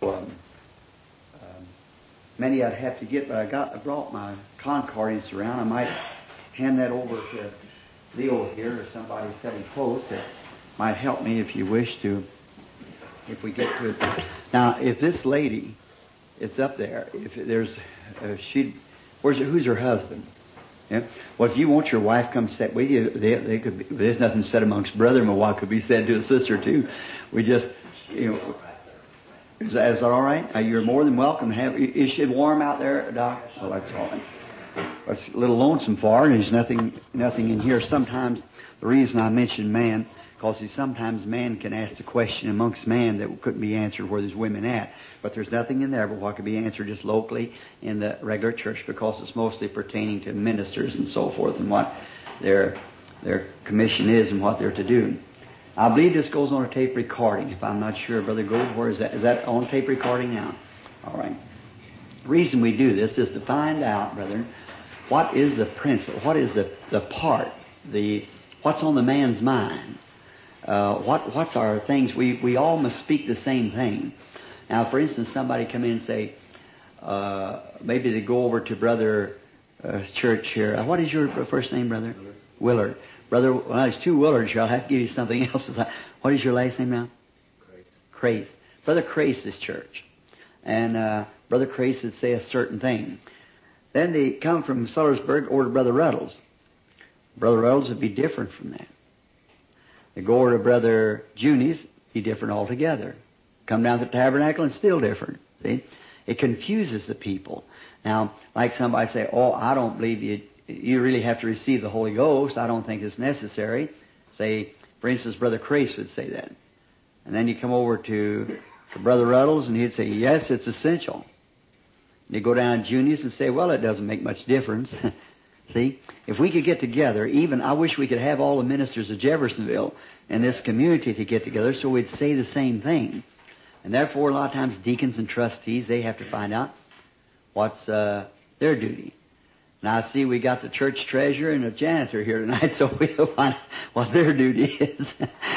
many I'd have to get, but I brought my concordance around. I might hand that over to Leo here or somebody sitting close that might help me if you wish to, if we get to it. Now, if this lady is up there, if there's, who's her husband? Yeah. Well, if you want your wife come sit with you, they could be, there's nothing said amongst brethren, but what could be said to a sister too. We just, is that all right? You're more than welcome to have. Is it warm out there, Doc? Well, that's all right. It's a little lonesome for her, and there's nothing in here. Sometimes the reason I mention man, because sometimes man can ask the question amongst man that couldn't be answered where there's women at. But there's nothing in there but what could be answered just locally in the regular church, because it's mostly pertaining to ministers and so forth and what their commission is and what they're to do. I believe this goes on a tape recording. If I'm not sure, Brother Gold, where is that? Is that on tape recording now? All right. The reason we do this is to find out, brethren, what is the principle, what is the part, what's on the man's mind. What's our things? We all must speak the same thing. Now, for instance, somebody come in and say, maybe they go over to Brother Church here. What is your first name, Brother? Willard. Brother, well, there's two Willards here. I'll have to give you something else. What is your last name now? Crace. Brother Crace's church. And Brother Crace would say a certain thing. Then they come from Sellersburg over to Brother Ruddles. Brother Ruddles would be different from that. They go over to Brother Juni's, be different altogether. Come down to the tabernacle and still different. See? It confuses the people. Now, like somebody say, oh, I don't believe you really have to receive the Holy Ghost. I don't think it's necessary. Say, for instance, Brother Crace would say that. And then you come over to Brother Ruddles and he'd say, yes, it's essential. And you go down to Junius and say, well, it doesn't make much difference. See, if we could get together, even I wish we could have all the ministers of Jeffersonville and this community to get together so we'd say the same thing. And therefore, a lot of times deacons and trustees, they have to find out what's their duty. Now, I see we got the church treasurer and a janitor here tonight, so we'll find out what their duty is.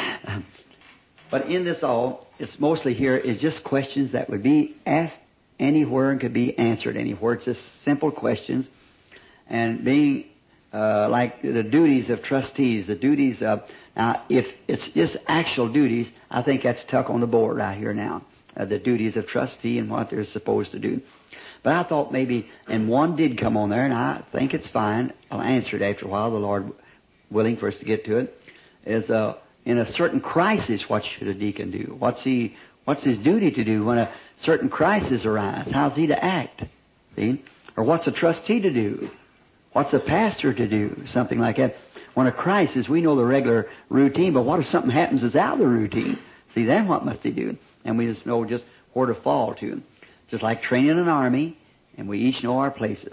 But in this all, it's mostly here is just questions that would be asked anywhere and could be answered anywhere. It's just simple questions. And being like the duties of trustees, the duties of, now if it's just actual duties, I think that's tucked on the board right here now, the duties of trustee and what they're supposed to do. But I thought maybe, and one did come on there, and I think it's fine. I'll answer it after a while, the Lord willing for us to get to it, is in a certain crisis, what should a deacon do? What's his duty to do when a certain crisis arises? How's he to act? See? Or what's a trustee to do? What's a pastor to do? Something like that. When a crisis, we know the regular routine, but what if something happens that's out of the routine? See, then what must he do? And we just know just where to fall to. Just like training an army, and we each know our places.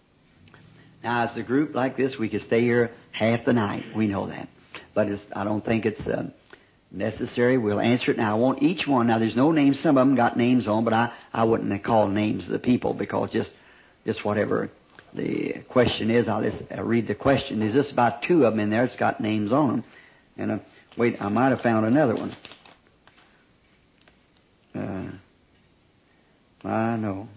Now, as a group like this, we could stay here half the night. We know that. But I don't think it's necessary. We'll answer it now. I want each one. Now, there's no names. Some of them got names on, but I wouldn't call names of the people because just whatever the question is, I'll just read the question. There's just about two of them in there. It's got names on them. And wait, I might have found another one. I know.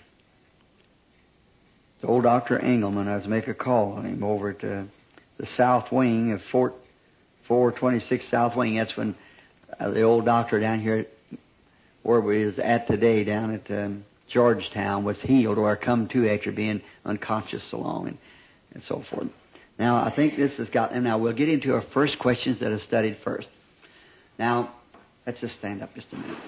It's old Dr. Engelman. I was making a call on him over at the South Wing of 426 South Wing. That's when the old doctor down here where we is at today down at Georgetown was healed or come to after being unconscious so long and so forth. Now, I think this has got, and now we'll get into our first questions that are studied first. Now, let's just stand up just a minute.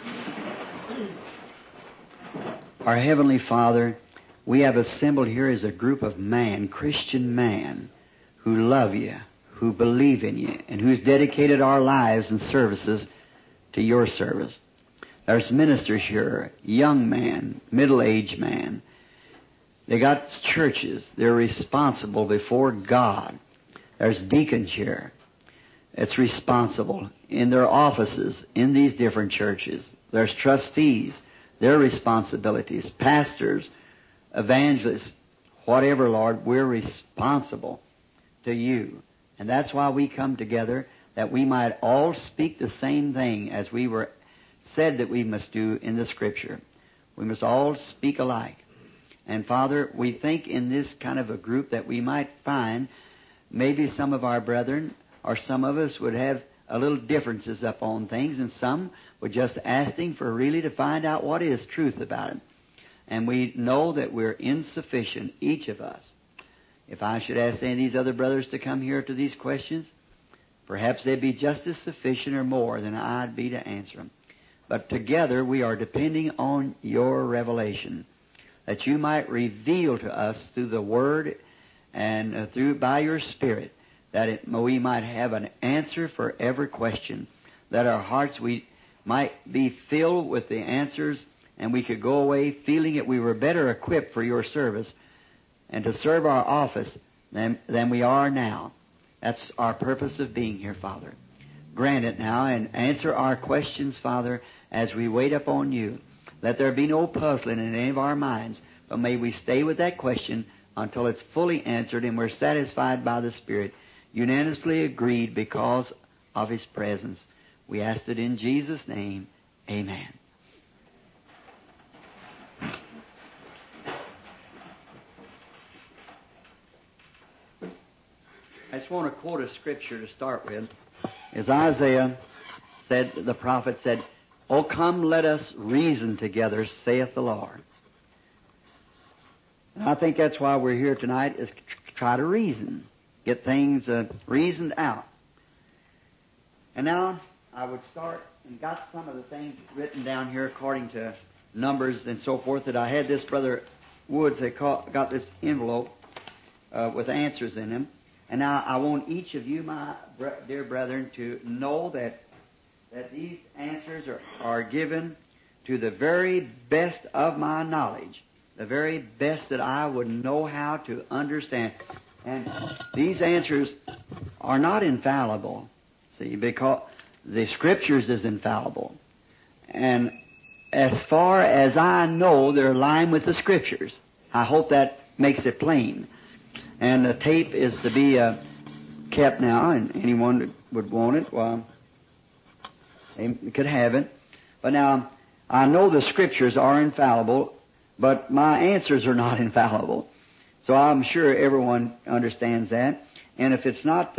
Our Heavenly Father, we have assembled here as a group of Christian man, who love you, who believe in you, and who's dedicated our lives and services to your service. There's ministers here, young man, middle-aged man. They got churches. They're responsible before God. There's deacons here. It's responsible in their offices in these different churches. There's trustees. Their responsibilities, pastors, evangelists, whatever, Lord, we're responsible to you. And that's why we come together, that we might all speak the same thing as we were said that we must do in the Scripture. We must all speak alike. And Father, we think in this kind of a group that we might find maybe some of our brethren or some of us would have a little differences upon things, and some would just asking for really to find out what is truth about it. And we know that we're insufficient, each of us. If I should ask any of these other brothers to come here to these questions, perhaps they'd be just as sufficient or more than I'd be to answer them. But together we are depending on your revelation, that you might reveal to us through the Word and by your Spirit, that we might have an answer for every question, that our hearts might be filled with the answers, and we could go away feeling that we were better equipped for your service and to serve our office than we are now. That's our purpose of being here, Father. Grant it now and answer our questions, Father, as we wait upon you. Let there be no puzzling in any of our minds, but may we stay with that question until it's fully answered and we're satisfied by the Spirit, unanimously agreed because of His presence. We ask it in Jesus' name. Amen. I just want to quote a scripture to start with. As Isaiah said, the prophet said, "O come, let us reason together, saith the Lord." And I think that's why we're here tonight, is to try to reason, get things reasoned out. And now I would start, and got some of the things written down here according to numbers and so forth, that I had this Brother Woods that got this envelope with answers in them. And now I want each of you, my dear brethren, to know that these answers are given to the very best of my knowledge, the very best that I would know how to understand. And these answers are not infallible, see, because the Scriptures is infallible. And as far as I know, they're aligned with the Scriptures. I hope that makes it plain. And the tape is to be kept now, and anyone that would want it, well, they could have it. But now, I know the Scriptures are infallible, but my answers are not infallible. So I'm sure everyone understands that. And if it's not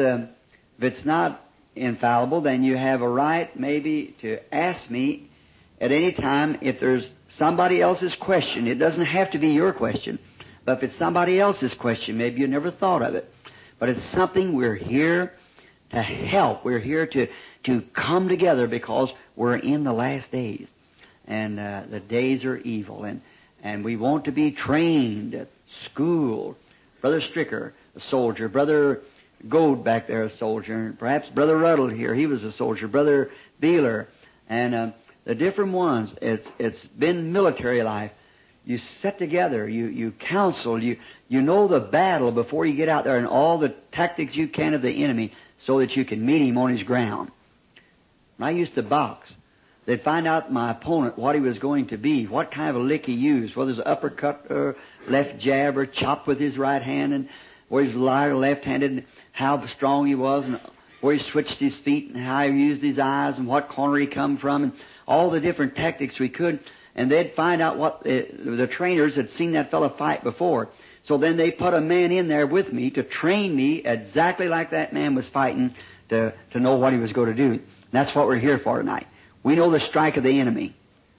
infallible, then you have a right maybe to ask me at any time if there's somebody else's question. It doesn't have to be your question. But if it's somebody else's question, maybe you never thought of it. But it's something we're here to help. We're here to come together because we're in the last days. And the days are evil. And we want to be trained, schooled. Brother Stricker, a soldier. Brother Gold back there, a soldier. And perhaps Brother Ruddle here, he was a soldier. Brother Beeler. And the different ones. It's been military life. You sit together, you counsel, you know the battle before you get out there and all the tactics you can of the enemy so that you can meet him on his ground. When I used to box, they'd find out my opponent what he was going to be, what kind of a lick he used, whether it was uppercut or left jab or chop with his right hand, and where he was light or left-handed, and how strong he was, and where he switched his feet, and how he used his eyes, and what corner he come from, and all the different tactics we could. And they'd find out what the trainers had seen that fellow fight before. So then they put a man in there with me to train me exactly like that man was fighting to know what he was going to do. And that's what we're here for tonight. We know the strike of the enemy.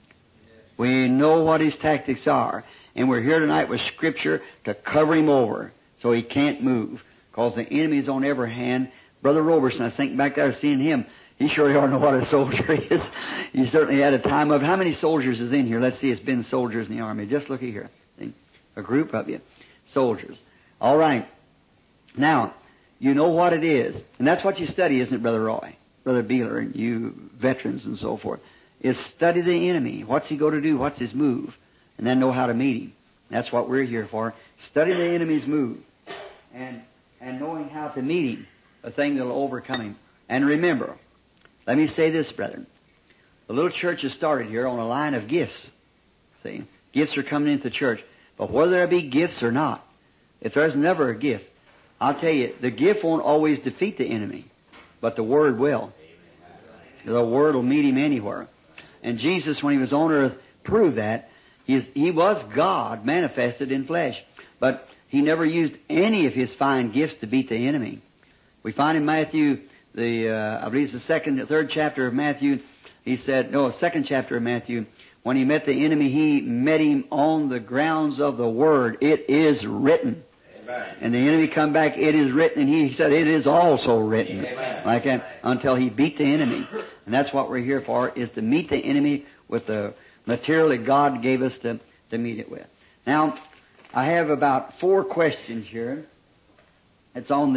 We know what his tactics are. And we're here tonight with Scripture to cover him over so he can't move. Because the enemy's on every hand. Brother Roberson, I was thinking back there seeing him. He sure don't know what a soldier is. He certainly had a time of... How many soldiers is in here? Let's see, it's been soldiers in the Army. Just look here. See? A group of you. Soldiers. All right. Now, you know what it is. And that's what you study, isn't it, Brother Roy? Brother Beeler and you veterans and so forth. Is study the enemy. What's he going to do? What's his move? And then know how to meet him. That's what we're here for. Study the enemy's move. And knowing how to meet him. A thing that will overcome him. And remember... Let me say this, brethren. The little church has started here on a line of gifts. See? Gifts are coming into the church. But whether there be gifts or not, if there's never a gift, I'll tell you, the gift won't always defeat the enemy, but the Word will. The Word will meet him anywhere. And Jesus, when He was on earth, proved that. He was God manifested in flesh. But He never used any of His fine gifts to beat the enemy. We find in Matthew, I believe it's the third chapter of Matthew, He said, second chapter of Matthew, when He met the enemy, He met him on the grounds of the Word. It is written. Amen. And the enemy come back, it is written, and He said, it is also written. Amen. Like that, until He beat the enemy. And that's what we're here for, is to meet the enemy with the material that God gave us to meet it with. Now, I have about 4 questions here. It's on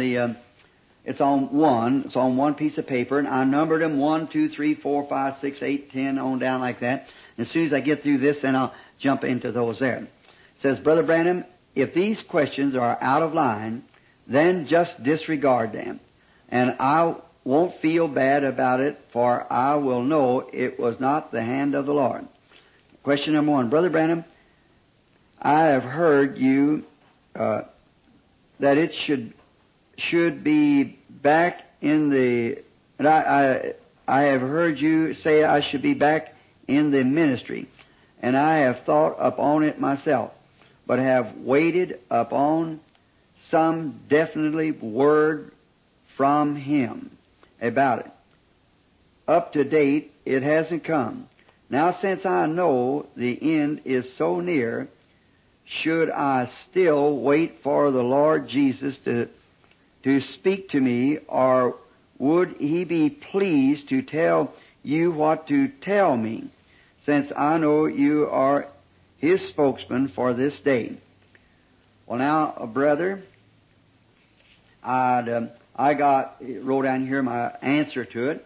one piece of paper, and I numbered them 1, 2, 3, 4, 5, 6, 8, 10, on down like that. And as soon as I get through this, then I'll jump into those there. It says, Brother Branham, if these questions are out of line, then just disregard them. And I won't feel bad about it, for I will know it was not the hand of the Lord. Question number 1. Brother Branham, I have heard you that it should be back in the... I have heard you say I should be back in the ministry, and I have thought upon it myself, but have waited upon some definitely word from Him about it. Up to date, it hasn't come. Now, since I know the end is so near, should I still wait for the Lord Jesus to speak to me, or would He be pleased to tell you what to tell me, since I know you are His spokesman for this day? Well, now, brother, I wrote down here my answer to it.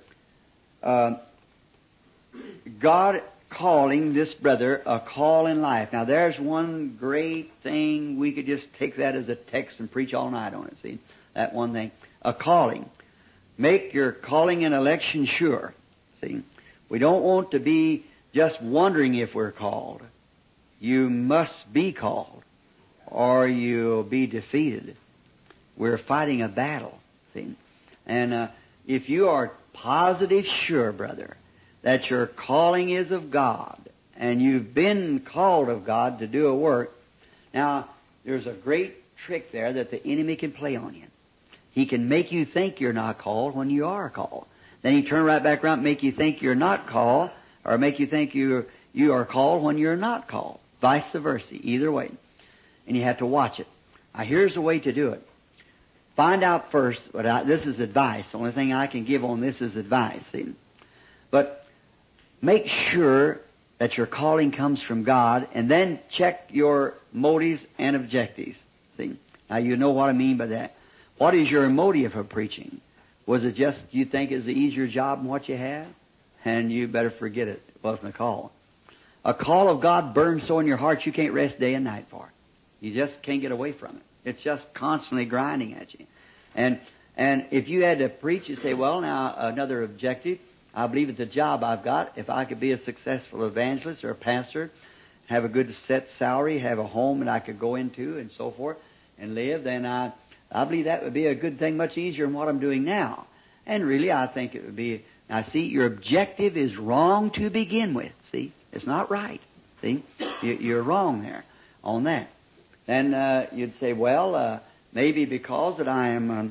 God calling this brother a call in life. Now, there's one great thing. We could just take that as a text and preach all night on it, see? That one thing. A calling. Make your calling and election sure. See? We don't want to be just wondering if we're called. You must be called, or you'll be defeated. We're fighting a battle. See? And if you are positive sure, brother, that your calling is of God, and you've been called of God to do a work, now, there's a great trick there that the enemy can play on you. He can make you think you're not called when you are called. Then he turn right back around and make you think you're not called, or make you think you are called when you're not called. Vice versa, either way. And you have to watch it. Now, here's the way to do it. Find out first, this is advice. The only thing I can give on this is advice. See? But make sure that your calling comes from God, and then check your motives and objectives. See? Now, you know what I mean by that. What is your motive for preaching? Was it just you think it's the easier job than what you have? And you better forget it. It wasn't a call. A call of God burns so in your heart you can't rest day and night for it. You just can't get away from it. It's just constantly grinding at you. And if you had to preach, you say, well, now, another objective, I believe it's the job I've got. If I could be a successful evangelist or a pastor, have a good set salary, have a home that I could go into and so forth and live, then I believe that would be a good thing, much easier than what I'm doing now. And really, I think it would be... Now, see, your objective is wrong to begin with. See? It's not right. See? You're wrong there on that. Then you'd say, well, maybe because that I am...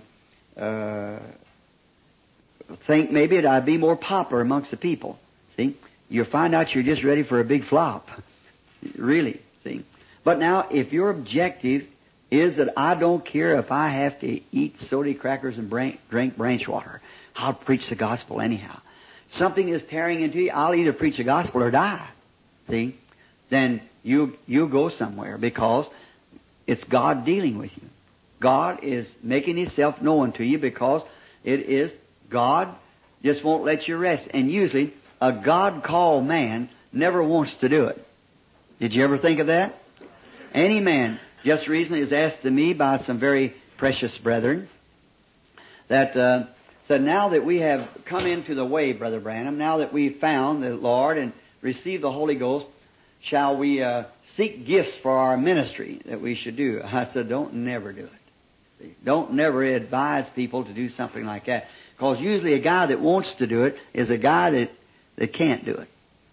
think maybe that I'd be more popular amongst the people. See? You'll find out you're just ready for a big flop. Really. See? But now, if your objective is that I don't care if I have to eat soda crackers and drink branch water, I'll preach the gospel anyhow. Something is tearing into you, I'll either preach the gospel or die. See? Then you'll go somewhere, because it's God dealing with you. God is making Himself known to you, because it is God just won't let you rest. And usually, a God-called man never wants to do it. Did you ever think of that? Any man just recently was asked to me by some very precious brethren that said, now that we have come into the way, Brother Branham, now that we've found the Lord and received the Holy Ghost, shall we seek gifts for our ministry that we should do? I said, don't never do it. Don't never advise people to do something like that. Because usually a guy that wants to do it is a guy that can't do it.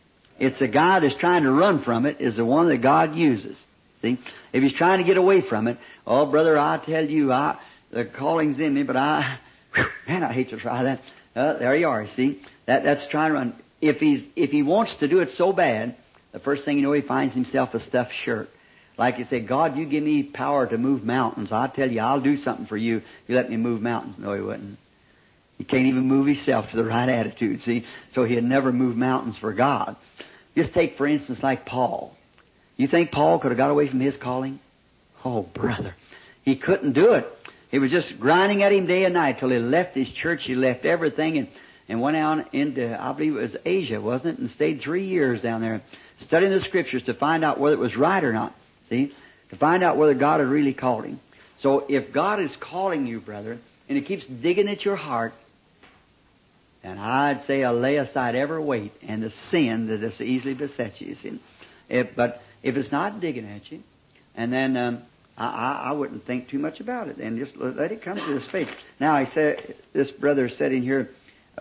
It's the guy that's trying to run from it is the one that God uses. See? If he's trying to get away from it, oh, brother, I tell you, the calling's in me, but man, I hate to try that. There you are, see? That's trying to run. If he wants to do it so bad, the first thing you know, he finds himself a stuffed shirt. Like you say, God, you give me power to move mountains. I tell you, I'll do something for you. You let me move mountains. No, he wouldn't. He can't even move himself to the right attitude, see? So he'd never move mountains for God. Just take, for instance, like Paul. You think Paul could have got away from his calling? Oh, brother. He couldn't do it. He was just grinding at him day and night till he left his church. He left everything and went out into, I believe it was Asia, wasn't it? And stayed 3 years down there studying the Scriptures to find out whether it was right or not. See? To find out whether God had really called him. So if God is calling you, brother, and it keeps digging at your heart, then I'd say I'll lay aside every weight and the sin that is easily besets you. See? But if it's not digging at you, and then I wouldn't think too much about it, and just let it come to his faith. Now, I said, this brother said in here,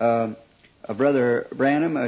Brother Branham,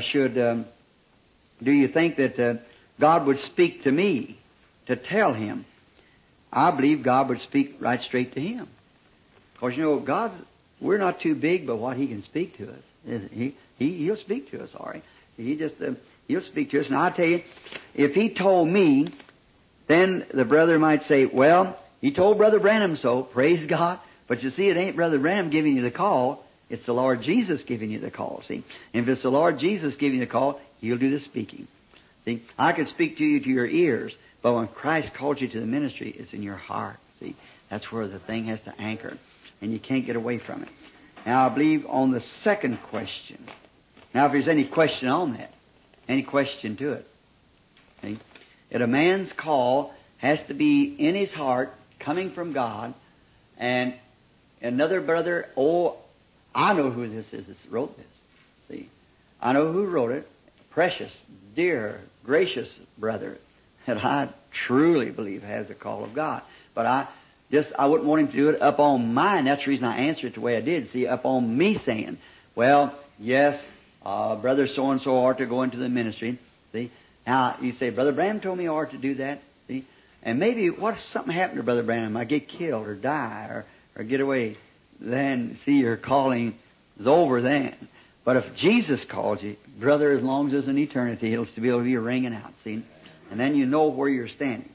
do you think that God would speak to me to tell him? I believe God would speak right straight to him. Because, you know, we're not too big, but what He can speak to us. He'll speak to us, all right. He'll speak to us. And I'll tell you, if He told me, then the brother might say, well, he told Brother Branham so, praise God. But you see, it ain't Brother Branham giving you the call. It's the Lord Jesus giving you the call, see. And if it's the Lord Jesus giving you the call, He'll do the speaking. See, I could speak to you to your ears, but when Christ called you to the ministry, it's in your heart, see. That's where the thing has to anchor, and you can't get away from it. Now, I believe on the second question. Now, if there's any question on that, any question to it, see, that a man's call has to be in his heart, coming from God, and another brother, I know who this is that wrote this. See, I know who wrote it. Precious, dear, gracious brother that I truly believe has the call of God. But I wouldn't want him to do it up on mine. That's the reason I answered it the way I did. See, up on me saying, well, yes, brother so-and-so ought to go into the ministry. See, now you say, Brother Branham told me I ought to do that. See, and maybe what if something happened to Brother Branham? I get killed or die or get away. Then, see, your calling is over then. But if Jesus called you, brother, as long as there's an eternity, it'll still be able to be ringing out, see? And then you know where you're standing.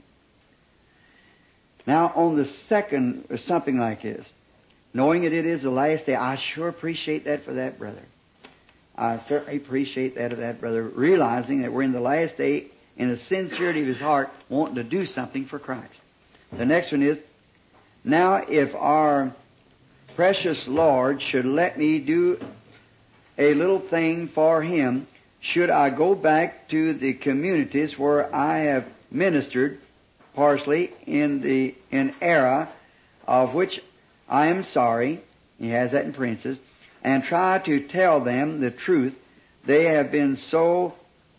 Now, on the second, something like this. Knowing that it is the last day, I sure appreciate that for that brother. I certainly appreciate that of that brother, realizing that we're in the last day in the sincerity of his heart, wanting to do something for Christ. The next one is, now if our precious Lord should let me do a little thing for Him, should I go back to the communities where I have ministered partially in error, of which I am sorry, he has that in parentheses, and try to tell them the truth. They have been so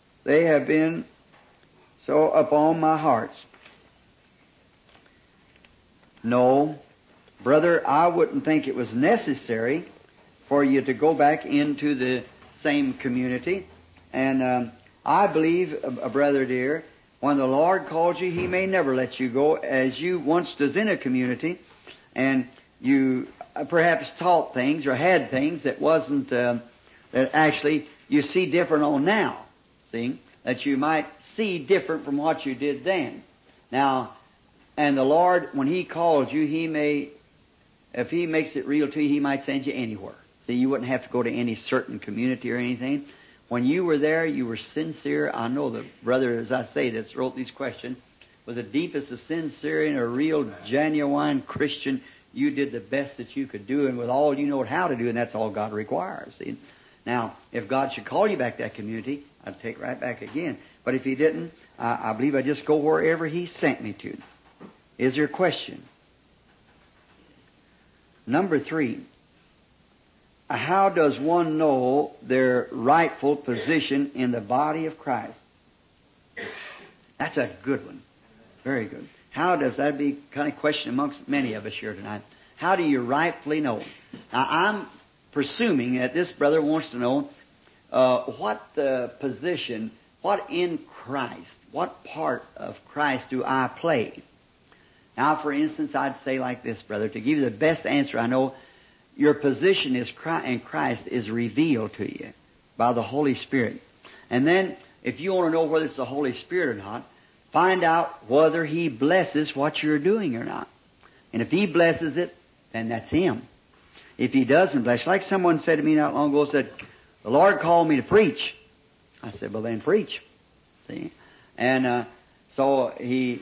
upon my hearts. No, brother, I wouldn't think it was necessary for you to go back into the same community. And I believe, brother dear, when the Lord calls you, He may never let you go, as you once was in a community, and you perhaps taught things or had things that wasn't, that actually you see different on now. See? That you might see different from what you did then. Now, and the Lord, when He calls you, He may, if He makes it real to you, He might send you anywhere. See, you wouldn't have to go to any certain community or anything. When you were there, you were sincere. I know the brother, as I say, that's wrote these questions, was the deepest of sincerity and a real, genuine Christian. You did the best that you could do, and with all you know how to do, and that's all God requires. See? Now, if God should call you back to that community, I'd take right back again. But if He didn't, I believe I'd just go wherever He sent me to. Is there a question? Number 3. How does one know their rightful position in the body of Christ? That's a good one. Very good. How does that be kind of question amongst many of us here tonight? How do you rightfully know? Now, I'm presuming that this brother wants to know what the position what in Christ, what part of Christ do I play? Now, for instance, I'd say like this, brother, to give you the best answer I know, your position is in Christ is revealed to you by the Holy Spirit. And then, if you want to know whether it's the Holy Spirit or not, find out whether He blesses what you're doing or not. And if He blesses it, then that's Him. If He doesn't bless, like someone said to me not long ago, said, the Lord called me to preach. I said, well, then preach. See? And so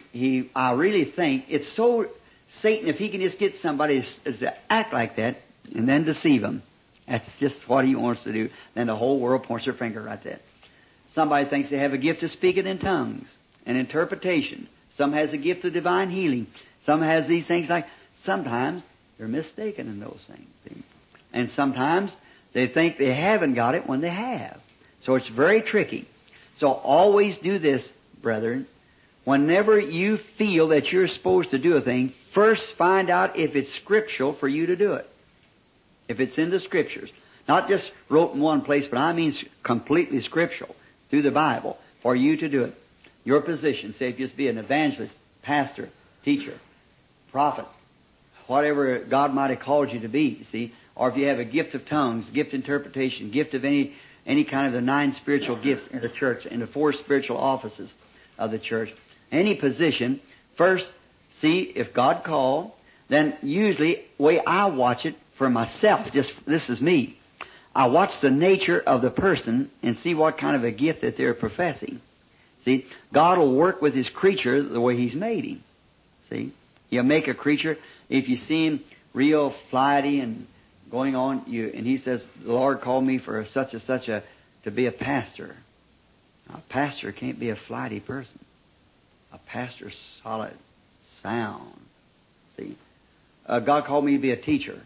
I really think it's so, Satan, if he can just get somebody to act like that and then deceive them, that's just what he wants to do. Then the whole world points their finger right there. Somebody thinks they have a gift of speaking in tongues and interpretation. Some has a gift of divine healing. Some has these things like, sometimes they're mistaken in those things. See? And sometimes they think they haven't got it when they have. So it's very tricky. So always do this, brethren. Whenever you feel that you're supposed to do a thing, first find out if it's scriptural for you to do it. If it's in the Scriptures. Not just wrote in one place, but I mean completely scriptural, through the Bible, for you to do it. Your position, say if you just be an evangelist, pastor, teacher, prophet, whatever God might have called you to be, see, or if you have a gift of tongues, gift of interpretation, gift of any kind of the 9 spiritual gifts in the church, in the 4 spiritual offices of the church, any position, first see if God called, then usually, the way I watch it for myself, just this is me, I watch the nature of the person and see what kind of a gift that they're professing. See, God will work with His creature the way He's made him. See, He'll make a creature, if you see him real flighty and going on, and he says, the Lord called me for such and such to be a pastor. Now, a pastor can't be a flighty person. A pastor's solid, sound. See, God called me to be a teacher.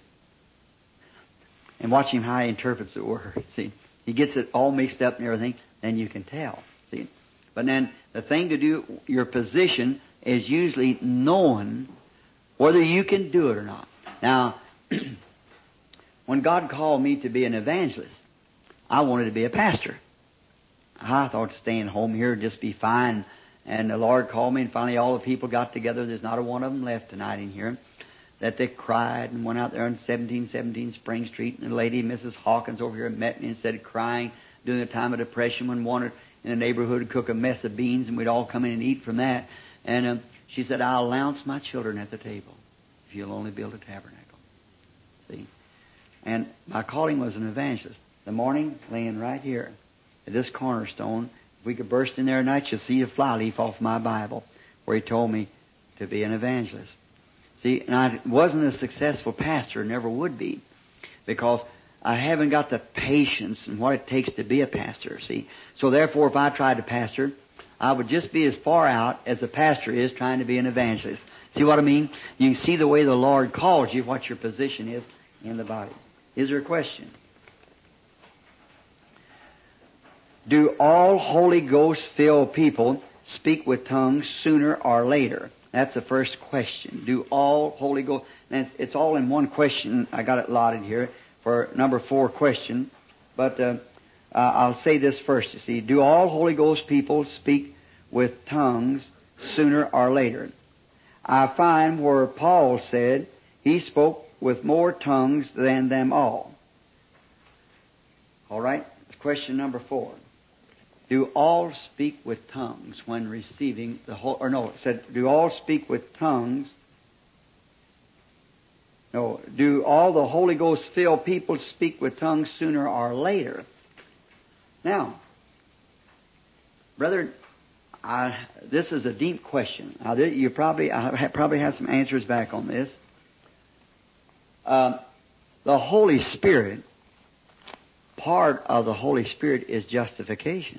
And watch him how he interprets the Word. See, he gets it all mixed up and everything, then you can tell. See, but then the thing to do, your position is usually knowing whether you can do it or not. Now, when God called me to be an evangelist, I wanted to be a pastor. I thought staying home here would just be fine. And the Lord called me, and finally all the people got together. There's not a one of them left tonight in here. That they cried and went out there on 1717 Spring Street. And the lady, Mrs. Hawkins, over here met me and started crying during the time of depression when one in the neighborhood would cook a mess of beans and we'd all come in and eat from that. And she said, I'll allowance my children at the table if you'll only build a tabernacle. See? And my calling was an evangelist. The morning, laying right here at this cornerstone, if we could burst in there tonight, you'll see a fly leaf off my Bible where He told me to be an evangelist. See, and I wasn't a successful pastor, never would be, because I haven't got the patience and what it takes to be a pastor, see. So therefore, if I tried to pastor, I would just be as far out as a pastor is trying to be an evangelist. See what I mean? You can see the way the Lord calls you, what your position is in the body. Is there a question? Do all Holy Ghost-filled people speak with tongues sooner or later? That's the first question. Do all Holy Ghost... And it's all in one question. I got it allotted here for number 4 question. But I'll say this first, you see. Do all Holy Ghost people speak with tongues sooner or later? I find where Paul said he spoke with more tongues than them all. All right? Question number 4. Do all speak with tongues when receiving the whole... Or no, it said, do all speak with tongues... No, do all the Holy Ghost-filled people speak with tongues sooner or later? Now, brother, this is a deep question. Now, I probably have some answers back on this. The Holy Spirit, part of the Holy Spirit is justification.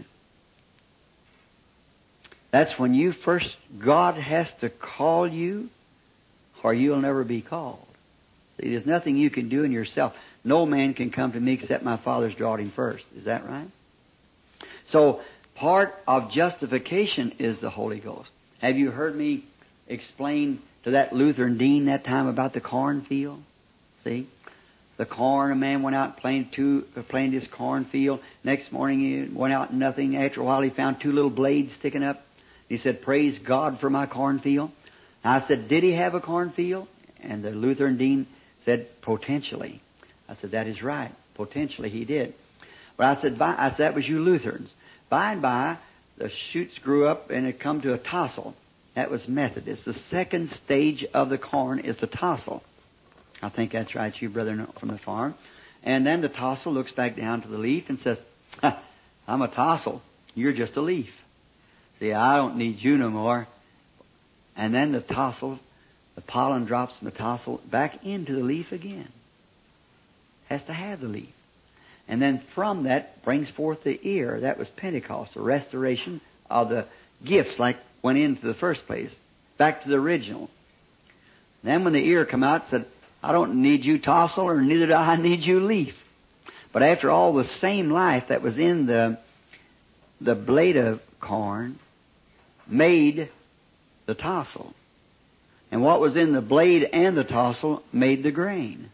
That's when you first, God has to call you, or you'll never be called. See, there's nothing you can do in yourself. No man can come to me except my Father's drawed him first. Is that right? So, part of justification is the Holy Ghost. Have you heard me explain to that Lutheran dean that time about the cornfield? See? the corn. A man went out and planted his cornfield. Next morning he went out and nothing. After a while he found 2 little blades sticking up. He said, "Praise God for my cornfield." And I said, "Did he have a cornfield?" And the Lutheran dean said, "Potentially." I said, "That is right. Potentially he did." But I said, "That was you Lutherans." By and by, the shoots grew up and it come to a tassel. That was Methodist. The second stage of the corn is the tassel. I think that's right, you brethren from the farm. And then the tassel looks back down to the leaf and says, "I'm a tassel. You're just a leaf. See, I don't need you no more." And then the tassel, the pollen drops from the tassel back into the leaf again. Has to have the leaf. And then from that brings forth the ear. That was Pentecost, the restoration of the gifts like went into the first place, back to the original. Then when the ear come out, it said, "I don't need you tassel, or neither do I need you leaf." But after all, the same life that was in the blade of corn made the tassel. And what was in the blade and the tassel made the grain.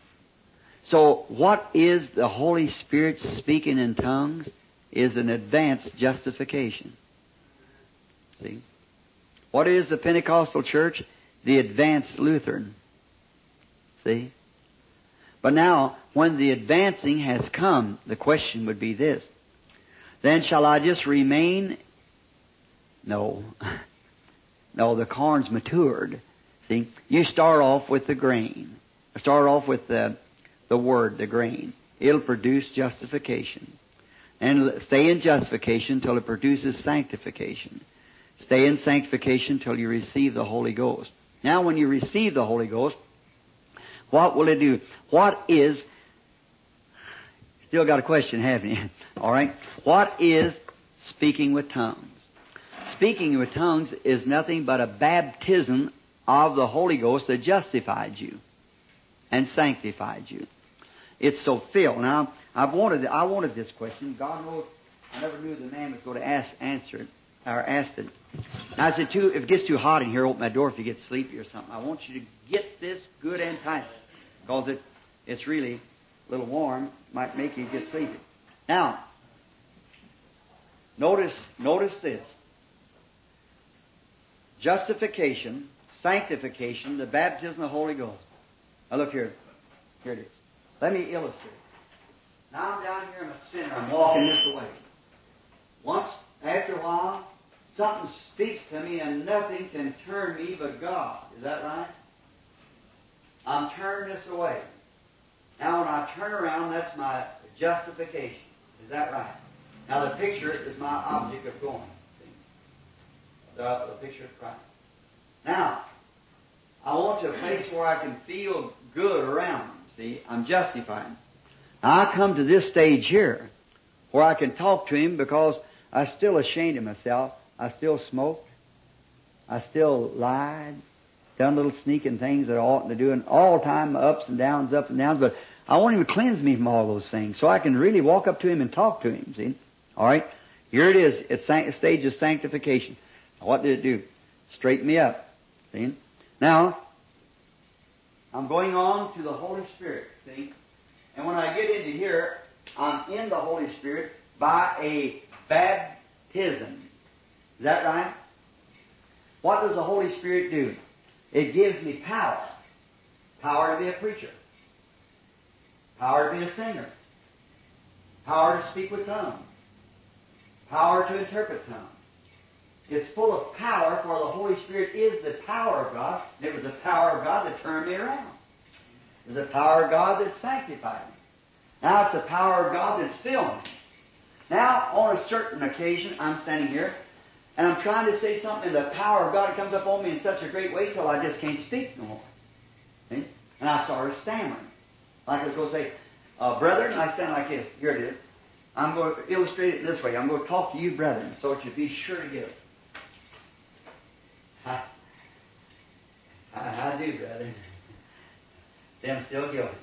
So what is the Holy Spirit speaking in tongues is an advanced justification. See? What is the Pentecostal church? The advanced Lutheran. See? But now, when the advancing has come, the question would be this. Then shall I just remain? No. No, the corn's matured. See? You start off with the grain. Start off with the word, the grain. It'll produce justification. And stay in justification till it produces sanctification. Stay in sanctification till you receive the Holy Ghost. Now, when you receive the Holy Ghost, what will it do? What is... Still got a question, haven't you? All right. What is speaking with tongues? Speaking with tongues is nothing but a baptism of the Holy Ghost that justified you and sanctified you. It's so filled. Now, I wanted this question. God knows I never knew the man was going to answer it, or ask it. Now, I said, if it gets too hot in here, open that door if you get sleepy or something. I want you to get this good and tight, because it's really a little warm. Might make you get sleepy. Now, notice this. Justification, sanctification, the baptism of the Holy Ghost. Now look here. Here it is. Let me illustrate. Now I'm down here in a sinner. I'm walking this way. Once, after a while, something speaks to me and nothing can turn me but God. Is that right? I'm turning this away. Now when I turn around, that's my justification. Is that right? Now the picture is my object of going. The picture of Christ. Now, I want to a place where I can feel good around Him. See, I'm justifying. Now, I come to this stage here where I can talk to Him because I'm still ashamed of myself. I still smoked. I still lied. Done little sneaking things that I oughtn't to do. And all the time, ups and downs. But I want Him to cleanse me from all those things so I can really walk up to Him and talk to Him. See? All right? Here it is. It's a stage of sanctification. What did it do? Straighten me up. See? Now, I'm going on to the Holy Spirit. See? And when I get into here, I'm in the Holy Spirit by a baptism. Is that right? What does the Holy Spirit do? It gives me power. Power to be a preacher. Power to be a singer. Power to speak with tongues. Power to interpret tongues. It's full of power, for the Holy Spirit is the power of God. And it was the power of God that turned me around. It was the power of God that sanctified me. Now it's the power of God that's filled me. Now, on a certain occasion, I'm standing here, and I'm trying to say something, and the power of God comes up on me in such a great way till I just can't speak no more. See? And I started stammering. Like I was going to say, brethren, I stand like this. Here it is. I'm going to illustrate it this way. I'm going to talk to you, brethren, so that you be sure to get it. I do, brother. See, I'm still guilty.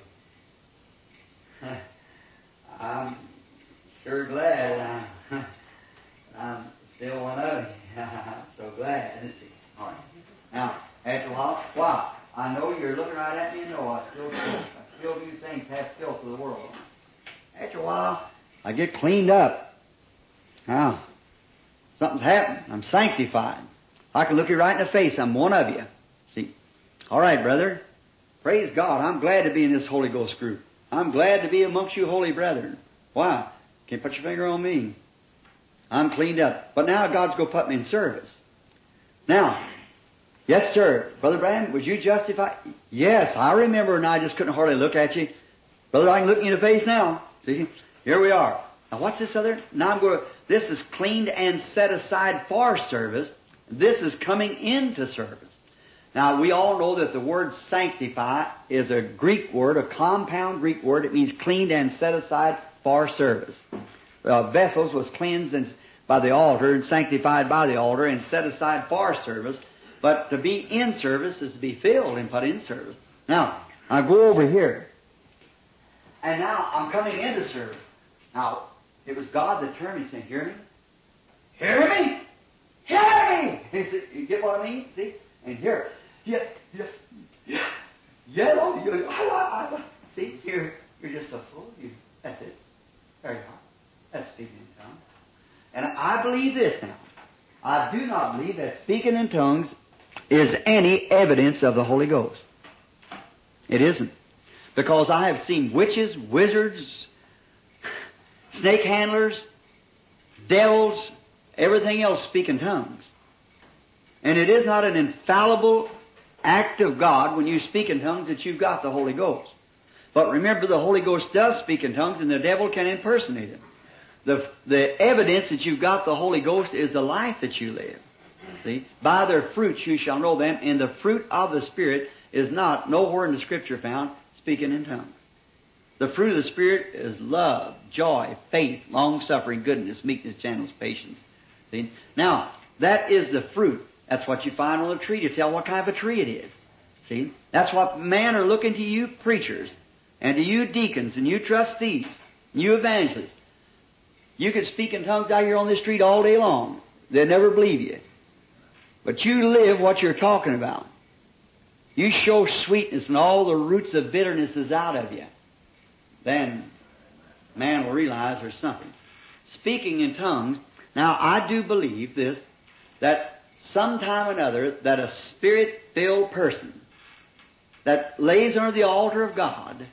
I'm sure glad I'm still one of you. I'm so glad. All right. Now, after a while, I know you're looking right at me and know I still do things things have filth of the world. After a while, I get cleaned up. Now, something's happened. I'm sanctified. I can look you right in the face. I'm one of you. See? All right, brother. Praise God. I'm glad to be in this Holy Ghost group. I'm glad to be amongst you holy brethren. Why? Can't put your finger on me. I'm cleaned up. But now God's going to put me in service. Now, yes, sir. Brother Branham, was you justified? Yes, I remember, and I just couldn't hardly look at you. Brother, I can look you in the face now. See? Here we are. Now, what's this other? Now I'm going to, this is cleaned and set aside for service. This is coming into service. Now, we all know that the word sanctify is a Greek word, a compound Greek word. It means cleaned and set aside for service. Vessels was cleansed by the altar and sanctified by the altar and set aside for service. But to be in service is to be filled and put in service. Now, I go over here. And now I'm coming into service. Now, it was God that turned me saying, hear me? Hear me? Hear me! You get what I mean? See? And here. See, you're just a fool. That's it. There you are. That's speaking in tongues. And I believe this now. I do not believe that speaking in tongues is any evidence of the Holy Ghost. It isn't. Because I have seen witches, wizards, snake handlers, devils, everything else speak in tongues. And it is not an infallible act of God when you speak in tongues that you've got the Holy Ghost. But remember, the Holy Ghost does speak in tongues and the devil can impersonate him. The evidence that you've got the Holy Ghost is the life that you live. See? By their fruits you shall know them, and the fruit of the Spirit is not nowhere in the Scripture found speaking in tongues. The fruit of the Spirit is love, joy, faith, long-suffering, goodness, meekness, gentleness, patience. See? Now, that is the fruit. That's what you find on the tree to tell what kind of a tree it is. See? That's what men are looking to you preachers, and to you deacons, and you trustees, and you evangelists. You can speak in tongues out here on this street all day long. They'll never believe you. But you live what you're talking about. You show sweetness and all the roots of bitterness is out of you. Then man will realize there's something. Speaking in tongues, now I do believe this, that sometime or another that a Spirit-filled person that lays under the altar of God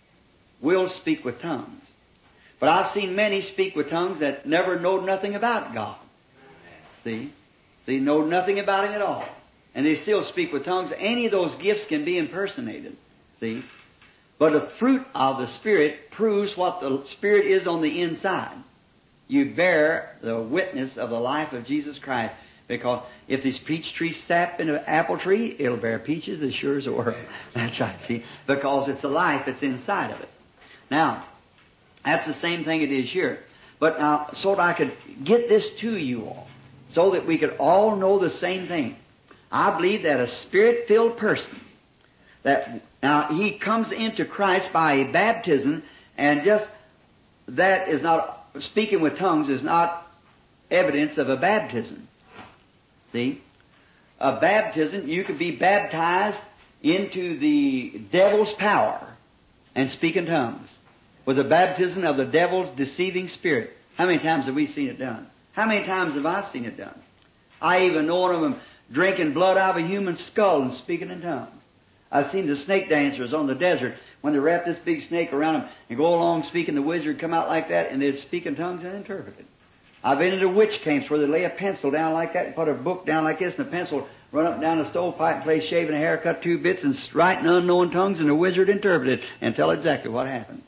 will speak with tongues. But I've seen many speak with tongues that never know nothing about God. See? Know nothing about Him at all. And they still speak with tongues. Any of those gifts can be impersonated. See? But the fruit of the Spirit proves what the Spirit is on the inside. You bear the witness of the life of Jesus Christ. Because if this peach tree sap in an apple tree, it'll bear peaches as sure as the world. That's right, see? Because it's a life that's inside of it. Now, that's the same thing it is here. But now, so that I could get this to you all, so that we could all know the same thing. I believe that a Spirit-filled person, that now he comes into Christ by a baptism, and just that is not, speaking with tongues is not evidence of a baptism. See? A baptism, you could be baptized into the devil's power and speak in tongues. With a baptism of the devil's deceiving spirit. How many times have we seen it done? How many times have I seen it done? I even know one of them drinking blood out of a human skull and speaking in tongues. I've seen the snake dancers on the desert when they wrap this big snake around them and go along speaking, the wizard come out like that and they'd speak in tongues and interpret it. I've been into witch camps where they lay a pencil down like that and put a book down like this and a pencil run up and down the stovepipe and play shaving a hair, cut two bits and write in unknown tongues and the wizard interpret it and tell exactly what happened.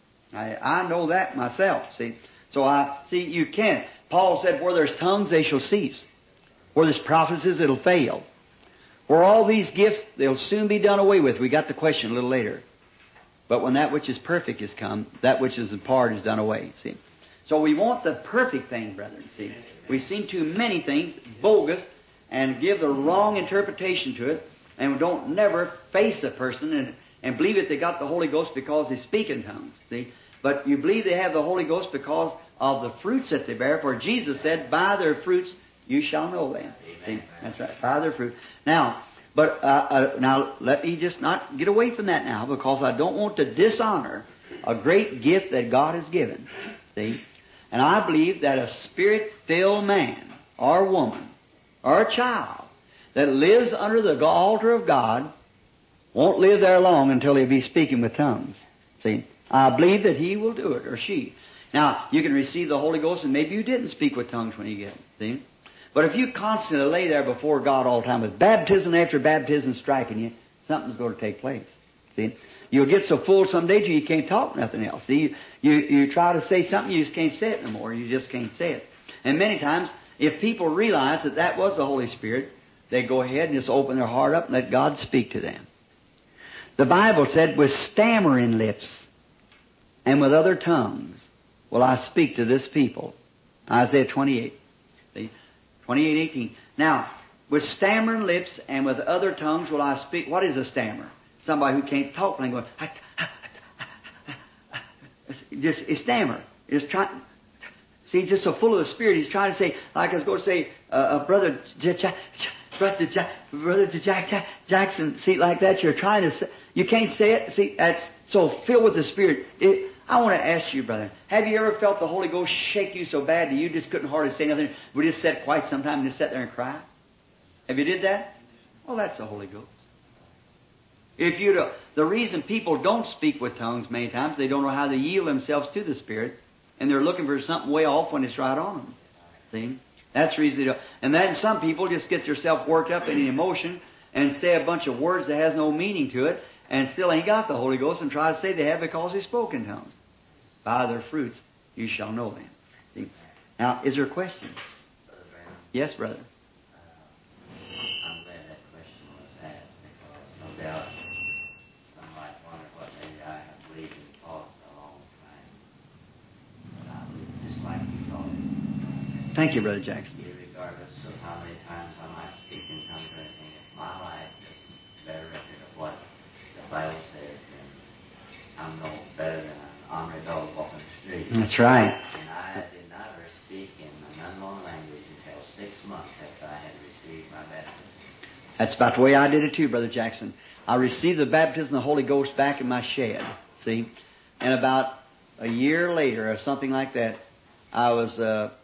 I know that myself, see. So you can't. Paul said, where there's tongues, they shall cease. Where there's prophecies, it'll fail. Where all these gifts, they'll soon be done away with. We got the question a little later. But when that which is perfect is come, that which is in part is done away, see. So we want the perfect thing, brethren, see. We've seen too many things, bogus, and give the wrong interpretation to it, and we don't never face a person and believe that they got the Holy Ghost because they speak in tongues, see. But you believe they have the Holy Ghost because of the fruits that they bear. For Jesus said, by their fruits you shall know them. See? That's right, by their fruit. Now, But now, let me just not get away from that now, because I don't want to dishonor a great gift that God has given. See? And I believe that a Spirit-filled man or woman or child that lives under the altar of God won't live there long until he'll be speaking with tongues. See? I believe that he will do it, or she. Now, you can receive the Holy Ghost, and maybe you didn't speak with tongues when you get it. See? But if you constantly lay there before God all the time with baptism after baptism striking you, something's going to take place. See? You'll get so full some days you can't talk nothing else. See? You try to say something, you just can't say it no more. You just can't say it. And many times, if people realize that that was the Holy Spirit, they go ahead and just open their heart up and let God speak to them. The Bible said, with stammering lips and with other tongues will I speak to this people. Isaiah 28. See? 28:18. Now, with stammering lips and with other tongues will I speak. What is a stammer? Somebody who can't talk and going, just a stammer. He's trying. See, he's just so full of the Spirit. He's trying to say, like I was going to say, Brother Jackson. See, like that, you're trying to say. You can't say it. See, that's so filled with the Spirit. I want to ask you, brother, have you ever felt the Holy Ghost shake you so bad that you just couldn't hardly say nothing? We just sat quiet sometime and just sat there and cry? Have you did that? Well, that's the Holy Ghost. The reason people don't speak with tongues many times, they don't know how to yield themselves to the Spirit, and they're looking for something way off when it's right on them. See? That's the reason they don't. And then some people just get themselves worked up in an emotion and say a bunch of words that has no meaning to it, and still ain't got the Holy Ghost, and try to say they have because they spoke in tongues. By their fruits you shall know them. See? Now, is there a question? Brother Branham, Yes, brother. I'm glad that question was asked, because no doubt some might wonder what maybe I have believed in thought for a long time. But I believe just like you thought. Thank you, Brother Jackson. Regardless of how many times I might speak in tongues or anything, if my life is better record of what the Bible says, then I'm no better than an ornery dog walking the street. That's right. And I did not ever speak in an unknown language until 6 months after I had received my baptism. That's about the way I did it too, Brother Jackson. I received the baptism of the Holy Ghost back in my shed, see? And about a year later, or something like that, I was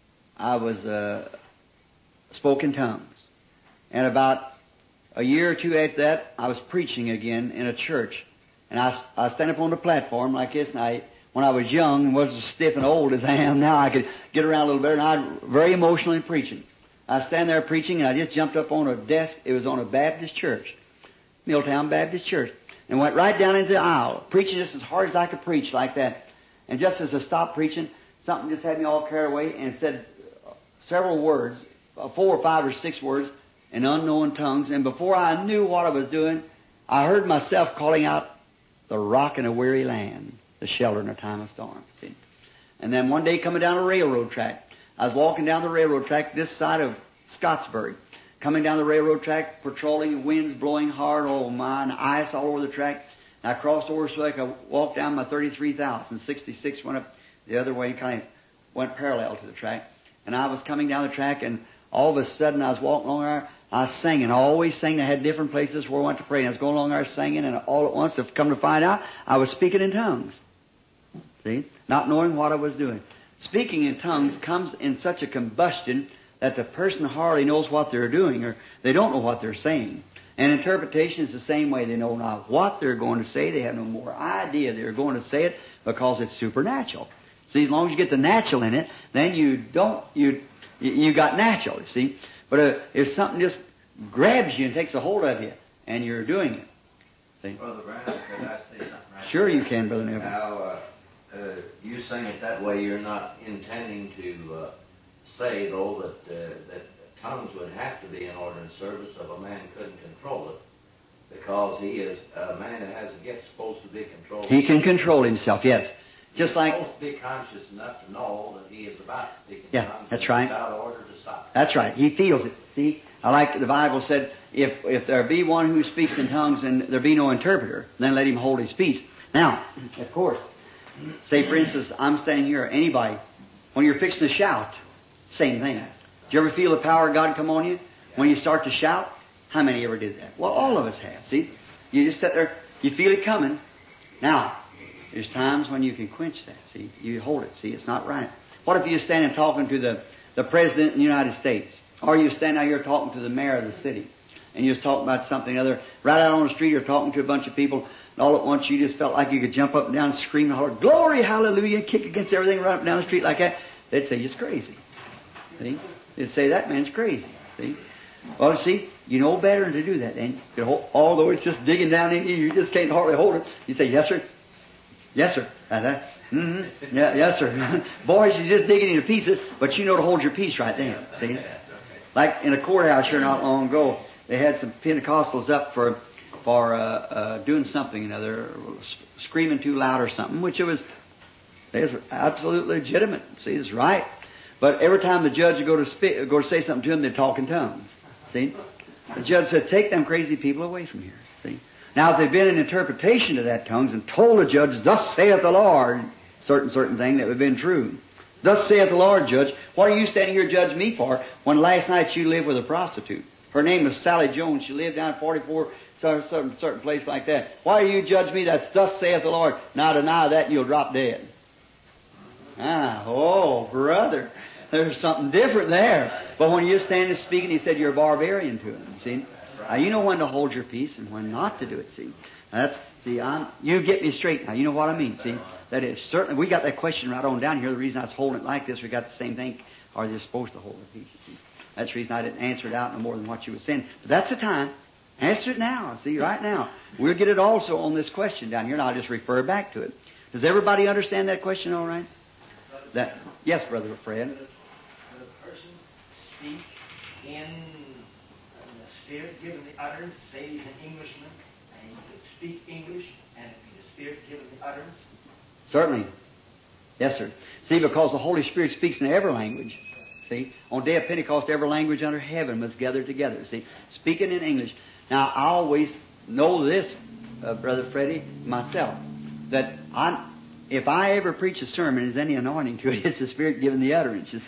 spoke in tongues. And about a year or two after that, I was preaching again in a church. And I stand up on the platform like this, and when I was young and wasn't as stiff and old as I am now, I could get around a little better, and I was very emotionally preaching. I stand there preaching, and I just jumped up on a desk. It was on a Baptist church, Milltown Baptist Church, and went right down into the aisle, preaching just as hard as I could preach like that. And just as I stopped preaching, something just had me all carried away, and said several words, 4 or 5 or 6 words in unknown tongues. And before I knew what I was doing, I heard myself calling out, "The rock in a weary land, the shelter in a time of storm." See? And then one day coming down a railroad track, I was walking down the railroad track this side of Scottsburg, coming down the railroad track, patrolling, winds blowing hard, oh my, and ice all over the track. And I crossed over so I could walk down my 33,000. 66 went up the other way and kind of went parallel to the track. And I was coming down the track, and all of a sudden I was walking along there. I was singing. I always sang. I had different places where I went to pray. And I was going along there singing, and all at once, I've come to find out, I was speaking in tongues. See? Not knowing what I was doing. Speaking in tongues comes in such a combustion that the person hardly knows what they're doing, or they don't know what they're saying. And interpretation is the same way. They know not what they're going to say. They have no more idea they're going to say it because it's supernatural. See, as long as you get the natural in it, then you got natural, you see. But if something just grabs you and takes a hold of you, and you're doing it. See? Brother Branham, could I say something right Sure there? you can, Brother Neville. Now, you saying it that way, you're not intending to say, though, that tongues would have to be in order and service of a man couldn't control it, because he is a man that has a gift supposed to be controlled. He can control himself, yes. Just He's like... supposed to be conscious enough to know that he is about to speak in Yeah, tongues. that's right. Without order to stop. That's right. He feels it. See? I like the Bible said, if there be one who speaks in tongues and there be no interpreter, then let him hold his peace. Now, of course, say for instance, I'm standing here, anybody, when you're fixing to shout, same thing. Do you ever feel the power of God come on you when you start to shout? How many ever did that? Well, all of us have. See? You just sit there, you feel it coming. Now, there's times when you can quench that. See? You hold it. See? It's not right. What if you're standing talking to the President of the United States? Or you stand out here talking to the mayor of the city. And you're just talking about something other. Right out on the street, you're talking to a bunch of people. And all at once, you just felt like you could jump up and down and scream and holler, "Glory, hallelujah," kick against everything, run up and down the street like that. They'd say, "You're crazy." See? They'd say, "That man's crazy." See? Well, see, you know better than to do that. Then, although it's just digging down in you just can't hardly hold it. You say, "Yes, sir." "Yes, sir." Mm-hmm. Yeah, "Yes, sir." Boys, you're just digging into pieces, but you know to hold your peace right then. See? Like in a courthouse here not long ago, they had some Pentecostals up for doing something, screaming too loud or something, which it was absolutely legitimate. See, it's right. But every time the judge would go to say something to them, they'd talk in tongues. See? The judge said, "Take them crazy people away from here." See? Now, if they've been an interpretation to that tongues and told the judge, "Thus saith the Lord," certain thing that would have been true. "Thus saith the Lord, Judge. What are you standing here judging me for when last night you lived with a prostitute? Her name was Sally Jones. She lived down 44, certain place like that. Why are you judging me? That's thus saith the Lord. Now deny that and you'll drop dead." Oh, brother. There's something different there. But when you're standing speaking, he said you're a barbarian to him. See? Now, you know when to hold your peace and when not to do it. See? You get me straight now. You know what I mean. See? That is certainly, we got that question right on down here. The reason I was holding it like this, we got the same thing. Are they supposed to hold the peace? See? That's the reason I didn't answer it out no more than what you were saying. But that's the time. Answer it now. See, right now. We'll get it also on this question down here, and I'll just refer back to it. Does everybody understand that question all right? Yes, Brother Fred. Could a person speak in the Spirit, given the utterance? Say he's an Englishman, and he could speak English, and the Spirit given the utterance? Certainly. Yes, sir. See, because the Holy Spirit speaks in every language. See, on the day of Pentecost, every language under heaven was gathered together. See, speaking in English. Now, I always know this, Brother Freddie, myself, that if I ever preach a sermon, there's any anointing to it, it's the Spirit giving the utterance. You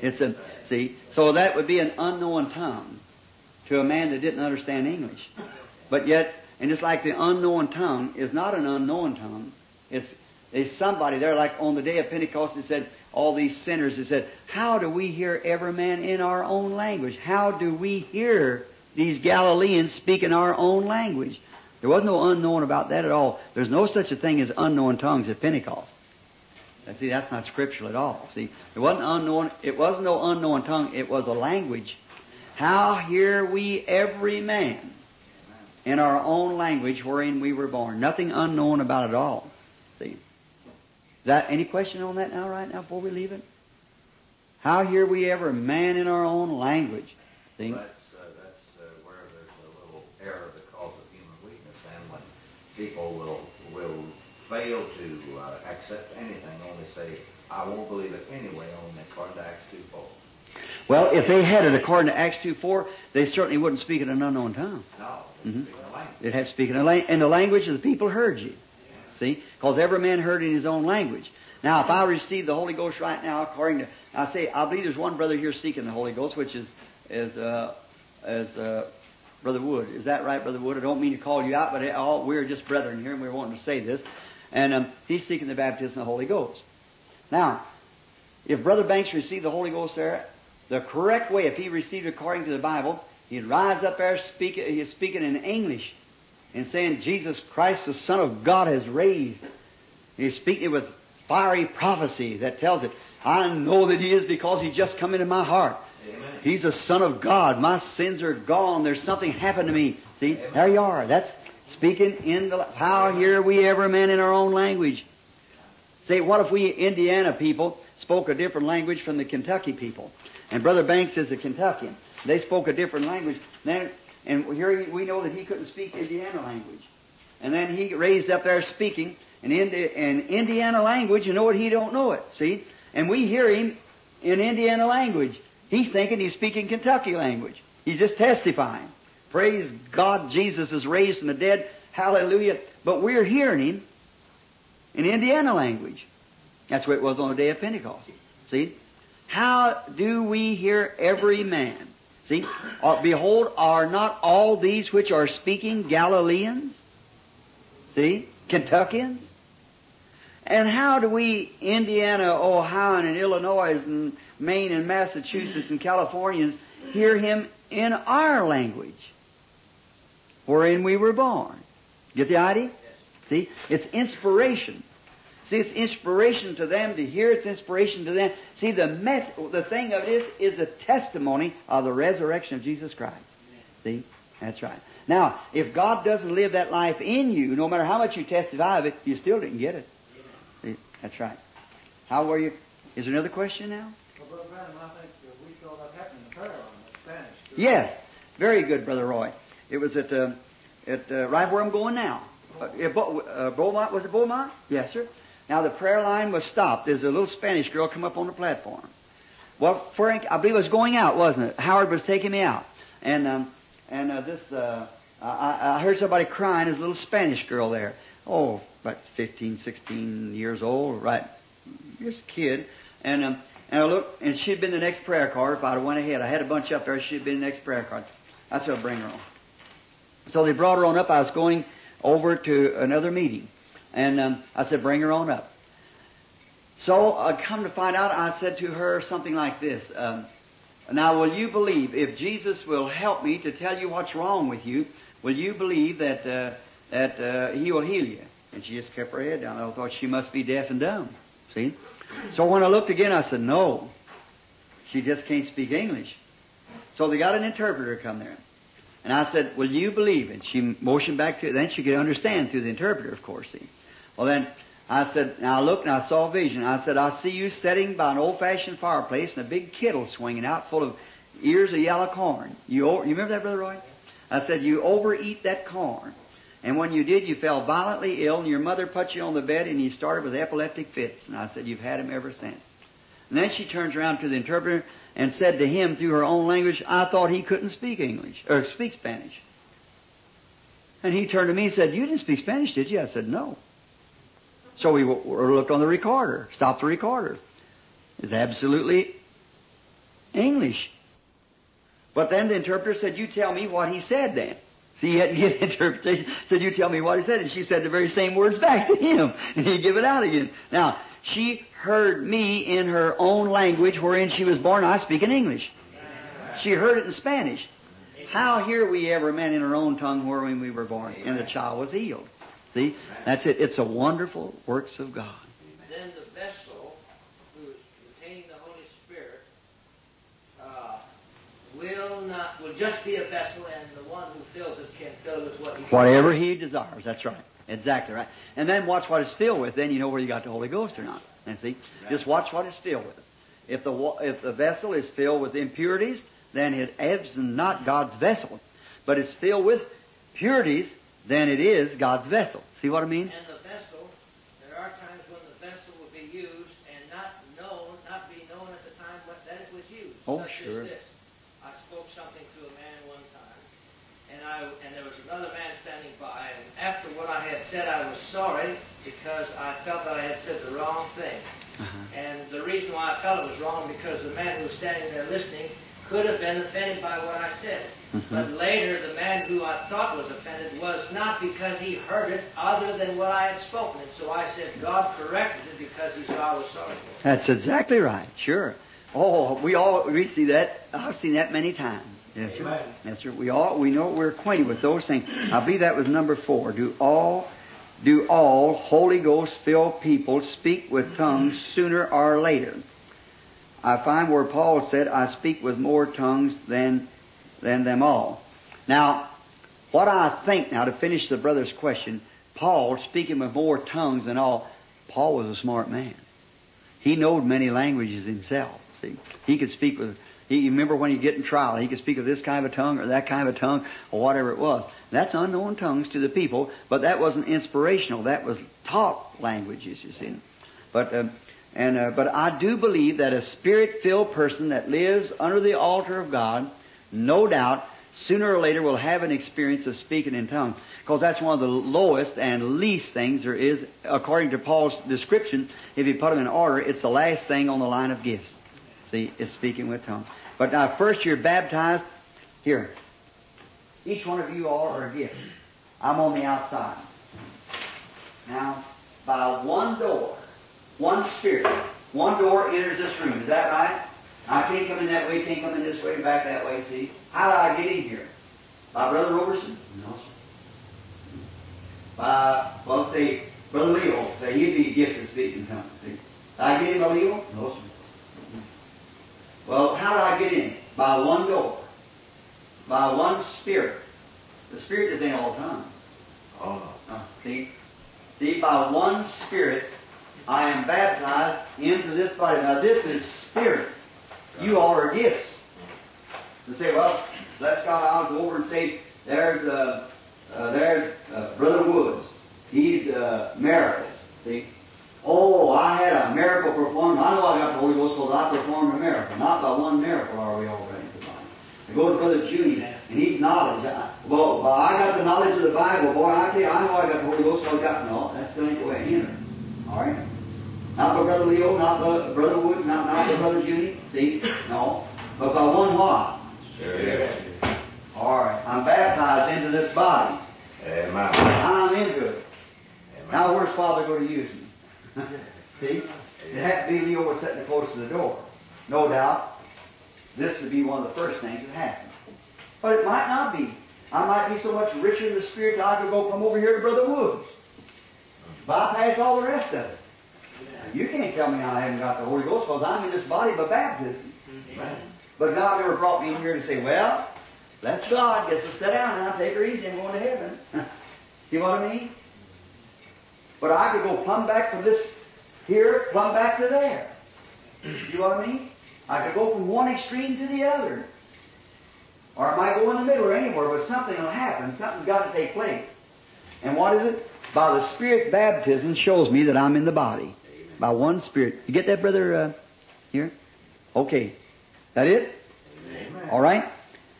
see, so that would be an unknown tongue to a man that didn't understand English. But yet, and just like the unknown tongue is not an unknown tongue, there's somebody there, like on the day of Pentecost, it said, all these sinners, it said, "How do we hear every man in our own language?" How do we hear these Galileans speak in our own language? There wasn't no unknown about that at all. There's no such a thing as unknown tongues at Pentecost. See, that's not scriptural at all. See, it wasn't no unknown tongue, it was a language. How hear we every man in our own language wherein we were born? Nothing unknown about it all. See? Any question on that now, right now, before we leave it? How hear we every man in our own language? See? That's where there's a little error because of human weakness, and when people will fail to accept anything, only say, "I won't believe it anyway," only according to Acts 2:4. Well, if they had it according to Acts 2:4, they certainly wouldn't speak in an unknown tongue. No, they speak in a language. It had to speak in the language of the people heard you. See? Because every man heard in his own language. Now, if I receive the Holy Ghost right now, according to, I believe there's one brother here seeking the Holy Ghost, which is Brother Wood. Is that right, Brother Wood? I don't mean to call you out, but we're just brethren here, and we're wanting to say this. And he's seeking the baptism of the Holy Ghost. Now, if Brother Banks received the Holy Ghost there, the correct way, if he received it according to the Bible, he'd rise up there, he's speaking in English, and saying, "Jesus Christ, the Son of God, has raised." He's speaking it with fiery prophecy that tells it. I know that He is because He just come into my heart. Amen. He's the Son of God. My sins are gone. There's something happened to me. See, Amen. there you are. That's speaking in the... How hear we every man in our own language? Say, what if we Indiana people spoke a different language from the Kentucky people? And Brother Banks is a Kentuckian. They spoke a different language. And here we know that he couldn't speak Indiana language. And then he raised up there speaking in Indiana language. You know what? He don't know it. See? And we hear him in Indiana language. He's thinking he's speaking Kentucky language. He's just testifying. Praise God, Jesus is raised from the dead. Hallelujah. But we're hearing him in Indiana language. That's what it was on the day of Pentecost. See? How do we hear every man? See? Behold, are not all these which are speaking Galileans? See? Kentuckians? And how do we, Indiana, Ohio, and Illinois, and Maine, and Massachusetts, and Californians, hear Him in our language, wherein we were born? Get the idea? See? It's inspiration. See, it's inspiration to them to hear. It's inspiration to them. See, the thing of it is a testimony of the resurrection of Jesus Christ. See? That's right. Now, if God doesn't live that life in you, no matter how much you testify of it, you still didn't get it. See? That's right. How were you? Is there another question now? Well, Brother Branham, I think we saw that happen in the prayer line, in Spanish. Yes. Very good, Brother Roy. It was at right where I'm going now. Beaumont, was it Beaumont? Yes, sir. Now the prayer line was stopped. There's a little Spanish girl come up on the platform. Well, Frank, I believe it was going out, wasn't it? Howard was taking me out, I heard somebody crying. There's a little Spanish girl there. Oh, about 15, 16 years old, right? Just a kid. And I looked, and she'd been the next prayer card. If I'd have went ahead, I had a bunch up there. She'd been the next prayer card. I said, bring her on. So they brought her on up. I was going over to another meeting. And I said, bring her on up. So I come to find out, I said to her something like this. Now, will you believe, if Jesus will help me to tell you what's wrong with you, will you believe that He will heal you? And she just kept her head down. I thought she must be deaf and dumb. See? So when I looked again, I said, no. She just can't speak English. So they got an interpreter come there. And I said, will you believe? And she motioned back to it. Then she could understand through the interpreter, of course. See? Well, then I said, now I looked and I saw a vision. I said, I see you sitting by an old-fashioned fireplace and a big kettle swinging out full of ears of yellow corn. You remember that, Brother Roy? I said, you overeat that corn. And when you did, you fell violently ill, and your mother put you on the bed, and you started with epileptic fits. And I said, you've had them ever since. And then she turns around to the interpreter and said to him through her own language, I thought he couldn't speak English, or speak Spanish. And he turned to me and said, you didn't speak Spanish, did you? I said, no. So we looked on the recorder, stopped the recorder. It's absolutely English. But then the interpreter said, you tell me what he said then. See, he hadn't given interpretation. Said, you tell me what he said. And she said the very same words back to him. And he gave it out again. Now, she heard me in her own language wherein she was born. I speak in English. She heard it in Spanish. How hear we ever man in our own tongue wherein we were born? And the child was healed. See? That's it. It's a wonderful works of God. Then the vessel who is containing the Holy Spirit will just be a vessel, and the one who fills it can fill it with what he Whatever he desires. That's right. Exactly right. And then watch what it's filled with. Then you know whether you got the Holy Ghost or not. And see? Just watch what it's filled with. If the vessel is filled with impurities, then it ebbs and not God's vessel. But it's filled with purities, then it is God's vessel. See what I mean? And the vessel, there are times when the vessel will be used and not be known at the time that it was used. Oh, Such sure. as this. I spoke something to a man one time, and there was another man standing by, and after what I had said, I was sorry because I felt that I had said the wrong thing. And the reason why I felt it was wrong because the man who was standing there listening could have been offended by what I said. But later, the man who I thought was offended was not because he heard it other than what I had spoken. And so I said, God corrected it because he saw I was sorry for it. That's exactly right. Sure. Oh, we see that. I've seen that many times. Yes, sir. Amen. Yes, sir. We know we're acquainted with those things. I believe that was number 4. Do all Holy Ghost filled people speak with tongues sooner or later? I find where Paul said, I speak with more tongues than them all. Now, what I think now, to finish the brother's question, Paul speaking with more tongues than all, Paul was a smart man. He knowed many languages himself. See, he could speak with. You remember when you get in trial, he could speak of this kind of a tongue or that kind of a tongue or whatever it was. That's unknown tongues to the people, but that wasn't inspirational. That was taught languages, you see. But I do believe that a Spirit-filled person that lives under the altar of God, no doubt, sooner or later will have an experience of speaking in tongues. Because that's one of the lowest and least things there is. According to Paul's description, if you put them in order, it's the last thing on the line of gifts. See, it's speaking with tongues. But now, first you're baptized Here. Each one of you all are a gift. I'm on the outside. Now, by one door, one Spirit, one door enters this room. Is that right? I can't come in that way, can't come in this way, back that way, see? How did I get in here? By Brother Roberson? No, sir. By, well, say, Brother Leo. Say, he'd be a gift to speak in tongues, see? Did I get in by Leo? No, sir. Well, how did I get in? By one door. By one Spirit. The Spirit is in all tongues. See? See, by one Spirit, I am baptized into this body. Now, this is Spirit. You all are gifts. You say, well, bless God, I'll go over and say, there's Brother Woods. He's miracles. See? Oh, I had a miracle performed. I know I got the Holy Ghost because I performed a miracle. Not by one miracle are we already in the body. I go to Brother Junie, and he's knowledge. Well, I got the knowledge of the Bible. Boy, I tell you, I know I got the Holy Ghost, so I got no. That's the only way I enter. All right? Not by Brother Leo, not by Brother Woods, not by Brother Junie. See? No. But by one what? Sure. All right. I'm baptized into this body. Amen. I'm into it. Amen. Now, where's Father going to use me? See? It had to be Leo was sitting close to the door. No doubt. This would be one of the first things that happened. But it might not be. I might be so much richer in the Spirit that I could go come over here to Brother Woods. Bypass all the rest of it. You can't tell me I haven't got the Holy Ghost because I'm in this body by baptism. Amen. But God never brought me in here to say, well, that's God. Guess I'll sit down now, take her easy, I'm going to heaven. You know what I mean? But I could go plumb back from this here, plumb back to there. You know what I mean? I could go from one extreme to the other. Or I might go in the middle or anywhere, but something will happen. Something's got to take place. And what is it? By the Spirit baptism shows me that I'm in the body. Amen. By one Spirit. You get that, brother, here? Okay. That it? Amen. All right.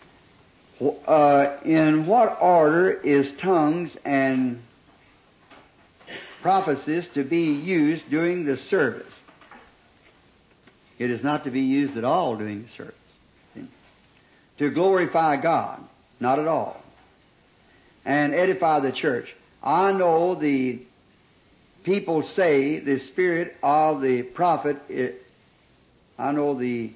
In what order is tongues and prophecies to be used during the service? It is not to be used at all during the service. See? To glorify God, not at all. And edify the church. I know the people say the spirit of the prophet. I know the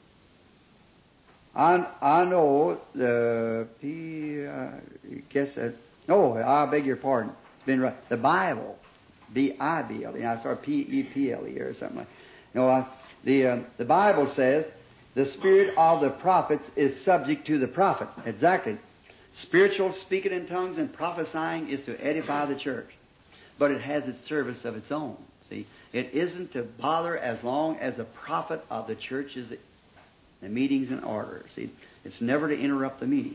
guess that. No, I beg your pardon. It's been right. The Bible, B-I-B-L-E. I saw P-E-P-L-E or something like. No, the Bible says the spirit of the prophets is subject to the prophet. Exactly. Spiritual speaking in tongues and prophesying is to edify the church. But it has its service of its own. See, it isn't to bother as long as the prophet of the church is the meeting's in order. See, it's never to interrupt the meeting.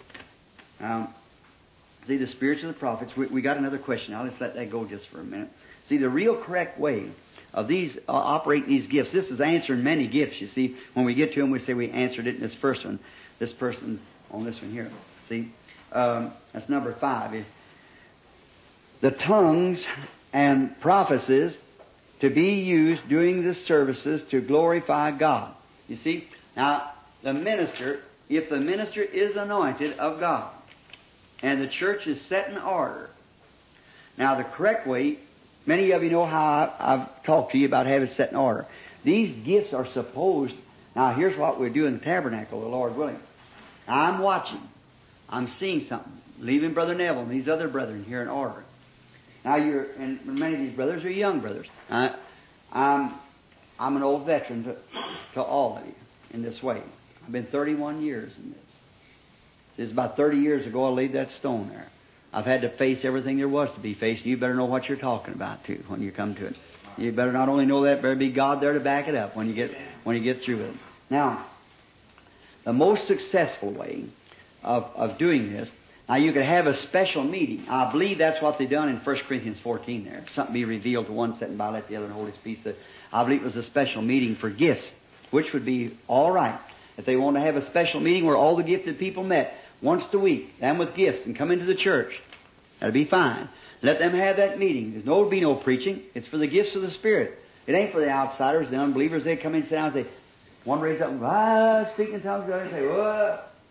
See, the spirits of the prophets. We got another question. Now let's let that go just for a minute. See, the real correct way of these operating these gifts. This is answering many gifts. You see, when we get to them, we say we answered it in this first one. This person on this one here. See, that's number 5. The tongues and prophecies to be used during the services to glorify God. You see, now the minister, if the minister is anointed of God, and the church is set in order. Now the correct way. Many of you know how I've talked to you about having it set in order. These gifts are supposed. Now, here's what we do in the tabernacle, the Lord willing. I'm watching. I'm seeing something. Leaving Brother Neville and these other brethren here in order. Now, and many of these brothers are young brothers. I'm an old veteran to all of you in this way. I've been 31 years in this. It's about 30 years ago I laid that stone there. I've had to face everything there was to be faced. You better know what you're talking about too when you come to it. You better not only know that, better be God there to back it up when you get through with it. Now, the most successful way of doing this. Now, you could have a special meeting. I believe that's what they done in 1 Corinthians 14 there. If something be revealed to one sitting by, let the other hold his peace. I believe it was a special meeting for gifts, which would be all right. If they want to have a special meeting where all the gifted people met once a week, them with gifts, and come into the church, that'd be fine. Let them have that meeting. There'll be no preaching. It's for the gifts of the Spirit. It ain't for the outsiders, the unbelievers. They come in and sit down and say, one raise up and speak in tongues, the other say, whoa.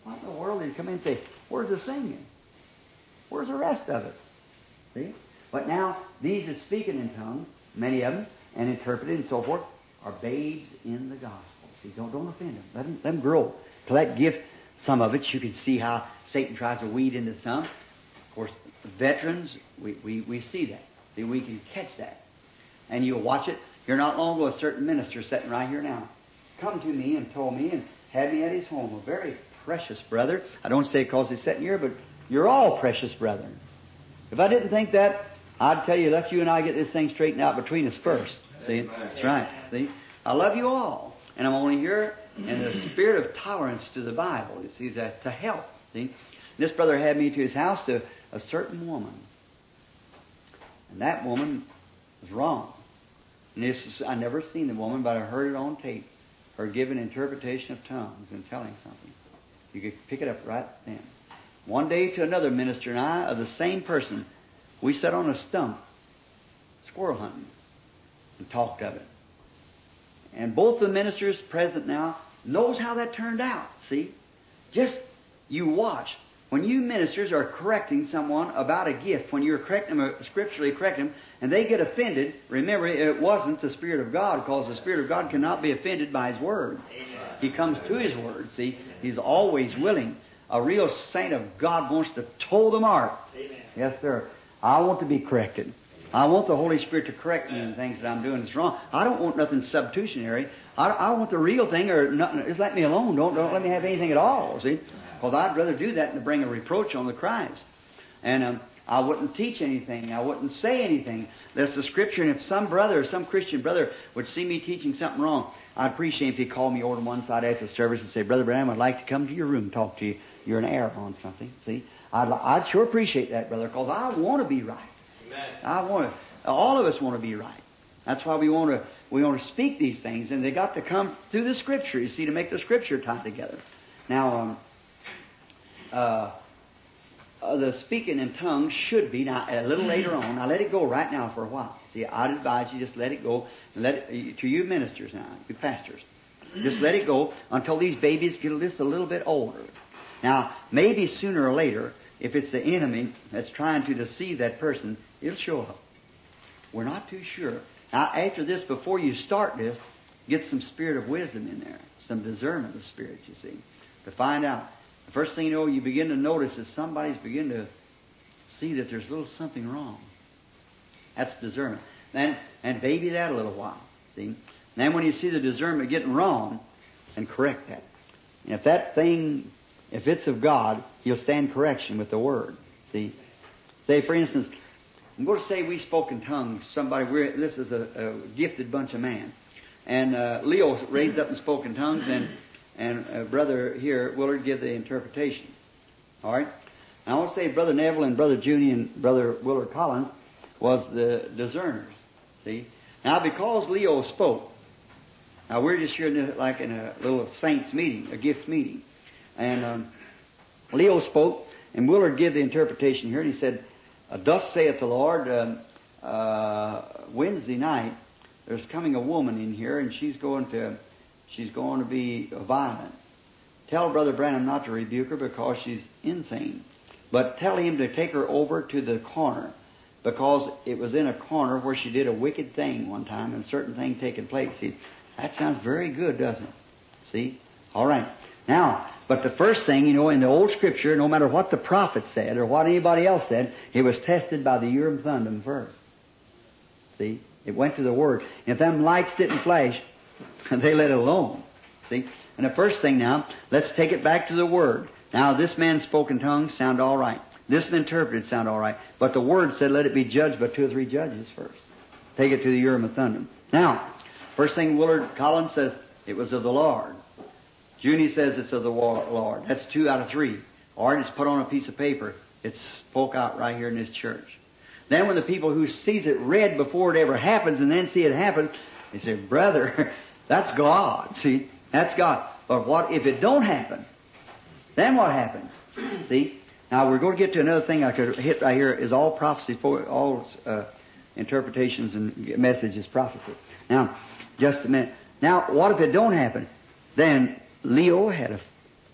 What in the world did he come in and say, where's the singing? Where's the rest of it? See? But now, these that speaking in tongues, many of them, and interpreted and so forth, are babes in the gospel. See, don't offend them. Let them grow. To that gift, some of it, you can see how Satan tries to weed into some. Of course, veterans, we see that. See, we can catch that. And you'll watch it. Here not long ago, a certain minister sitting right here now come to me and told me and had me at his home. A very precious brother. I don't say it because he's sitting here, but you're all precious brethren. If I didn't think that, I'd tell you, let's you and I get this thing straightened out between us first. See? That's right. See? I love you all. And I'm only here in the spirit of tolerance to the Bible. You see, that to help. See? This brother had me to his house to a certain woman. And that woman was wrong. And I never seen the woman, but I heard it on tape. Her giving interpretation of tongues and telling something. You could pick it up right then. One day to another minister and I, of the same person, we sat on a stump, squirrel hunting, and talked of it. And both the ministers present now knows how that turned out. See? Just, you watch. When you ministers are correcting someone about a gift, when you're correcting them, scripturally correcting them, and they get offended, remember, it wasn't the Spirit of God, because the Spirit of God cannot be offended by His Word. Amen. He comes to His Word, see? He's always willing. A real saint of God wants to toe the mark. Amen. Yes, sir. I want to be corrected. I want the Holy Spirit to correct me in things that I'm doing that's wrong. I don't want nothing substitutionary. I want the real thing, or nothing. Just let me alone. Don't let me have anything at all, see? Because I'd rather do that than to bring a reproach on the Christ. And I wouldn't teach anything. I wouldn't say anything. That's the Scripture. And if some brother or some Christian brother would see me teaching something wrong, I'd appreciate if he called me over to one side after the service and say, Brother Branham, I'd like to come to your room and talk to you. You're in error on something. See? I'd sure appreciate that, brother, because I want to be right. Amen. All of us want to be right. That's why we want to speak these things, and they got to come through the Scripture, you see, to make the Scripture tie together. Now, the speaking in tongues should be, now a little later on, now let it go right now for a while. See, I'd advise you just let it go, to you ministers now, you pastors, just let it go until these babies get just a little bit older. Now, maybe sooner or later, if it's the enemy that's trying to deceive that person, it'll show up. We're not too sure. Now, after this, before you start this, get some spirit of wisdom in there, some discernment of spirit, you see, to find out. The first thing you know, you begin to notice is somebody's beginning to see that there's a little something wrong. That's discernment. And baby that a little while, see. And then when you see the discernment getting wrong, and correct that. And if that thing, if it's of God, you'll stand correction with the Word, see. Say, for instance, I'm going to say we spoke in tongues. This is a gifted bunch of men. And Leo raised up and spoke in tongues, and brother here, Willard, give the interpretation. All right? And I want to say Brother Neville and Brother Junie and Brother Willard Collins was the discerners. See? Now, because Leo spoke, now we're just here like in a little saints meeting, a gift meeting. And Leo spoke, and Willard gave the interpretation here, and he said, Thus saith the Lord, Wednesday night, there's coming a woman in here, and she's going to be violent. Tell Brother Branham not to rebuke her because she's insane. But tell him to take her over to the corner, because it was in a corner where she did a wicked thing one time, and a certain thing taking place. See, that sounds very good, doesn't it? See? All right. Now, but the first thing, in the old Scripture, no matter what the prophet said or what anybody else said, it was tested by the Urim Thummim first. See? It went to the Word. If them lights didn't flash, they let it alone. See? And the first thing now, let's take it back to the Word. Now, this man spoke in tongues, sound all right. This one interpreted, sound all right. But the Word said, let it be judged by 2 or 3 judges first. Take it to the Urim Thummim. Now, first thing Willard Collins says, it was of the Lord. Junie says it's of the Lord. That's 2 out of 3. Or it's put on a piece of paper. It's spoke out right here in this church. Then when the people who sees it read before it ever happens and then see it happen, they say, Brother, that's God. See, that's God. But what if it don't happen? Then what happens? See? Now we're going to get to another thing I could hit right here is all prophecy, all interpretations and messages prophecy. Now, just a minute. Now, what if it don't happen? Then Leo had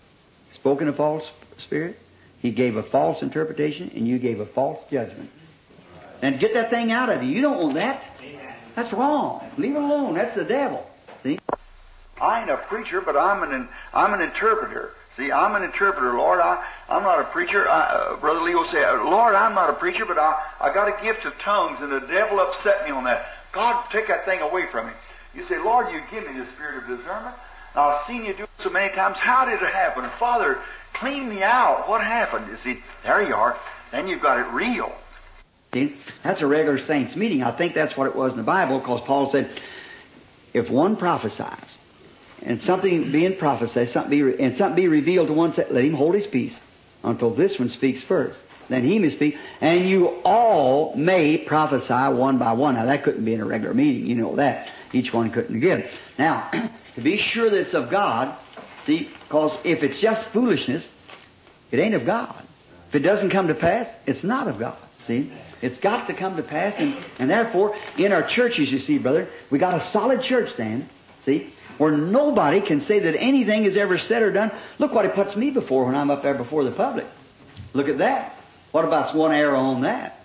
spoke in a false spirit. He gave a false interpretation, and you gave a false judgment. And get that thing out of you. You don't want that. That's wrong. Leave it alone. That's the devil. See? I ain't a preacher, but I'm an interpreter. See, I'm an interpreter, Lord. I'm not a preacher. Brother Lee will say, Lord, I'm not a preacher, but I got a gift of tongues, and the devil upset me on that. God, take that thing away from me. You say, Lord, you give me the spirit of discernment. Now, I've seen you do it so many times. How did it happen? Father, clean me out. What happened? You see, there you are. Then you've got it real. See, that's a regular saints meeting. I think that's what it was in the Bible, because Paul said, if one prophesies, and something being prophesied, something be revealed to one, let him hold his peace until this one speaks first. Then he may speak, and you all may prophesy one by one. Now, that couldn't be in a regular meeting. You know that. Each one couldn't give. Now, to be sure that it's of God, see, because if it's just foolishness, it ain't of God. If it doesn't come to pass, it's not of God. See? It's got to come to pass, and therefore, in our churches, you see, brother, we got a solid church then, see, where nobody can say that anything is ever said or done. Look what He puts me before when I'm up there before the public. Look at that. What about one arrow on that?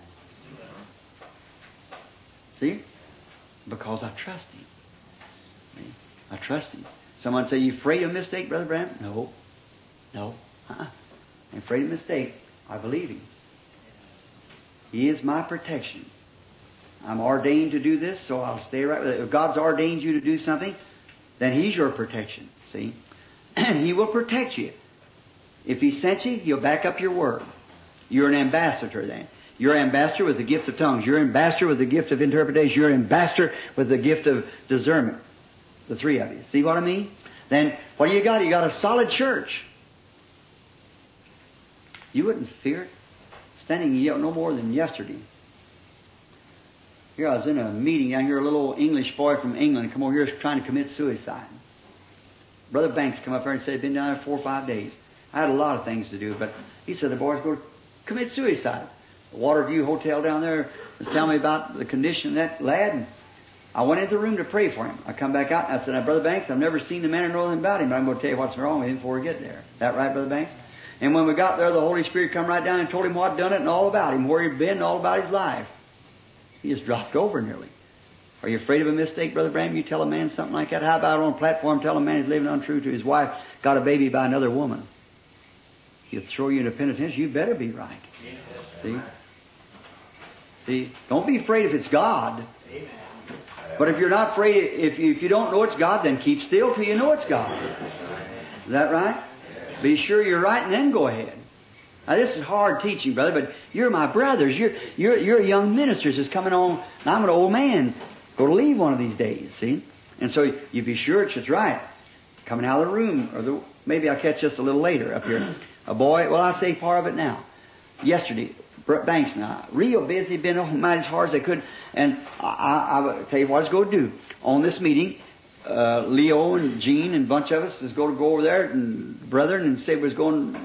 See? Because I trust Him. See? I trust Him. Someone say, you afraid of a mistake, Brother Branham? No. I'm afraid of a mistake. I believe Him. He is my protection. I'm ordained to do this, so I'll stay right with it. If God's ordained you to do something, then He's your protection. See? And He will protect you. If He sent you, He'll back up your word. You're an ambassador then. You're an ambassador with the gift of tongues. You're an ambassador with the gift of interpretation. You're an ambassador with the gift of discernment. The three of you. See what I mean? Then, what do you got? You got a solid church. You wouldn't fear it. Standing no more than yesterday. Here I was in a meeting down here, a little English boy from England come over here trying to commit suicide. Brother Banks come up there and said he'd been down there 4 or 5 days. I had a lot of things to do, but he said the boy's going to commit suicide. The Waterview Hotel down there was telling me about the condition of that lad, and I went into the room to pray for him. I come back out and I said, now, Brother Banks, I've never seen the man or know anything about him, but I'm going to tell you what's wrong with him before we get there. Is that right, Brother Banks? And when we got there, the Holy Spirit come right down and told him what done it and all about him, where he'd been and all about his life. He just dropped over nearly. Are you afraid of a mistake, Brother Branham? You tell a man something like that? How about on a platform tell a man he's living untrue to his wife, got a baby by another woman? He'll throw you into penitentiary. You better be right. See? Don't be afraid if it's God. But if you're not afraid, if you don't know it's God, then keep still till you know it's God. Is that right? Be sure you're right and then go ahead. Now this is hard teaching, brother, but you're my brothers. You're young ministers that's coming on. And I'm an old man. Go to leave one of these days, see? And so you be sure it's right. Coming out of the room, or maybe I'll catch this a little later up here. A boy, well, I'll say part of it now. Yesterday, Banks and I, real busy, been on mighty as hard as I could, and I tell you what I was going to do. On this meeting, Leo and Gene and a bunch of us was going to go over there, and brethren, and say we was going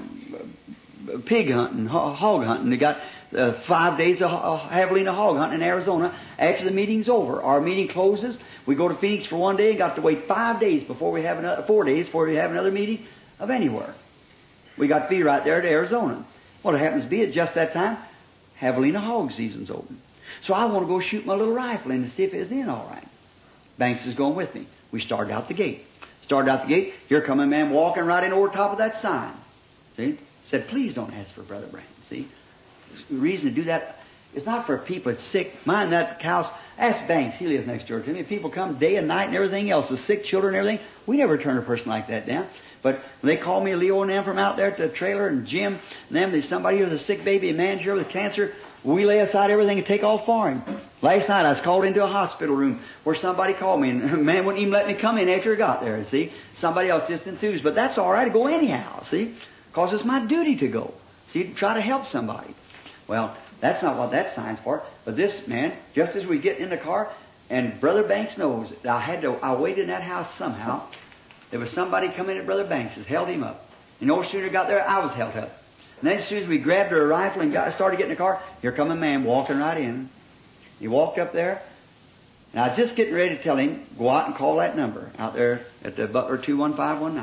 pig hunting, hog hunting. They got 5 days of javelina hog hunting in Arizona. After the meeting's over, our meeting closes. We go to Phoenix for 1 day and got to wait 5 days before we have 4 days before we have another meeting of anywhere. We got to be right there to Arizona. Well, it happens to be at just that time, javelina hog season's open. So I want to go shoot my little rifle in to see if it's in all right. Banks is going with me. We started out the gate. Here come a man walking right in over top of that sign. See? Said, please don't ask for Brother Branham. See? The reason to do that is not for people that's sick. Mind that house. Ask Banks. He lives next door to me. People come day and night and everything else. The sick children and everything. We never turn a person like that down. But when they call me, Leo and them from out there at the trailer, and Jim and them, there's somebody here with a sick baby, a manager with cancer. We lay aside everything and take off for him. Last night I was called into a hospital room where somebody called me, and the man wouldn't even let me come in after I got there, see? Somebody else just enthused. But that's all right to go anyhow, see? Because it's my duty to go. See, to try to help somebody. Well, that's not what that sign's for. But this man, just as we get in the car, and Brother Banks knows, I waited in that house somehow. There was somebody come in at Brother Banks' held him up. And no sooner he got there, I was held up. And then as soon as we grabbed our rifle and started getting in the car, here come a man walking right in. He walked up there, and I was just getting ready to tell him, go out and call that number out there at the Butler 21519.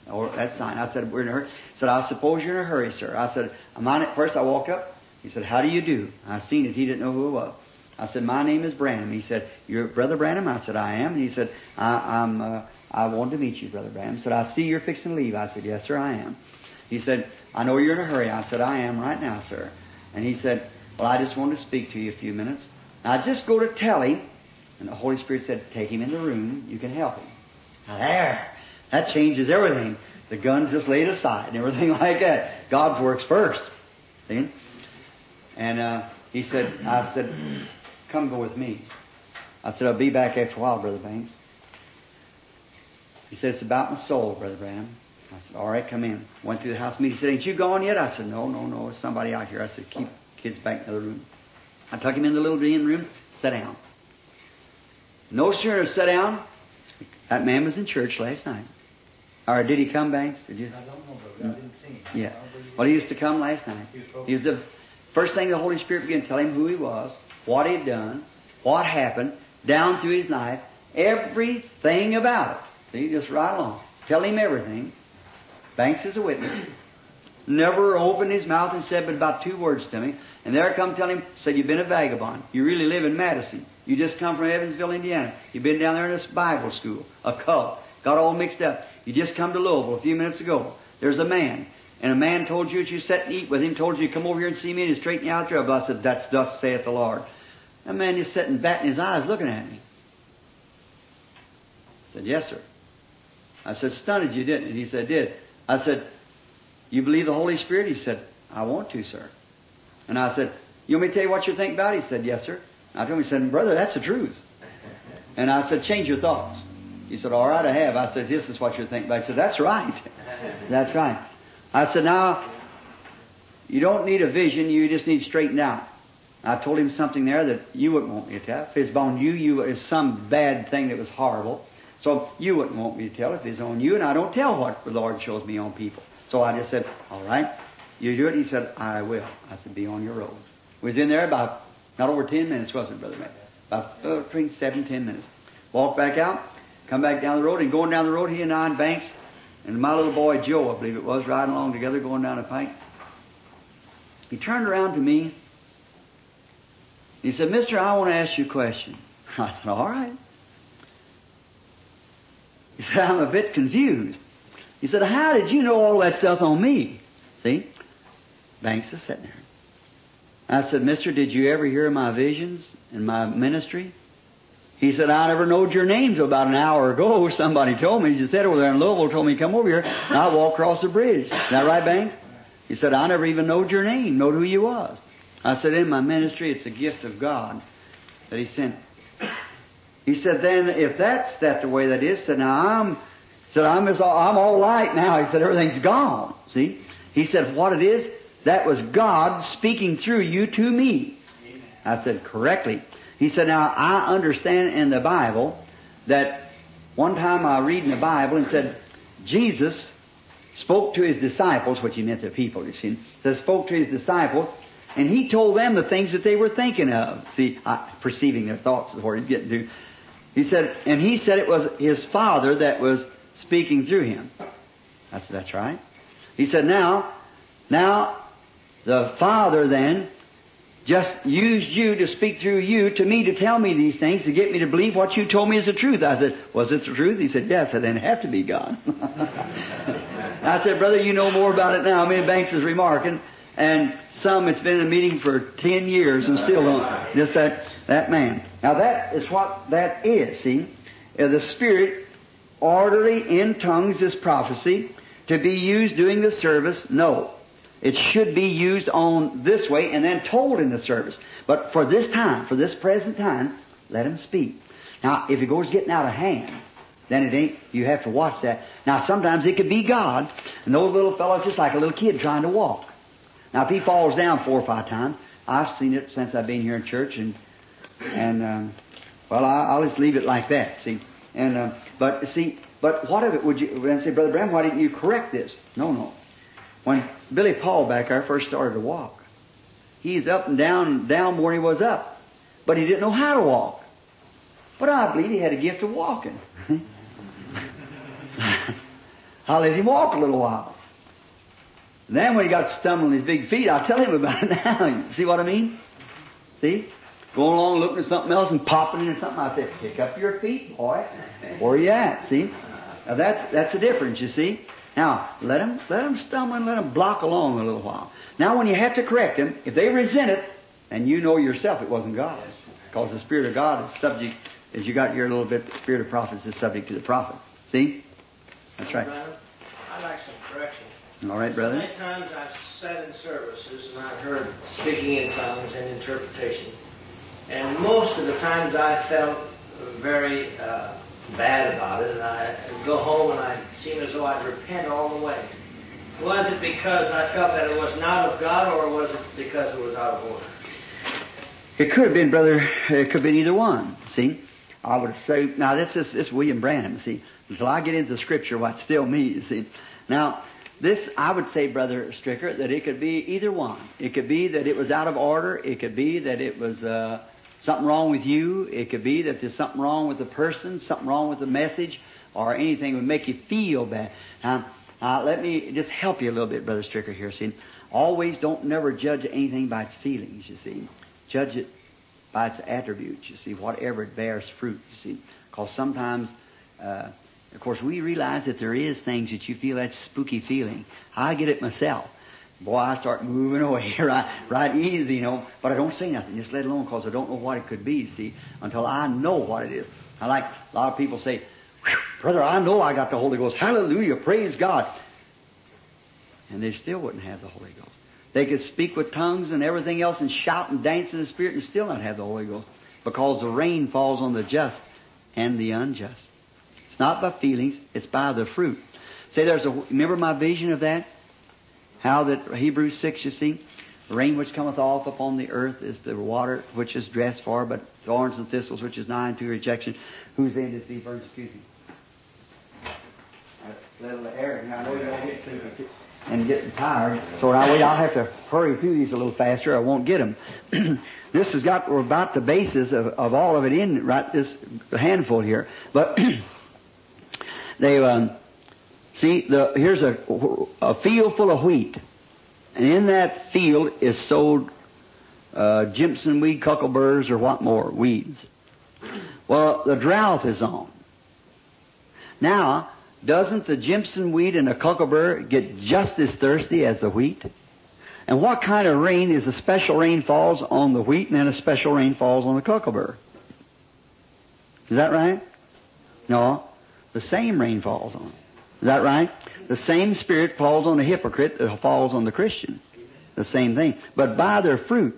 Or that sign. I said, we're in a hurry. He said, I suppose you're in a hurry, sir. I said, I'm on it. First I walked up. He said, how do you do? I seen it. He didn't know who it was. I said, my name is Branham. He said, you're Brother Branham? I said, I am. And he said, I wanted to meet you, Brother Branham. He said, I see you're fixing to leave. I said, yes, sir, I am. He said, I know you're in a hurry. I said, I am right now, sir. And he said, well, I just wanted to speak to you a few minutes. Now, just go to tell him. And the Holy Spirit said, take him in the room. You can help him. Now, there. That changes everything. The gun's just laid aside and everything like that. God's works first. See? And he said, I said, come go with me. I said, I'll be back after a while, Brother Banks. He said, it's about my soul, Brother Branham. I said, all right, come in. Went through the house meeting. He said, ain't you gone yet? I said, no, it's somebody out here. I said, keep kids back in the other room. I took him in the little green room, sat down. No sooner sat down, that man was in church last night. Or did he come, Banks? Did you? I don't know, brother. I didn't see him. Yeah. Well, he used to come last night. He was the first thing the Holy Spirit began to tell him who he was, what he had done, what happened, down through his life, everything about it. See, just right along. Tell him everything. Banks is a witness. Never opened his mouth and said but about 2 words to me. And there I come tell him, said, you've been a vagabond. You really live in Madison. You just come from Evansville, Indiana. You've been down there in this Bible school, a cult. Got all mixed up. You just come to Louisville a few minutes ago. There's a man. And a man told you that you sat and eat with him, told you to come over here and see me and straighten you out trouble. I said, that's thus saith the Lord. That man just sitting batting his eyes looking at me. I said, yes, sir. I said, stunned you, didn't it? He said, did. I said, you believe the Holy Spirit? He said, I want to, sir. And I said, you want me to tell you what you think about it? He said, yes, sir. I told him, he said, brother, that's the truth. And I said, change your thoughts. He said, all right, I have. I said, this is what you think about it. He said, that's right. That's right. I said, now, you don't need a vision, you just need straightened out. I told him something there that you wouldn't want me to tell. If it's on you, it's some bad thing that was horrible. So you wouldn't want me to tell if it's on you, and I don't tell what the Lord shows me on people. So I just said, all right, you do it? He said, I will. I said, be on your road. We was in there about, not over 10 minutes, wasn't it, Brother Matt? About between 7 and 10 minutes. Walked back out, come back down the road, and going down the road, he and I and Banks, and my little boy Joe, I believe it was, riding along together, going down a pike. He turned around to me. He said, mister, I want to ask you a question. I said, all right. He said, I'm a bit confused. He said, how did you know all that stuff on me? See? Banks is sitting there. I said, mister, did you ever hear my visions and my ministry? He said, I never knowed your name till about an hour ago. Somebody told me. He just said over there in Louisville, told me to come over here. And I walked across the bridge. Is that right, Banks? He said, I never even knowed your name, knowed who you was. I said, in my ministry, it's a gift of God that He sent. He said, then if that's the way that is, said, now I'm all right now. He said, everything's gone. See? He said, what it is, that was God speaking through you to me. Amen. I said, correctly. He said, now I understand in the Bible that one time I read in the Bible and said, Jesus spoke to His disciples, which He meant the people, you see. He spoke to His disciples, and He told them the things that they were thinking of. See, perceiving their thoughts is where He's getting to. He said it was His Father that was speaking through Him. I said, that's right. He said, now, the Father then just used you to speak through you to me to tell me these things, to get me to believe what you told me is the truth. I said, was it the truth? He said, yes. I said, then it have to be God. I said, brother, you know more about it now. Me and Banks is remarking. And it's been in a meeting for 10 years and still don't. Just that man. Now that is what that is, see. The Spirit orderly in tongues is prophecy to be used during the service. No. It should be used on this way and then told in the service. But for this time, for this present time, let Him speak. Now, if it goes getting out of hand, then it ain't, you have to watch that. Now, sometimes it could be God, and those little fellows just like a little kid trying to walk. Now, if he falls down 4 or 5 times, I've seen it since I've been here in church, well, I'll just leave it like that, see. But what of it would you, and say, Brother Branham, why didn't you correct this? No. When Billy Paul back there first started to walk, he's up and down more than he was up. But he didn't know how to walk. But I believe he had a gift of walking. I let him walk a little while. And then when he got stumbling his big feet, I'll tell him about it now. See what I mean? See? Going along looking at something else and popping into something. I said, pick up your feet, boy. Where are you at? See? Now that's the difference, you see. Now, let them stumble and let them block along a little while. Now, when you have to correct them, if they resent it, and you know yourself it wasn't God. Because the Spirit of God is subject, as you got your little bit, the Spirit of prophets is subject to the prophet. See? That's right. Brother, I'd like some correction. All right, brother. Many times I've sat in services and I've heard speaking in tongues and interpretation. And most of the times I felt very bad about it, and I'd go home and I seemed as though I'd repent all the way. Was it because I felt that it was not of God, or was it because it was out of order? It could have been, brother, it could have been either one. See? I would say, now this is William Branham, see. Until I get into Scripture, what's still me, you see. Now, this, I would say, Brother Stricker, that it could be either one. It could be that it was out of order. It could be that it was something wrong with you. It could be that there's something wrong with the person, something wrong with the message, or anything that would make you feel bad. Now, let me just help you a little bit, Brother Stricker, here, see. Always never judge anything by its feelings, you see. Judge it by its attributes, you see, whatever it bears fruit, you see. Because sometimes, of course, we realize that there is things that you feel that spooky feeling. I get it myself. Boy, I start moving away right easy, you know. But I don't say nothing, just let it alone, because I don't know what it could be, you see, until I know what it is. I like a lot of people say, brother, I know I got the Holy Ghost. Hallelujah, praise God. And they still wouldn't have the Holy Ghost. They could speak with tongues and everything else and shout and dance in the Spirit and still not have the Holy Ghost. Because the rain falls on the just and the unjust. It's not by feelings, it's by the fruit. Say remember my vision of that? How that Hebrews 6, you see? The rain which cometh off upon the earth is the water which is dressed for, but thorns and thistles which is nigh unto rejection. Whose end is the burnt, excuse me. A little air, and I know you don't get sleepy and getting tired, so now I'll have to hurry through these a little faster. I won't get them. This has got about the basis of all of it in right this handful here. But they here's a field full of wheat, and in that field is sowed Jimson weed, cuckleburrs, or what more weeds. Well, the drought is on. Now, doesn't the Jimson weed and the cuckleburr get just as thirsty as the wheat? And what kind of rain is a special rain falls on the wheat and then a special rain falls on the cuckleburr? Is that right? No. The same rain falls on it. Is that right? The same Spirit falls on the hypocrite that falls on the Christian. The same thing. But by their fruit.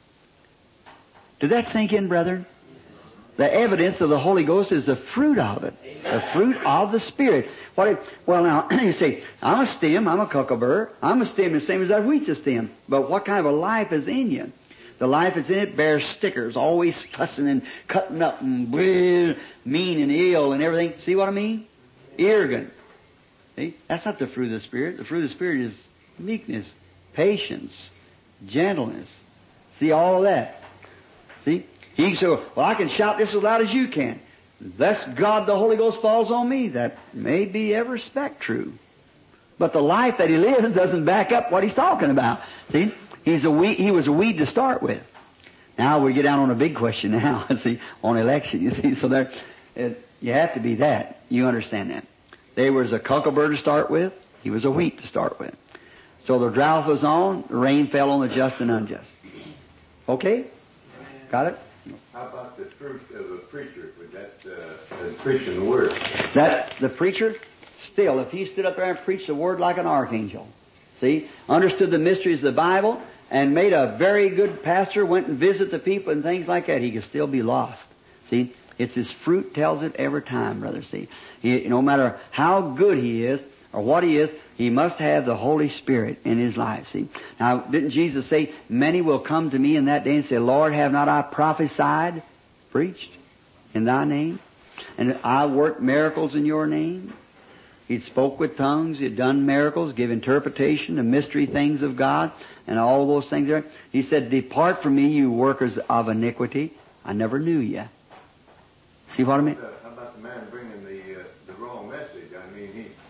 Did that sink in, brethren? The evidence of the Holy Ghost is the fruit of it. The fruit of the Spirit. Well, now, you say, I'm a stem, I'm a cuckleburr. I'm a stem the same as that wheat's a stem. But what kind of a life is in you? The life that's in it bears stickers, always fussing and cutting up and bleh, mean and ill and everything. See what I mean? Arrogant. See? That's not the fruit of the Spirit. The fruit of the Spirit is meekness, patience, gentleness. See all of that? See? He can say, well, I can shout this as loud as you can. Lest God the Holy Ghost falls on me. That may be every speck true. But the life that he lives doesn't back up what he's talking about. See? He was a weed to start with. Now we get down on a big question now. See, on election, you see. So you have to be that. You understand that. There was a cuckleburr to start with. He was a wheat to start with. So the drought was on. The rain fell on the just and unjust. Okay? Got it? How about the fruit of a preacher? Would that preaching the word? That the preacher, still, if he stood up there and preached the word like an archangel, see, understood the mysteries of the Bible, and made a very good pastor, went and visited the people and things like that, he could still be lost. See, it's his fruit tells it every time, brother. See, no matter how good he is or what he is, he must have the Holy Spirit in his life. See, now didn't Jesus say, "Many will come to me in that day and say, Lord, have not I prophesied, preached in Thy name, and I worked miracles in Your name"? He'd spoke with tongues, he'd done miracles, give interpretation of mystery things of God, and all those things there. He said, "Depart from me, you workers of iniquity. I never knew you." See what I mean? How about the man bringing the wrong message? I mean, he's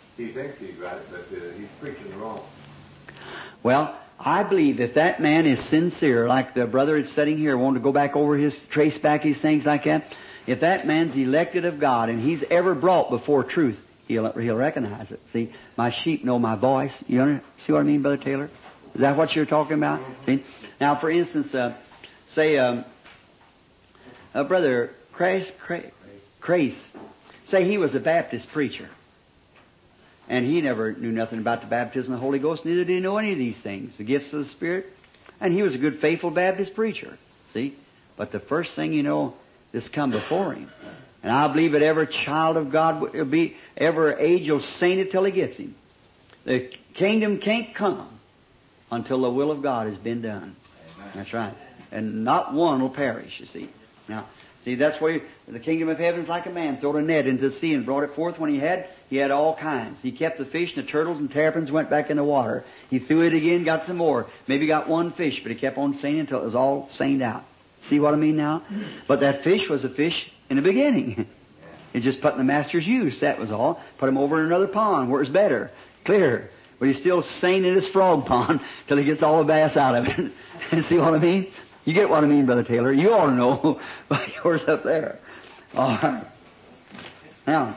think he's right, but he's preaching wrong. Well, I believe if that man is sincere, like the brother is sitting here, wanting to go back over trace back his things like that, if that man's elected of God and he's ever brought before truth, he'll recognize it. See, my sheep know my voice. See what I mean, Brother Taylor? Is that what you're talking about? See? Now, for instance, say, Brother Crace, say he was a Baptist preacher. And he never knew nothing about the baptism of the Holy Ghost, neither did he know any of these things, the gifts of the Spirit. And he was a good, faithful Baptist preacher. See? But the first thing you know, this come before him. And I believe that every child of God will be, every age will saint it till he gets him. The kingdom can't come until the will of God has been done. Amen. That's right. And not one will perish, you see. Now, see, that's why the kingdom of heaven is like a man throwed a net into the sea and brought it forth. When he had all kinds. He kept the fish and the turtles and terrapins, went back in the water. He threw it again, got some more. Maybe got one fish, but he kept on seining until it was all seined out. See what I mean now? But that fish was a fish in the beginning. It's just put in the master's use, that was all. Put him over in another pond where it's better, clearer. But he's still sane in his frog pond till he gets all the bass out of it. See what I mean? You get what I mean, Brother Taylor. You ought to know by yours up there. All right. Now,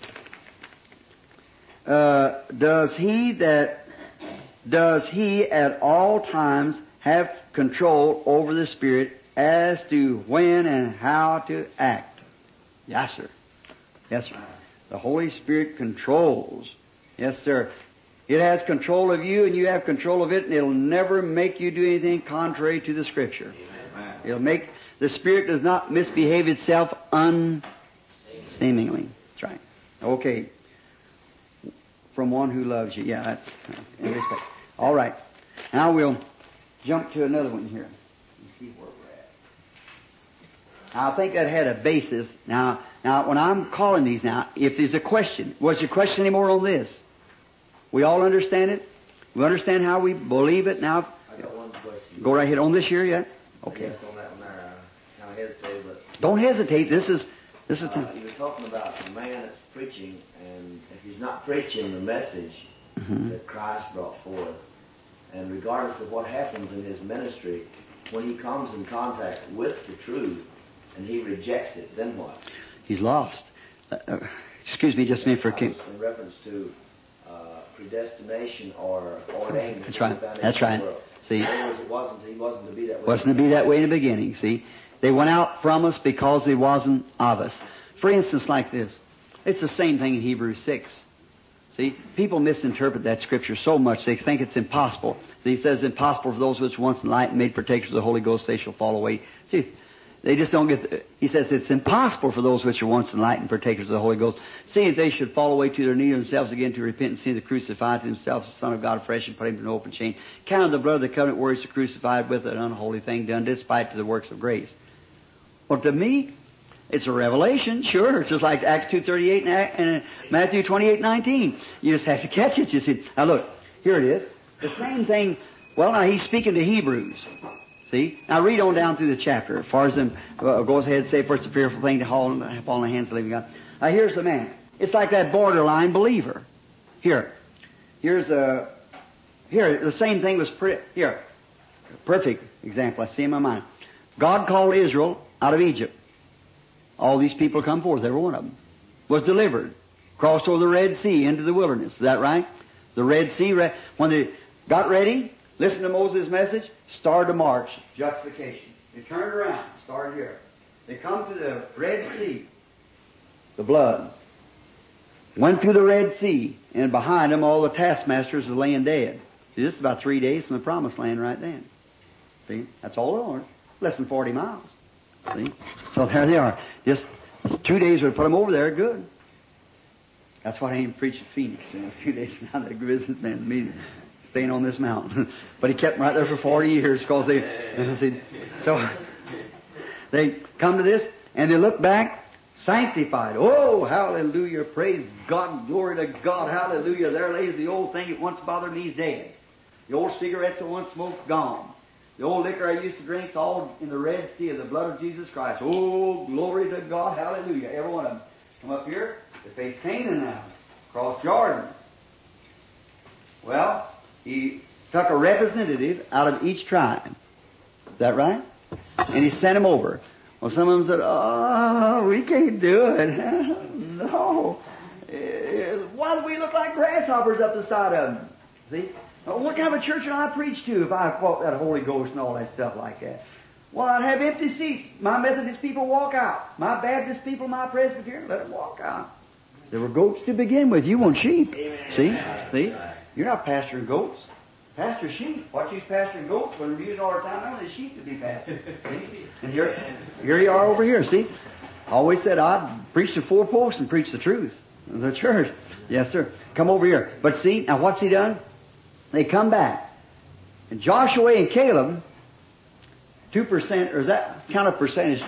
does he at all times have control over the Spirit as to when and how to act? Yes, sir. Yes, sir. The Holy Spirit controls. Yes, sir. It has control of you, and you have control of it, and it'll never make you do anything contrary to the Scripture. Amen. It'll make the Spirit does not misbehave itself unseemingly. That's right. Okay. From one who loves you. Yeah, that's in respect. All right. Now we'll jump to another one here. Let's see where we're at. Now, I think that had a basis. Now, when I'm calling these now, if there's a question, was your question any more on this? We all understand it? We understand how we believe it now? I got one question. Go right ahead. On this here yet? Okay. Yes, on that one there. I kind of hesitated, but... Don't hesitate. This is time. You were talking about a man that's preaching, and if he's not preaching the message that Christ brought forth, and regardless of what happens in his ministry, when he comes in contact with the truth and he rejects it, then what? He's lost. Excuse me just a minute for a king. In reference to predestination or ordained. That's right. That's right. See, in other words, he wasn't to be that way. Wasn't to be that way in the beginning. See, they went out from us because they wasn't of us. For instance, like this, it's the same thing in Hebrews 6. See, people misinterpret that Scripture so much they think it's impossible. See, he says, impossible for those which once enlightened, made partakers of the Holy Ghost, they shall fall away. See, they just don't get... He says it's impossible for those which are once enlightened, partakers of the Holy Ghost, seeing they should fall away to their knee themselves again to repent and see the crucified to themselves the Son of God afresh and put him to an open chain. Count the blood of the covenant words to crucified with an unholy thing done despite to the works of grace. Well, to me, it's a revelation, sure. It's just like Acts 2:38 and Matthew 28:19. You just have to catch it, you see. Now look, here it is. The same thing. Well, now he's speaking to Hebrews. See? Now read on down through the chapter. As far as them goes ahead and say, for it's a fearful thing to fall in the hands of the living God. Now here's the man. It's like that borderline believer. Here's the same thing was here. Perfect example I see in my mind. God called Israel out of Egypt. All these people come forth, every one of them. Was delivered. Crossed over the Red Sea into the wilderness. Is that right? The Red Sea, when they got ready, listened to Moses' message, started to march. Justification. They turned around, started here. They come to the Red Sea. The blood. Went through the Red Sea, and behind them all the taskmasters are laying dead. See, this is about 3 days from the Promised Land right then. See? That's all they are. Less than 40 miles. See? So there they are. Just 2 days would put them over there, good. That's why I ain't preached at Phoenix. A few days from now, the businessman meeting, staying on this mountain. But he kept them right there for 40 years because so they come to this and they look back, sanctified. Oh, hallelujah, praise God, glory to God, hallelujah. There lays the old thing that once bothered me, he's dead. The old cigarettes that once smoked, gone. The old liquor I used to drink, it's all in the Red Sea of the blood of Jesus Christ. Oh, glory to God, hallelujah. Every one of them come up here, they face Canaan now, cross Jordan. Well, he took a representative out of each tribe. Is that right? And he sent him over. Well, some of them said, "Oh, we can't do it." No. Why do we look like grasshoppers up the side of them? See? What kind of a church would I preach to if I fought that Holy Ghost and all that stuff like that? Well, I'd have empty seats. My Methodist people walk out. My Baptist people, my Presbyterian, let them walk out. There were goats to begin with. You want sheep. Amen. See? You're not pasturing goats. Pastor sheep. What you's pasturing goats when we're using all the time? I want the sheep to be pastured. See? And here you are over here. See? I always said I'd preach the four posts and preach the truth. The church. Yes, sir. Come over here. But see, now what's he done? They come back. And Joshua and Caleb, 2%, or is that count of percentage?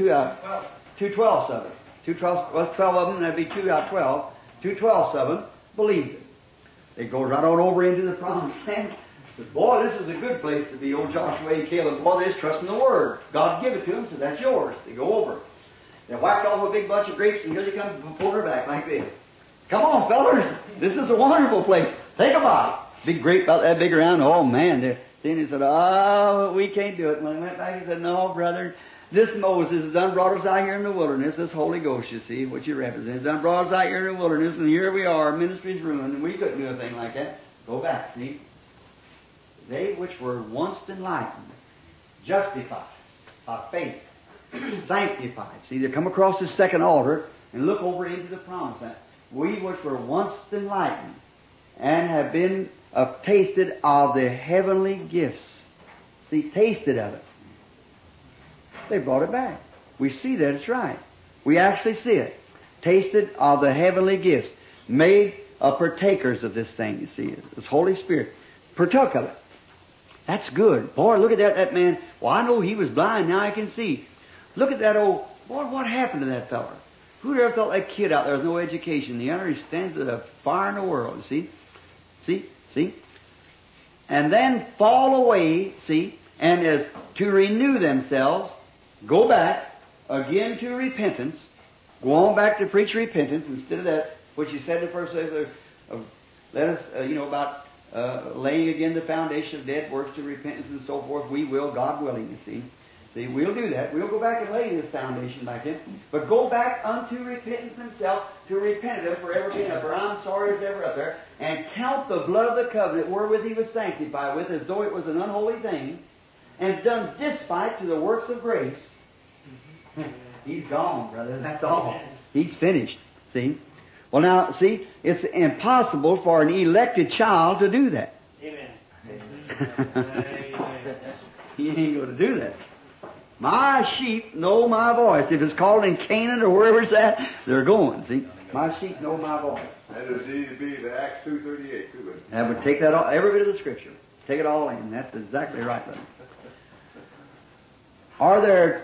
2/12 of it. 2/12, well, 12 of them, that'd be 2 out of 12. 2/12 of them believed it. They go right on over into the promised land. But boy, this is a good place to be. Old Joshua and Caleb, boy, they're trusting the Word. God give it to them, so that's yours. They go over. They whacked off a big bunch of grapes, and here they come pulling her back like this. Come on, fellas. This is a wonderful place. Think about it. Big grape about that big around. Oh, man. Then he said, "Oh, we can't do it." When he went back, he said, "No, brother. This Moses has done brought us out here in the wilderness. This Holy Ghost, you see, what you represent, has done brought us out here in the wilderness, and here we are. Ministry's ruined, and we couldn't do a thing like that. Go back, see? They which were once enlightened, justified by faith, sanctified. See, they come across the second altar and look over into the promised land. We which were once enlightened and have been tasted of the heavenly gifts. See, tasted of it. They brought it back. We see that it's right. We actually see it. Tasted of the heavenly gifts. Made partakers of this thing, you see. This Holy Spirit. Partook of it. That's good. Boy, look at that man. Well, I know he was blind. Now I can see. Look at that old... Boy, what happened to that fella? Who'd ever thought that kid out there with no education? The other, he stands at a fire in the world. See? See? And then fall away, see? And as to renew themselves, go back again to repentance. Go on back to preach repentance instead of that, which he said in the first place, let us, about laying again the foundation of dead works to repentance and so forth. We will, God willing, you see. See, we'll do that. We'll go back and lay this foundation back in. But go back unto repentance himself, to repent of him for ever being up there. I'm sorry as ever up there. And count the blood of the covenant wherewith he was sanctified with as though it was an unholy thing, and has done despite to the works of grace. He's gone, brother. That's all. He's finished. See? Well, now, see, it's impossible for an elected child to do that. Amen. He ain't going to do that. My sheep know my voice. If it's called in Canaan or wherever it's at, they're going. See? My sheep know my voice. That is easy to be the Acts 2:38 too. That would take that all, every bit of the Scripture. Take it all in. That's exactly right, brother. Are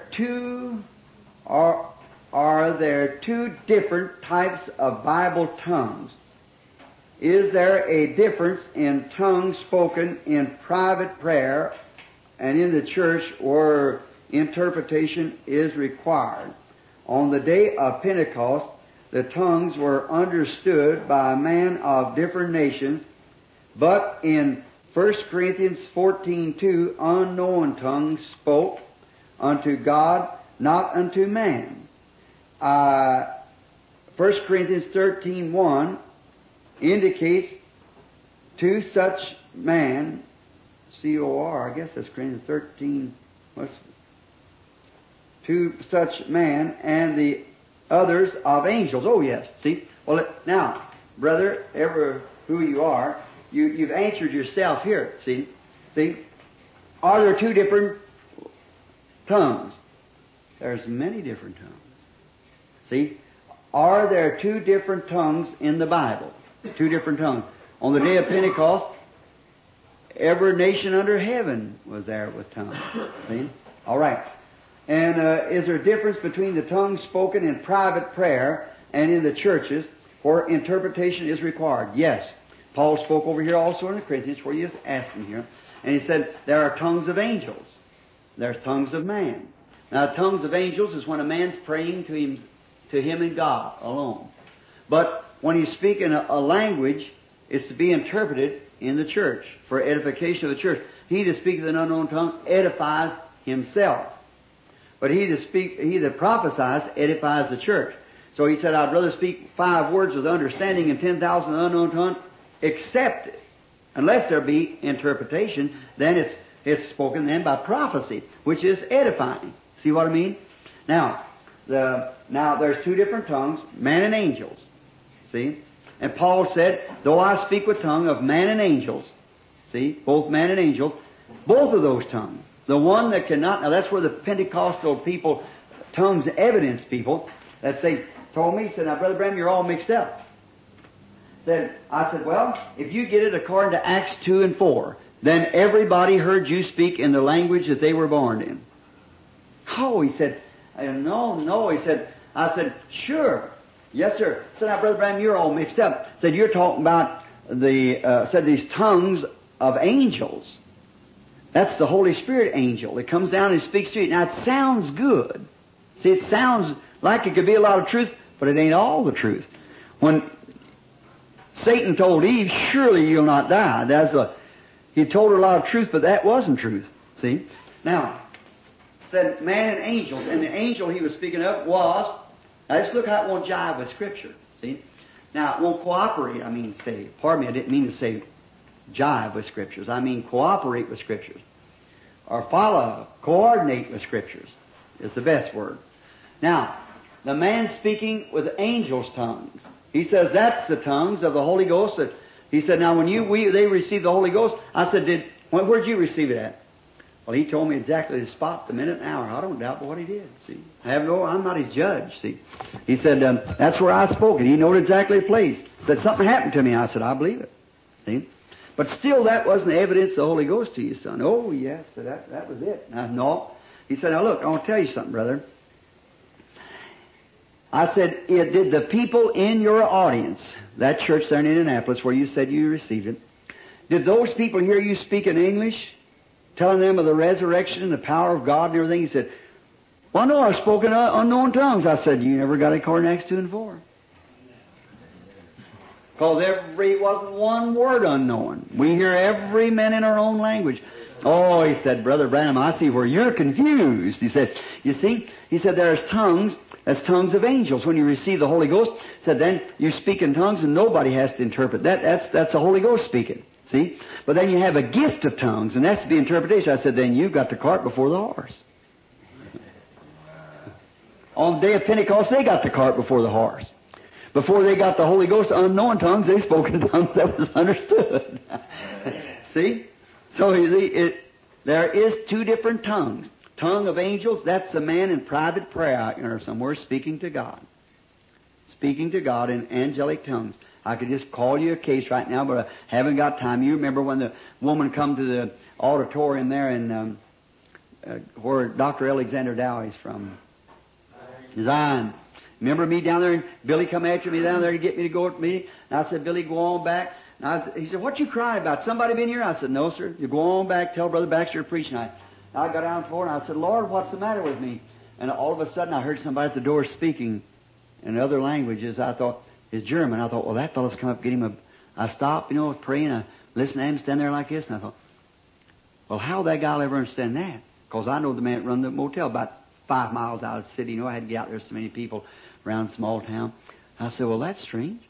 there two different types of Bible tongues? Is there a difference in tongues spoken in private prayer and in the church where interpretation is required? On the day of Pentecost, the tongues were understood by men of different nations, but in 1 Corinthians 14:2, unknown tongues spoke unto God, not unto man. 1 Corinthians 13:1 indicates to such man, C-O-R, I guess that's Corinthians 13, to such man and the others of angels. Oh, yes. See? Well, now, brother, ever who you are, you've answered yourself here. See? Are there two different tongues? There's many different tongues. See? Are there two different tongues in the Bible? Two different tongues. On the day of Pentecost, every nation under heaven was there with tongues. See? All right. And is there a difference between the tongues spoken in private prayer and in the churches where interpretation is required? Yes. Paul spoke over here also in the Corinthians where he was asking here. And he said there are tongues of angels. There's tongues of man. Now, tongues of angels is when a man's praying to him and God alone. But when he's speaking a language, it's to be interpreted in the church, for edification of the church. He that speaketh in an unknown tongue edifies himself. But he that prophesies edifies the church. So he said, I'd rather speak 5 words with understanding and 10,000 unknown tongue, except, unless there be interpretation, then it's spoken then by prophecy, which is edifying. See what I mean? Now there's 2 different tongues, man and angels. See? And Paul said, though I speak with tongue of man and angels, see, both man and angels, both of those tongues. The one that cannot, now that's where the Pentecostal people, tongues evidence people, that say, told me, said, now Brother Branham, you're all mixed up. I said, well, if you get it according to Acts 2 and 4, then everybody heard you speak in the language that they were born in. Oh, he said, no, he said, I said, sure. Yes, sir. Said, now, Brother Branham, you're all mixed up. Said, you're talking about these tongues of angels. That's the Holy Spirit angel. It comes down and speaks to you. Now, it sounds good. See, it sounds like it could be a lot of truth, but it ain't all the truth. When Satan told Eve, surely you'll not die. He told her a lot of truth, but that wasn't truth. See? Now, said man and angels, and the angel he was speaking of was, now let's look how it won't jive with Scripture. See? Now, it won't cooperate, I didn't mean to say jive with Scriptures. I mean cooperate with Scriptures. Or follow, coordinate with Scriptures is the best word. Now, the man speaking with angels' tongues, he says that's the tongues of the Holy Ghost. He said, now when they received the Holy Ghost, I said, where'd you receive it at? Well, he told me exactly the spot, the minute, and hour. I don't doubt what he did. See, I'm not his judge. See, he said that's where I spoke, and he knew exactly the place. Said something happened to me. I said I believe it. See, but still that wasn't evidence of the Holy Ghost to you, son. Oh yes, that was it. Now, no, he said, now look, I want to tell you something, brother. I said, did the people in your audience, that church there in Indianapolis where you said you received it, did those people hear you speak in English? Telling them of the resurrection and the power of God and everything. He said, well, no, I spoke in unknown tongues. I said, you never got it according to Acts 2 and 4. Because wasn't one word unknown. We hear every man in our own language. Oh, he said, Brother Branham, I see where you're confused. He said, you see, he said, there's tongues, that's tongues of angels. When you receive the Holy Ghost, said then you speak in tongues and nobody has to interpret. That's the Holy Ghost speaking. See? But then you have a gift of tongues, and that's the interpretation. I said, then you've got the cart before the horse. On the day of Pentecost, they got the cart before the horse. Before they got the Holy Ghost, unknown tongues, they spoke in tongues that was understood. See? So there is 2 different tongues. Tongue of angels, that's a man in private prayer out there somewhere speaking to God. Speaking to God in angelic tongues. I could just call you a case right now, but I haven't got time. You remember when the woman come to the auditorium there in where Dr. Alexander Dow is from? Zion. Remember me down there? And Billy come after me down there to get me to go to the meeting. And I said, Billy, go on back. And he said, what you crying about? Somebody been here? I said, no, sir. You go on back, tell Brother Baxter you're preaching. I got down the floor and I said, Lord, what's the matter with me? And all of a sudden I heard somebody at the door speaking in other languages. I thought, it's German. I thought, well, that fellow's come up, get him I stopped, praying. I listened to him stand there like this, and I thought, well, how'll that guy ever understand that? Because I know the man that run the motel about 5 miles out of the city. I had to get out there, so many people around a small town. I said, well, that's strange.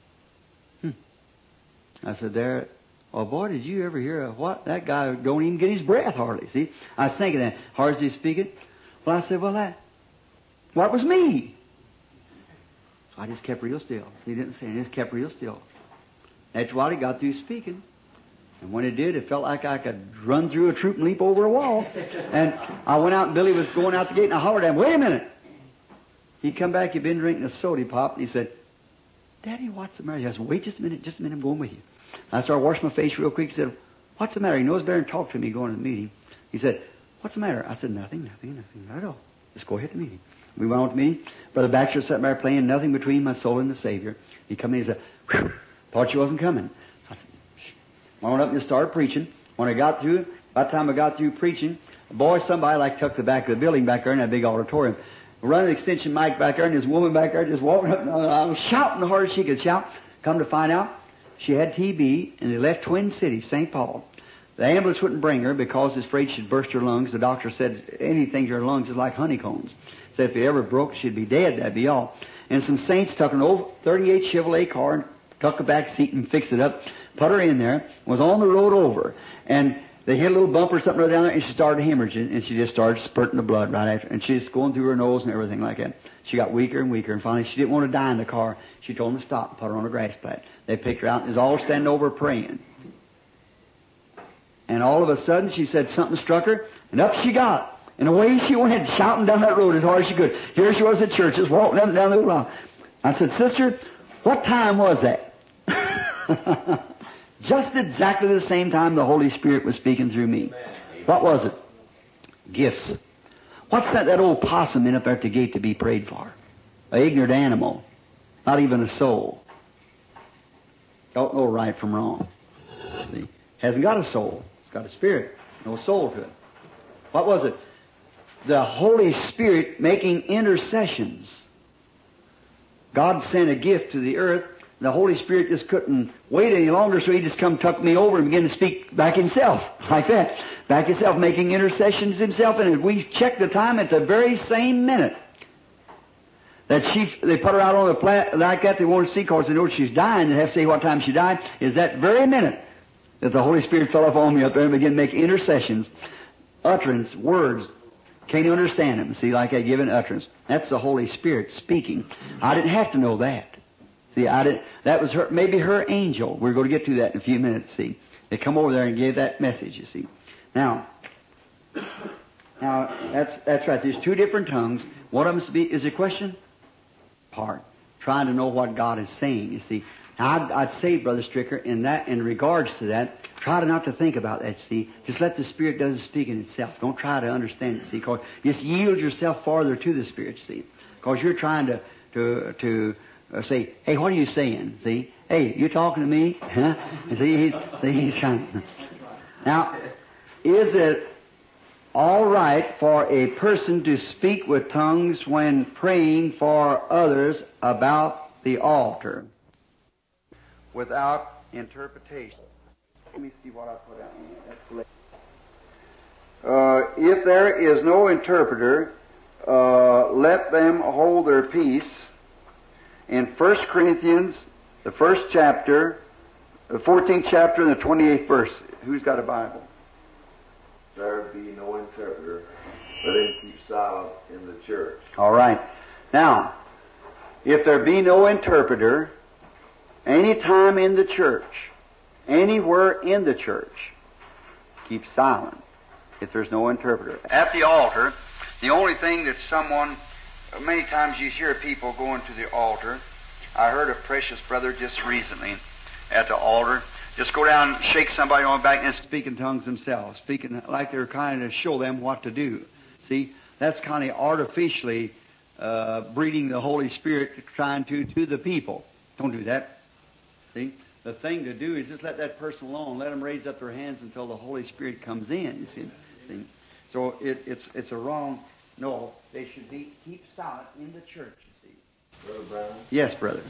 I said, oh, boy, did you ever hear what? That guy don't even get his breath hardly, see? I was thinking that. Hard as he's speaking. Well, I said, what was me? I just kept real still. He didn't say anything. He just kept real still. That's why he got through speaking. And when it did, it felt like I could run through a troop and leap over a wall. And I went out, and Billy was going out the gate, and I hollered at him, wait a minute. He come back, he'd been drinking a soda pop, and he said, Daddy, what's the matter? I said, wait just a minute, I'm going with you. I started washing my face real quick. He said, what's the matter? He knows better than talk to me going to the meeting. He said, what's the matter? I said, nothing, not at all. Just go ahead to the meeting. We went on to the meeting. Brother Baxter sat there playing Nothing Between My Soul and the Savior. He come in and said, whew, thought you wasn't coming. I said, shh. I went up and just started preaching. When I got through, by the time I got through preaching, a boy, somebody like tucked the back of the building back there in that big auditorium, running an extension mic back there, and this woman back there just walking up, and I was shouting the hardest she could shout. Come to find out, she had TB, and they left Twin Cities, St. Paul. The ambulance wouldn't bring her because he's afraid she'd burst her lungs. The doctor said anything to her lungs is like honeycombs. Said if it ever broke, she'd be dead. That'd be all. And some saints took an old 38 Chevrolet car and took a back seat and fixed it up, put her in there, was on the road over. And they hit a little bump or something right down there, and she started hemorrhaging, and she just started spurting the blood right after. And she was going through her nose and everything like that. She got weaker and weaker, and finally she didn't want to die in the car. She told them to stop and put her on a grass plat. They picked her out and was all standing over praying. And all of a sudden, she said something struck her, and up she got. And away she went, shouting down that road as hard as she could. Here she was at church, just walking up and down the road. I said, Sister, what time was that? Just exactly the same time the Holy Spirit was speaking through me. What was it? Gifts. What's that old possum in up there at the gate to be prayed for? An ignorant animal. Not even a soul. Don't know right from wrong. See? Hasn't got a soul. It's got a spirit. No soul to it. What was it? The Holy Spirit making intercessions. God sent a gift to the earth. The Holy Spirit just couldn't wait any longer, so He just come tuck me over and began to speak back Himself, like that. Back Himself, making intercessions Himself. And we checked the time at the very same minute that they put her out on the plat like that. They wanted to see, because they know she's dying. They have to say what time she died. Is that very minute that the Holy Spirit fell upon me up there and began to make intercessions, utterance, words. Can't you understand them? See, like I give an utterance. That's the Holy Spirit speaking. I didn't have to know that. See, that was her, maybe her angel. We're going to get to that in a few minutes, see. They come over there and gave that message, you see. Now, that's right. There's two different tongues. One of them is a question part. Trying to know what God is saying, you see. Now, I'd say, Brother Stricker, in regards to that, try not to think about that, see. Just let the Spirit do the speaking itself. Don't try to understand it, see. Because just yield yourself farther to the Spirit, see. Because you're trying to say, hey, what are you saying? See? Hey, you talking to me? Huh? See, he's trying. Now, is it all right for a person to speak with tongues when praying for others about the altar without interpretation? Let me see what I put out. If there is no interpreter, let them hold their peace. In 1 Corinthians, the 1st chapter, the 14th chapter, and the 28th verse. Who's got a Bible? There be no interpreter. Let him keep silent in the church. All right. Now, if there be no interpreter, any time in the church, anywhere in the church, keep silent if there's no interpreter. At the altar, the only thing that many times you hear people going to the altar. I heard a precious brother just recently at the altar just go down and shake somebody on the back and speak in tongues themselves, speaking like they're kind of show them what to do. See, that's kind of artificially breeding the Holy Spirit trying to the people. Don't do that. See, the thing to do is just let that person alone. Let them raise up their hands until the Holy Spirit comes in. You see? So it's a wrong. No, they should keep silent in the church, you see. Brother Brown? Yes, brother.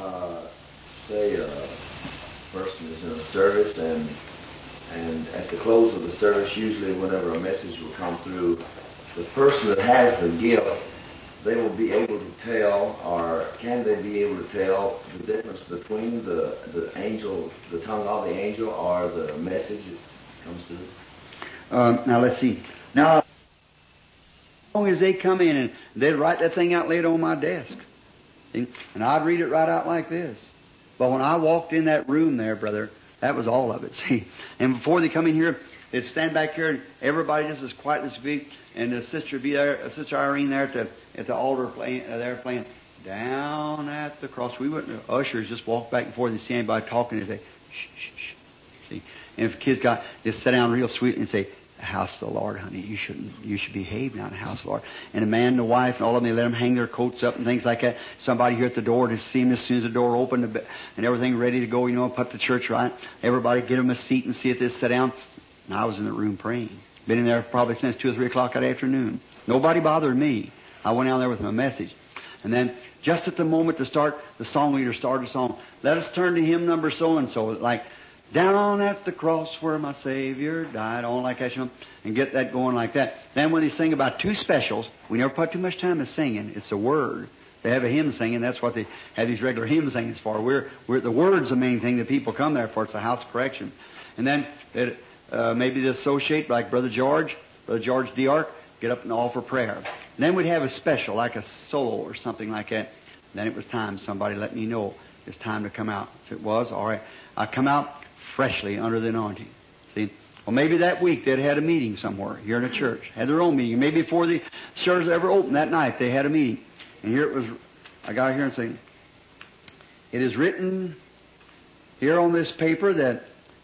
Say a person is in a service, and at the close of the service, usually whenever a message will come through, the person that has the gift, they will be able to tell, or can they be able to tell the difference between the angel, the tongue of the angel, or the message that comes through? Now, let's see. Now, as long as they come in and they'd write that thing out, lay it on my desk. See? And I'd read it right out like this. But when I walked in that room there, brother, that was all of it. See? And before they come in here, they'd stand back here and everybody just as quiet as be, and the sister would be there, Sister Irene there at the altar playing down at the cross. We wouldn't, ushers just walk back and forth and see anybody talking and say, shh, shh, shh. See? And if kids just sit down real sweet and say, the house of the Lord, honey, you should behave now in the house of the Lord. And the man and the wife and all of them, they let them hang their coats up and things like that. Somebody here at the door to see them as soon as the door opened and everything ready to go, put the church right. Everybody get them a seat and see if they sit down. And I was in the room praying. Been in there probably since 2 or 3 o'clock that afternoon. Nobody bothered me. I went out there with my message. And then, just at the moment to start, the song leader started a song. Let us turn to hymn number so-and-so. Like, down at the cross where my Savior died, on like that, you know, and get that going like that. Then when they sing about two specials, we never put too much time in singing. It's a word. They have a hymn singing. That's what they have these regular hymn singings for. We're the word's the main thing that people come there for. It's a house of correction. And then maybe they associate like Brother George D'Arc, get up and offer prayer. And then we'd have a special, like a solo or something like that. And then it was time. Somebody let me know it's time to come out. If it was, all right. I come out freshly under the anointing. See? Well, maybe that week they'd had a meeting somewhere here in a church. Had their own meeting. Maybe before the service ever opened that night, they had a meeting. And here it was, I got here and said, it is written here on this paper that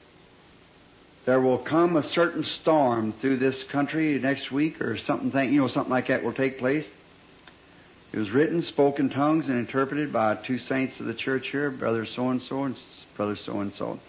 there will come a certain storm through this country next week or something like that will take place. It was written, spoken tongues, and interpreted by two saints of the church here, Brother so-and-so and Brother so-and-so.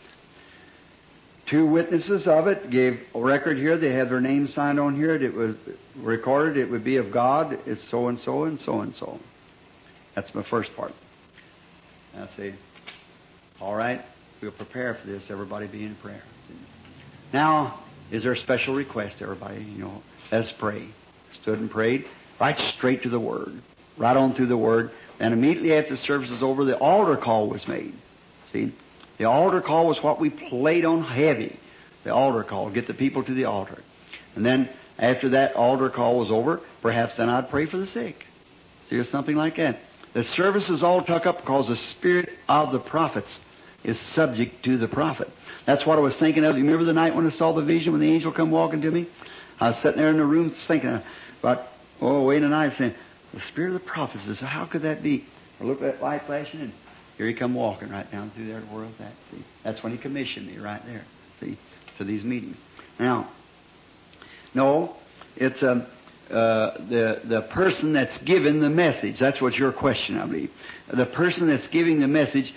Two witnesses of it gave a record here. They had their names signed on here. It was recorded. It would be of God. It's so-and-so and so-and-so. That's my first part. And I say, all right, we'll prepare for this. Everybody be in prayer. Now, is there a special request, everybody? Let's pray. Stood and prayed. Right straight to the Word. Right on through the Word. And immediately after the service was over, the altar call was made. See? The altar call was what we played on heavy. The altar call. Get the people to the altar. And then, after that altar call was over, perhaps then I'd pray for the sick. See, or something like that. The service is all tucked up because the spirit of the prophets is subject to the prophet. That's what I was thinking of. You remember the night when I saw the vision when the angel come walking to me? I was sitting there in the room thinking about, way in the night saying, the spirit of the prophets. I said, how could that be? I looked at that light flashing and here he come walking right down through there where I was at. See? That's when he commissioned me right there. See? To these meetings. Now, no, it's the person that's given the message. That's what your question, I believe. The person that's giving the message,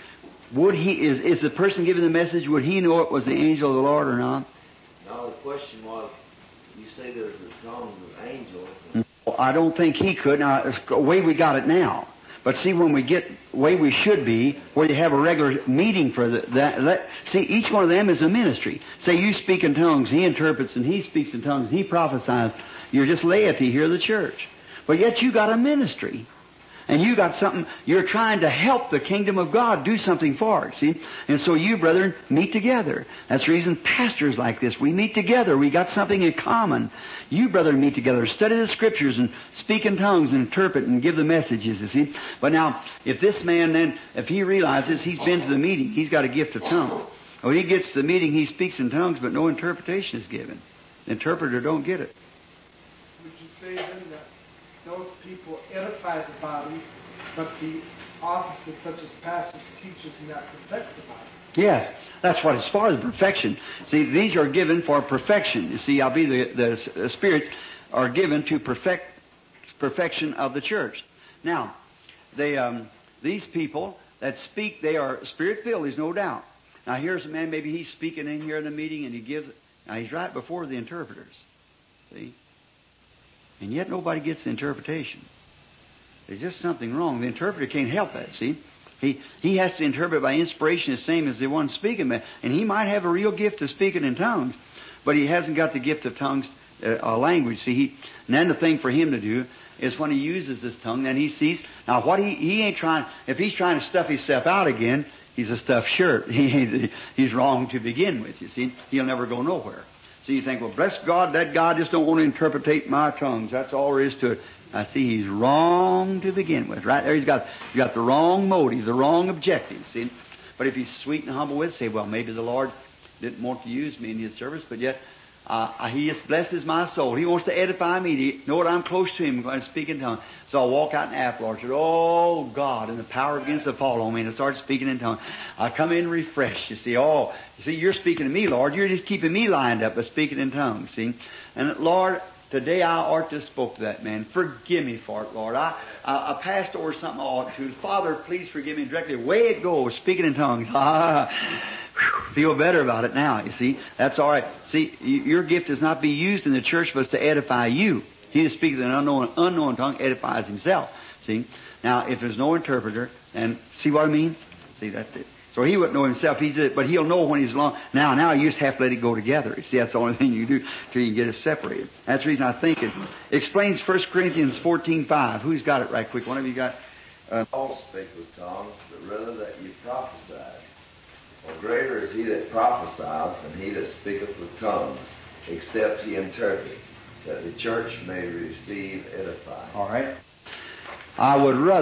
is the person giving the message, would he know it was the angel of the Lord or not? No, the question was, you say there's the tongues of angels. Well, I don't think he could. Now, the way we got it now. But see, when we get the way we should be, where you have a regular meeting for see, each one of them is a ministry. Say you speak in tongues, he interprets, and he speaks in tongues, and he prophesies. You're just laity here in the church. But yet you got a ministry. And you got something, you're trying to help the kingdom of God do something for it, see? And so you, brethren, meet together. That's the reason pastors like this, we meet together. We got something in common. You, brethren, meet together, study the Scriptures and speak in tongues and interpret and give the messages, you see? But now, if this man then, if he realizes he's been to the meeting, he's got a gift of tongues. When he gets to the meeting, he speaks in tongues, but no interpretation is given. The interpreter don't get it. Would you say then that those people edify the body, but the offices such as pastors, teachers, do not perfect the body? Yes, that's what as far as perfection. See, these are given for perfection. You see, the spirits are given to perfection of the church. Now, these people that speak, they are spirit-filled, there's no doubt. Now, here's a man, maybe he's speaking in here in the meeting, and he gives, now he's right before the interpreters. See? And yet nobody gets the interpretation. There's just something wrong. The interpreter can't help that, see? He has to interpret by inspiration the same as the one speaking. And he might have a real gift of speaking in tongues, but he hasn't got the gift of tongues, language. See, and then the thing for him to do is when he uses this tongue, then he sees. Now, what he ain't trying, if he's trying to stuff himself out again, he's a stuffed shirt. He's wrong to begin with, you see. He'll never go nowhere. So you think, well, bless God, that God just don't want to interpretate my tongues. That's all there is to it. I see he's wrong to begin with. Right there, you got the wrong motive, the wrong objective. See, but if he's sweet and humble with it, say, well, maybe the Lord didn't want to use me in His service, but yet He just blesses my soul. He wants to edify me. To know that I'm close to Him when I speak in tongues. So I walk out in the apple orchard. Oh, God, and the power begins to fall on me, and I start speaking in tongues. I come in refreshed. You see, you're speaking to me, Lord. You're just keeping me lined up by speaking in tongues. See, and Lord, today I ought to spoke to that man. Forgive me for it, Lord. I passed over something I ought to. Father, please forgive me directly. Away it goes, speaking in tongues. Feel better about it now, you see. That's all right. See, your gift is not to be used in the church, but it's to edify you. He that speaks in an unknown tongue edifies himself. See? Now, if there's no interpreter, and see what I mean? See, that's it. So he wouldn't know himself. But he'll know when he's alone. Now you just have to let it go together. See, that's the only thing you do till you get it separated. That's the reason I think it explains 1 Corinthians 14:5. Who's got it right quick? One of you got? All speak with tongues, but rather that you prophesy. For greater is he that prophesieth than he that speaketh with tongues, except he interpret, that the church may receive edifying. All right. I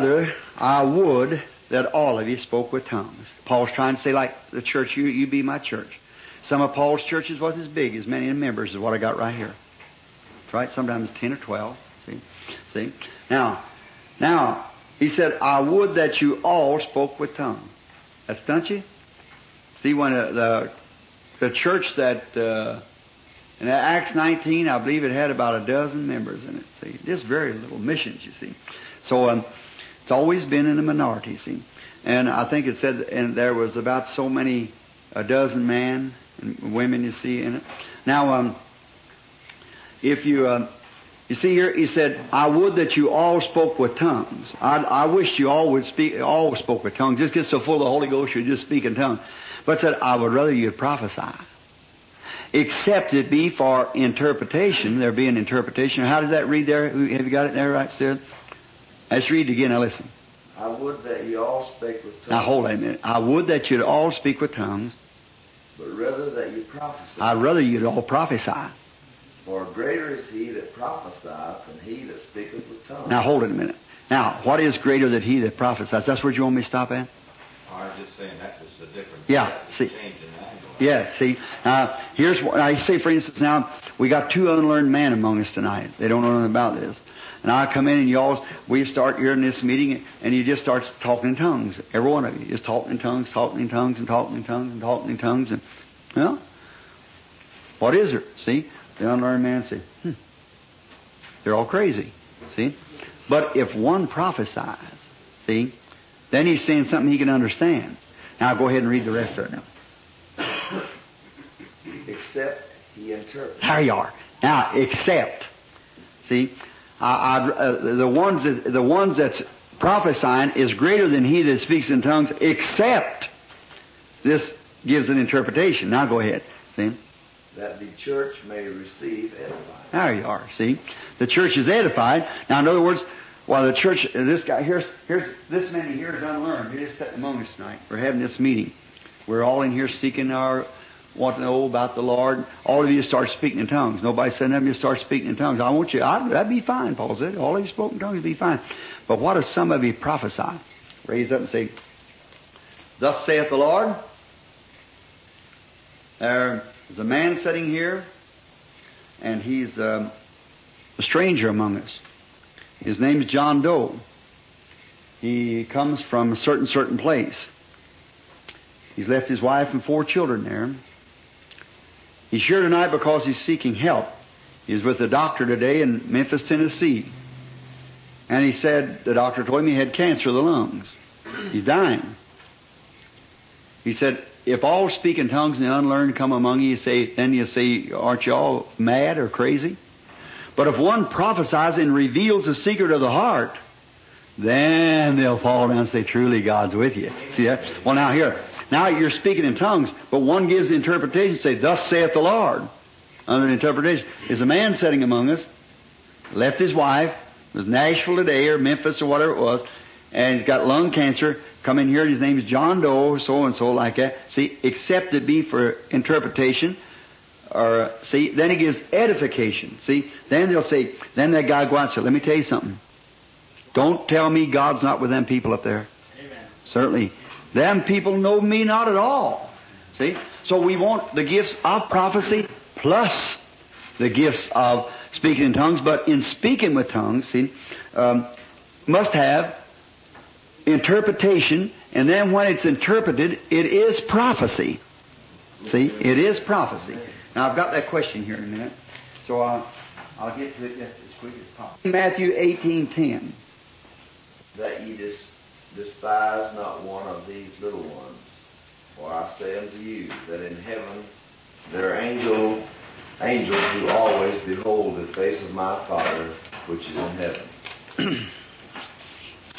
would that all of you spoke with tongues. Paul's trying to say, like the church, you be my church. Some of Paul's churches wasn't as big as many members as what I got right here. That's right. Sometimes 10 or 12. See. Now, he said, I would that you all spoke with tongues. That's, don't you? See, when the church that in Acts 19, I believe it had about a dozen members in it. See, just very little missions. You see, so it's always been in a minority. See, and I think it said, and there was about a dozen men and women. You see in it. Now, if you see here, he said, I would that you all spoke with tongues. I wish you all spoke with tongues. Just get so full of the Holy Ghost you just speak in tongues. But said, I would rather you prophesy. Except it be for interpretation. There be an interpretation. How does that read there? Have you got it there right, Sid? Let's read it again. Now listen. I would that you all speak with tongues. Now hold on a minute. I would that you'd all speak with tongues. But rather that you prophesy. I'd rather you'd all prophesy. For greater is he that prophesieth than he that speaketh with tongues. Now hold it a minute. Now, what is greater than he that prophesies? That's where you want me to stop at? I was just saying that was the difference. Yeah, see. Change in the angle. Yeah, see. Here's what I say, for instance, now, we got two unlearned men among us tonight. They don't know nothing about this. And I come in and we start here in this meeting, and you just start talking in tongues. Every one of you just talking in tongues, and talking in tongues, and talking in tongues. And, well, what is there? See? The unlearned man said, they're all crazy. See? But if one prophesies, see, then he's saying something he can understand. Now go ahead and read the rest of it now. Except he interprets. There you are. Now, except. See, the ones that's prophesying is greater than he that speaks in tongues, except this gives an interpretation. Now go ahead. See? That the church may receive edifying. There you are. See, the church is edified. Now, in other words, while the church, this guy here's this many here is unlearned. You're just sitting among us tonight. We're having this meeting. We're all in here seeking want to know about the Lord. All of you start speaking in tongues. Nobody said nothing. You start speaking in tongues. I want you. That'd be fine, Paul said. All of you spoke in tongues would be fine. But what if some of you prophesy? Raise up and say, "Thus saith the Lord." There's a man sitting here, and he's a stranger among us. His name's John Doe. He comes from a certain place. He's left his wife and 4 children there. He's here tonight because he's seeking help. He's with the doctor today in Memphis, Tennessee. And he said, the doctor told him he had cancer of the lungs. He's dying. He said, if all speak in tongues and the unlearned come among you, then you say, aren't you all mad or crazy? But if one prophesies and reveals the secret of the heart, then they'll fall down and say, truly God's with you. See that? Well, now you're speaking in tongues, but one gives the interpretation, say, thus saith the Lord. Under the interpretation, is a man sitting among us, left his wife, was Nashville today or Memphis or whatever it was, and he's got lung cancer, come in here, his name is John Doe, so-and-so like that. See, except it be for interpretation, or, see, then he gives edification. See, then they'll say, then that guy go out and say, let me tell you something. Don't tell me God's not with them people up there. Amen. Certainly. Them people know me not at all. See? So we want the gifts of prophecy plus the gifts of speaking in tongues. But in speaking with tongues, see, must have interpretation. And then when it's interpreted, it is prophecy. See? It is prophecy. Now, I've got that question here in a minute. So I'll get to it just as quick as possible. Matthew 18:10. That ye despise not one of these little ones. For I say unto you, that in heaven there are angels who always behold the face of my Father which is in heaven.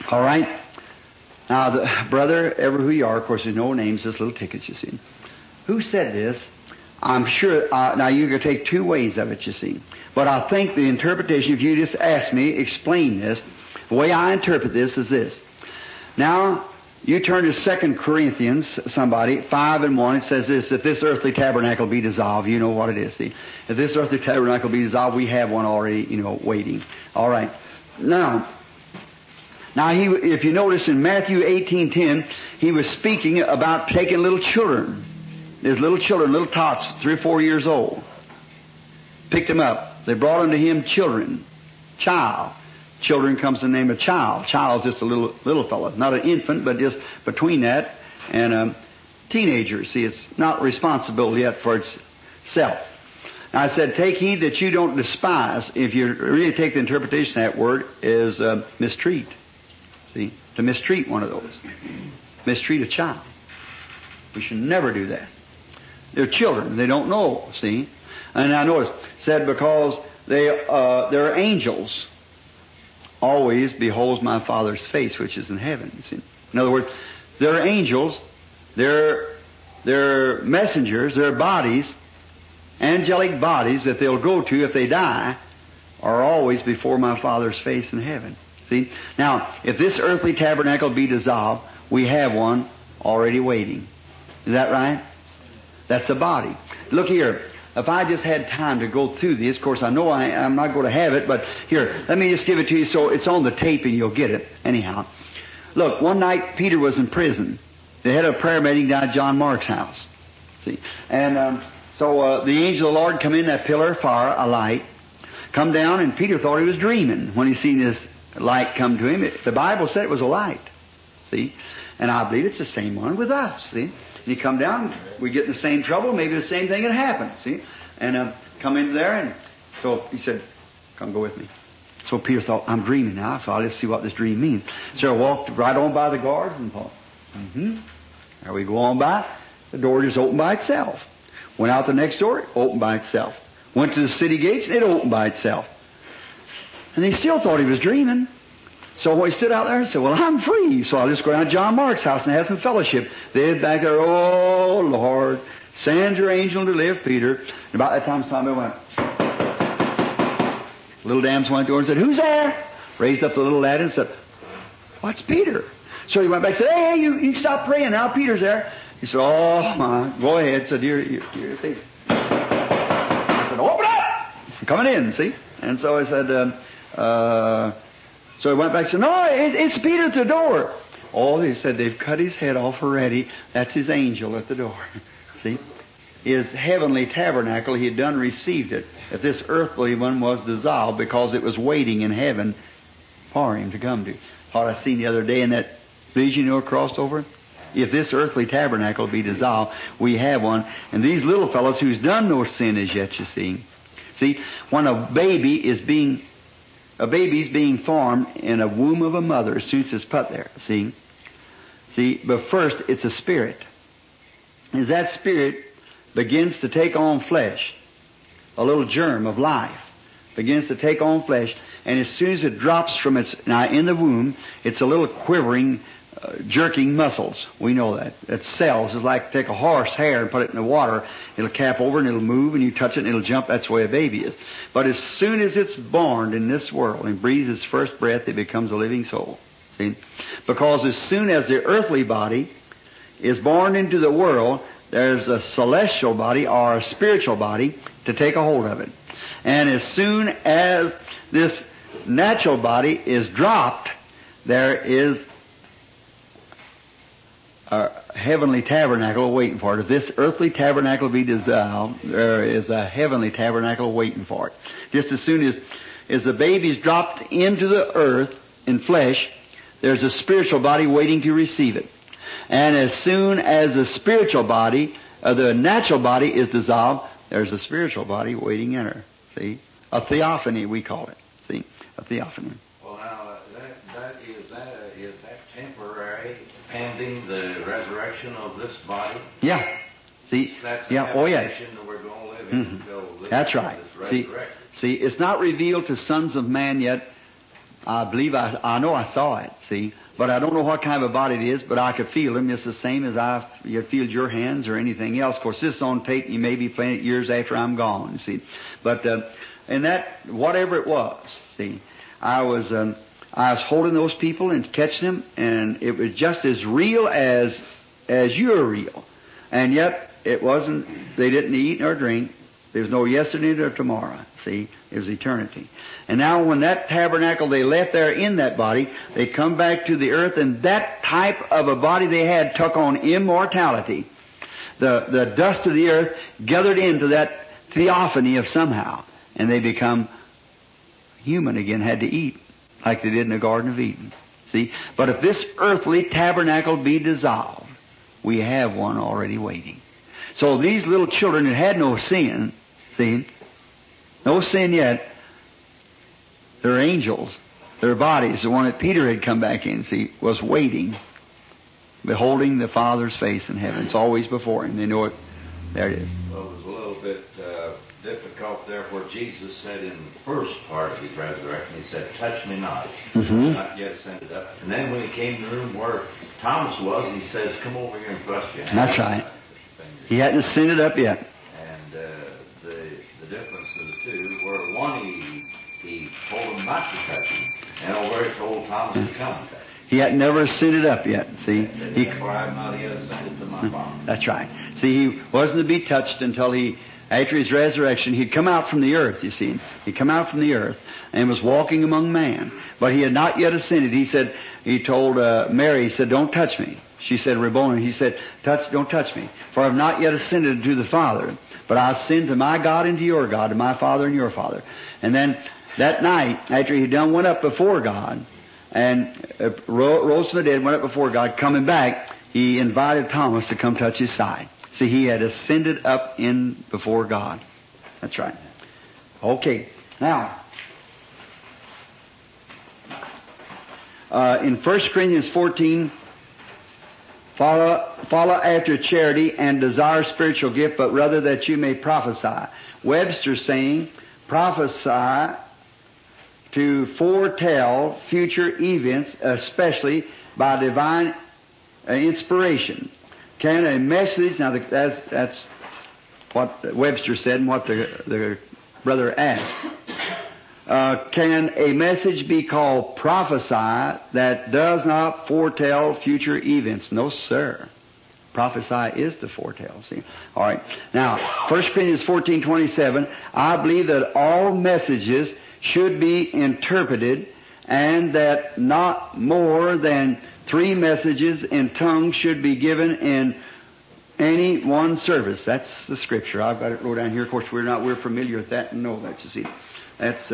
All right? Now, brother, ever who you are, of course, there's no names, just little tickets, you see. Who said this? I'm sure, now you can take two ways of it, you see. But I think the interpretation, if you just ask me, explain this, the way I interpret this is this. Now, you turn to 2 Corinthians, somebody, 5:1, it says this, if this earthly tabernacle be dissolved, you know what it is, see. If this earthly tabernacle be dissolved, we have one already, waiting. All right. Now, if you notice in Matthew 18:10, he was speaking about taking little children. There's little children, little tots, 3 or 4 years old. Picked them up. They brought unto him children. Child. Children comes the name of child. Child's just a little fellow. Not an infant, but just between that and a teenager. See, it's not responsible yet for itself. Now I said, take heed that you don't despise. If you really take the interpretation of that word, is mistreat. See, to mistreat one of those. Mistreat a child. We should never do that. They're children. They don't know, see. And now notice, said because they're angels, always beholds my Father's face, which is in heaven. See? In other words, they're angels, they're messengers, they're bodies, angelic bodies that they'll go to if they die, are always before my Father's face in heaven. See? Now, if this earthly tabernacle be dissolved, we have one already waiting. Is that right? That's a body. Look here. If I just had time to go through this, of course I know I'm not going to have it, but here, let me just give it to you so it's on the tape and you'll get it. Anyhow. Look, one night Peter was in prison. They had a prayer meeting down at John Mark's house. See? And so the angel of the Lord come in, that pillar of fire, a light, come down, and Peter thought he was dreaming when he seen this light come to him. The Bible said it was a light. See? And I believe it's the same one with us. See? And you come down, we get in the same trouble, maybe the same thing had happened, see? And come into there, and so he said, come go with me. So Peter thought, I'm dreaming now, so I'll just see what this dream means. So I walked right on by the guards and thought, There we go on by. The door just opened by itself. Went out the next door, it opened by itself. Went to the city gates, it opened by itself. And he still thought he was dreaming. So when he stood out there and said, well, I'm free. So I'll just go down to John Mark's house and have some fellowship. They're back there, oh, Lord, send your angel to live, Peter. And about that time, somebody went. Little damsel went to the door and said, who's there? Raised up the little lad and said, what's Peter? So he went back and said, hey, you can stop praying now. Peter's there. He said, oh, my, go ahead. Said, you're thief. I said, open up. I'm coming in, see? And so I said, so he went back and said, no, it's Peter at the door. Oh, they said, they've cut his head off already. That's his angel at the door. See? His heavenly tabernacle, he had done received it. If this earthly one was dissolved because it was waiting in heaven for him to come to. What I seen the other day in that vision crossed over. If this earthly tabernacle be dissolved, we have one. And these little fellows who's done no sin as yet, you see. See, when a baby's being formed in a womb of a mother as soon as it's put there. See? But first, it's a spirit. As that spirit begins to take on flesh, a little germ of life begins to take on flesh, and as soon as it drops from now in the womb, it's a little quivering, jerking muscles. We know that. It's cells. It's like take a horse hair and put it in the water. It'll cap over and it'll move, and you touch it and it'll jump. That's the way a baby is. But as soon as it's born in this world and breathes its first breath, it becomes a living soul. See? Because as soon as the earthly body is born into the world, there's a celestial body or a spiritual body to take a hold of it. And as soon as this natural body is dropped, there is a heavenly tabernacle waiting for it. If this earthly tabernacle be dissolved, there is a heavenly tabernacle waiting for it. Just as soon as the baby's dropped into the earth in flesh, there's a spiritual body waiting to receive it. And as soon as the spiritual body, the natural body is dissolved, there's a spiritual body waiting in her. See? A theophany, we call it. See? A theophany. Well, now, is that temporary, pending the resurrection of this body? Yeah. See? That's yeah. Oh, yes. that we're going to live in until this That's right. is resurrected. See, it's not revealed to sons of man yet I believe I know I saw it, see. But I don't know what kind of a body it is, but I could feel him just the same as you feel your hands or anything else. Of course, this is on tape, and you may be playing it years after I'm gone, you see. But, and that, whatever it was, see, I was holding those people and catching them, and it was just as real as you're real. And yet, it wasn't, they didn't eat nor drink. There was no yesterday nor tomorrow. See, it was eternity. And now when that tabernacle they left there in that body, they come back to the earth, and that type of a body they had took on immortality. The dust of the earth gathered into that theophany of somehow, and they become human again, had to eat, like they did in the Garden of Eden. See? But if this earthly tabernacle be dissolved, we have one already waiting. So these little children that had no sin, see, no sin yet, they're angels. Their bodies, the one that Peter had come back in, see, was waiting, beholding the Father's face in heaven. It's always before him. They know it. There it is. Well, it was a little bit difficult there where Jesus said in the first part of his resurrection, he said, touch me not. Not yet ascended up. And then when he came to the room where Thomas was, he says, come over here and thrust your hand. That's right. He hadn't ascended up yet. And the difference of the two, where one he told him not to touch him, and over he told Thomas to come and touch him. He had never ascended up yet. See, Therefore I have not yet ascended to my Father. That's right. See, he wasn't to be touched until after his resurrection, he'd come out from the earth, you see. He'd come out from the earth and was walking among man. But he had not yet ascended. He told Mary, he said, don't touch me. She said, Rabboni. He said, don't touch me. For I have not yet ascended to the Father. But I ascend to my God and to your God, to my Father and your Father. And then that night, after he went up before God, and rose from the dead, went up before God, coming back, he invited Thomas to come touch his side. See, he had ascended up in before God. That's right. Okay. Now, in 1 Corinthians 14, follow after charity and desire spiritual gift, but rather that you may prophesy. Webster saying, prophesy to foretell future events, especially by divine inspiration. Can a message, now that's what Webster said and what the brother asked. Can a message be called prophesy that does not foretell future events? No, sir. Prophesy is to foretell. See? All right. Now, 1 Corinthians 14:27, I believe that all messages should be interpreted, and that not more than 3 messages in tongues should be given in any one service. That's the Scripture. I've got it wrote down here. Of course, we're familiar with that and know that, you see. That's,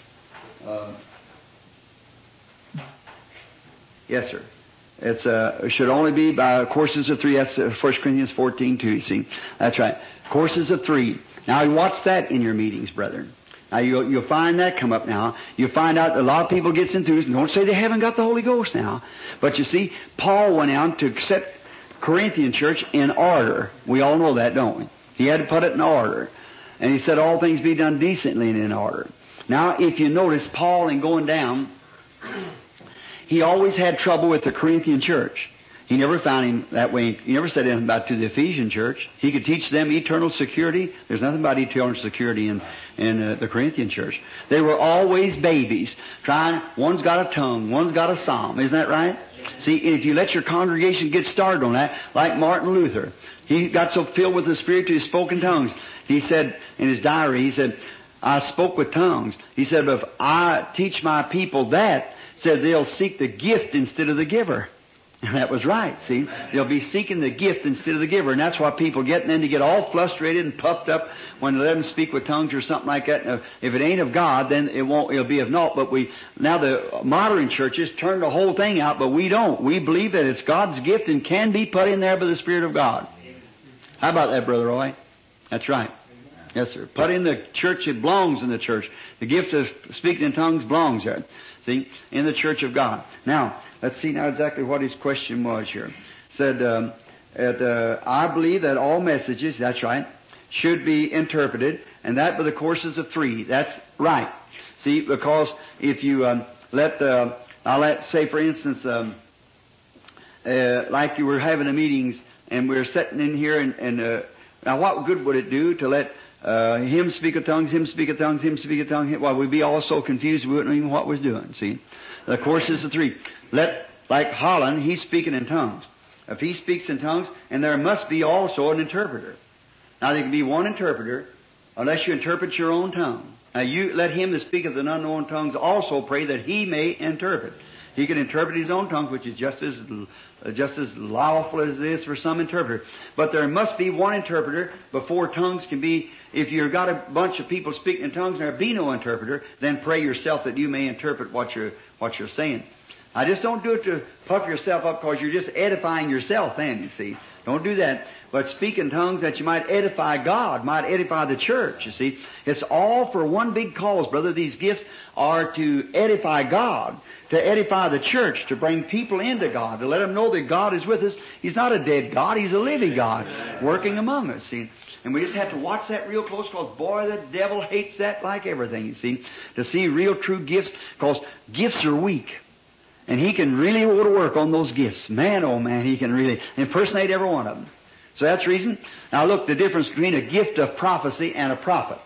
yes, sir. It should only be by courses of 3. That's 1 Corinthians 14:2, you see. That's right. Courses of 3. Now, watch that in your meetings, brethren. Now, you'll find that come up now. You'll find out that a lot of people gets enthused. Don't say they haven't got the Holy Ghost now. But you see, Paul went out to set Corinthian church in order. We all know that, don't we? He had to put it in order. And he said all things be done decently and in order. Now, if you notice, Paul, in going down, he always had trouble with the Corinthian church. He never found him that way. He never said anything about to the Ephesian church. He could teach them eternal security. There's nothing about eternal security in the Corinthian church. They were always babies. One's got a tongue, one's got a psalm. Isn't that right? See, if you let your congregation get started on that, like Martin Luther, he got so filled with the Spirit he spoke in tongues. He said in his diary, he said, I spoke with tongues. He said, but if I teach my people that, said they'll seek the gift instead of the giver. And that was right, see. They'll be seeking the gift instead of the giver. And that's why people get, and then they get all frustrated and puffed up when they let them speak with tongues or something like that. And if it ain't of God, then it'll be of naught. But now the modern churches turn the whole thing out, but we don't. We believe that it's God's gift and can be put in there by the Spirit of God. How about that, Brother Roy? That's right. Yes, sir. Put in the church, it belongs in the church. The gift of speaking in tongues belongs there. See, in the church of God. Now, let's see now exactly what his question was here. Said, I believe that all messages, that's right, should be interpreted, and that by the courses of 3. That's right. See, because if you let's say, for instance, like you were having a meetings and we're sitting in here and now what good would it do to let him speak of tongues, him speak of tongues, him speak of tongues? Well, we'd be all so confused we wouldn't know even what we're doing, see? The course is the three. Like Holland, he's speaking in tongues. If he speaks in tongues, and there must be also an interpreter. Now, there can be one interpreter unless you interpret your own tongue. Now, you let him that speaketh in unknown tongues also pray that he may interpret. He can interpret his own tongue, which is just as lawful as it is for some interpreter. But there must be one interpreter before tongues can be. If you've got a bunch of people speaking in tongues and there be no interpreter, then pray yourself that you may interpret what you're saying. I just don't do it to puff yourself up because you're just edifying yourself then, you see. Don't do that. But speak in tongues that you might edify God, might edify the church, you see. It's all for one big cause, brother. These gifts are to edify God, to edify the church, to bring people into God, to let them know that God is with us. He's not a dead God. He's a living God working among us, see. And we just have to watch that real close because, boy, the devil hates that like everything, you see. To see real true gifts, because gifts are weak. And he can really go to work on those gifts. Man, oh man, he can really impersonate every one of them. So that's the reason. Now look, the difference between a gift of prophecy and a prophet.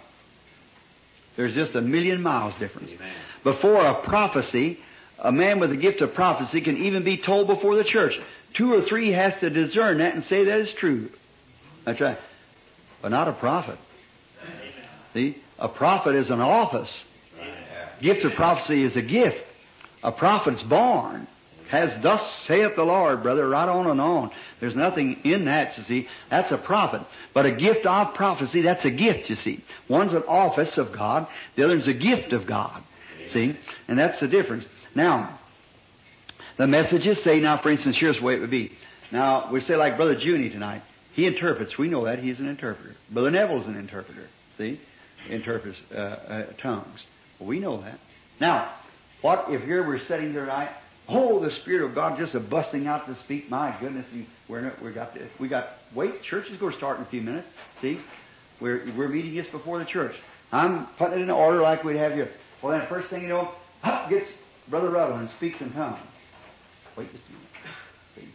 There's just a million miles difference. Amen. Before a prophecy, a man with a gift of prophecy can even be told before the church. 2 or 3 has to discern that and say that is true. That's right. But not a prophet. Amen. See? A prophet is an office. Amen. Gift of prophecy is a gift. A prophet's born, has thus saith the Lord, brother, right on and on. There's nothing in that, you see. That's a prophet. But a gift of prophecy, that's a gift, you see. One's an office of God, the other's a gift of God. Amen. See? And that's the difference. Now, the messages say, now, for instance, here's the way it would be. Now, we say like Brother Junie tonight. He interprets. We know that. He's an interpreter. Brother Neville's an interpreter. See? Interprets tongues. Well, we know that. Now, what if here we're sitting here tonight? Oh, the Spirit of God just busting out to speak. My goodness, church is going to start in a few minutes. See, we're meeting just before the church. I'm putting it in order like we'd have here. Well, then first thing you know, up gets Brother Rutherford and speaks in tongues. Wait just a minute. See,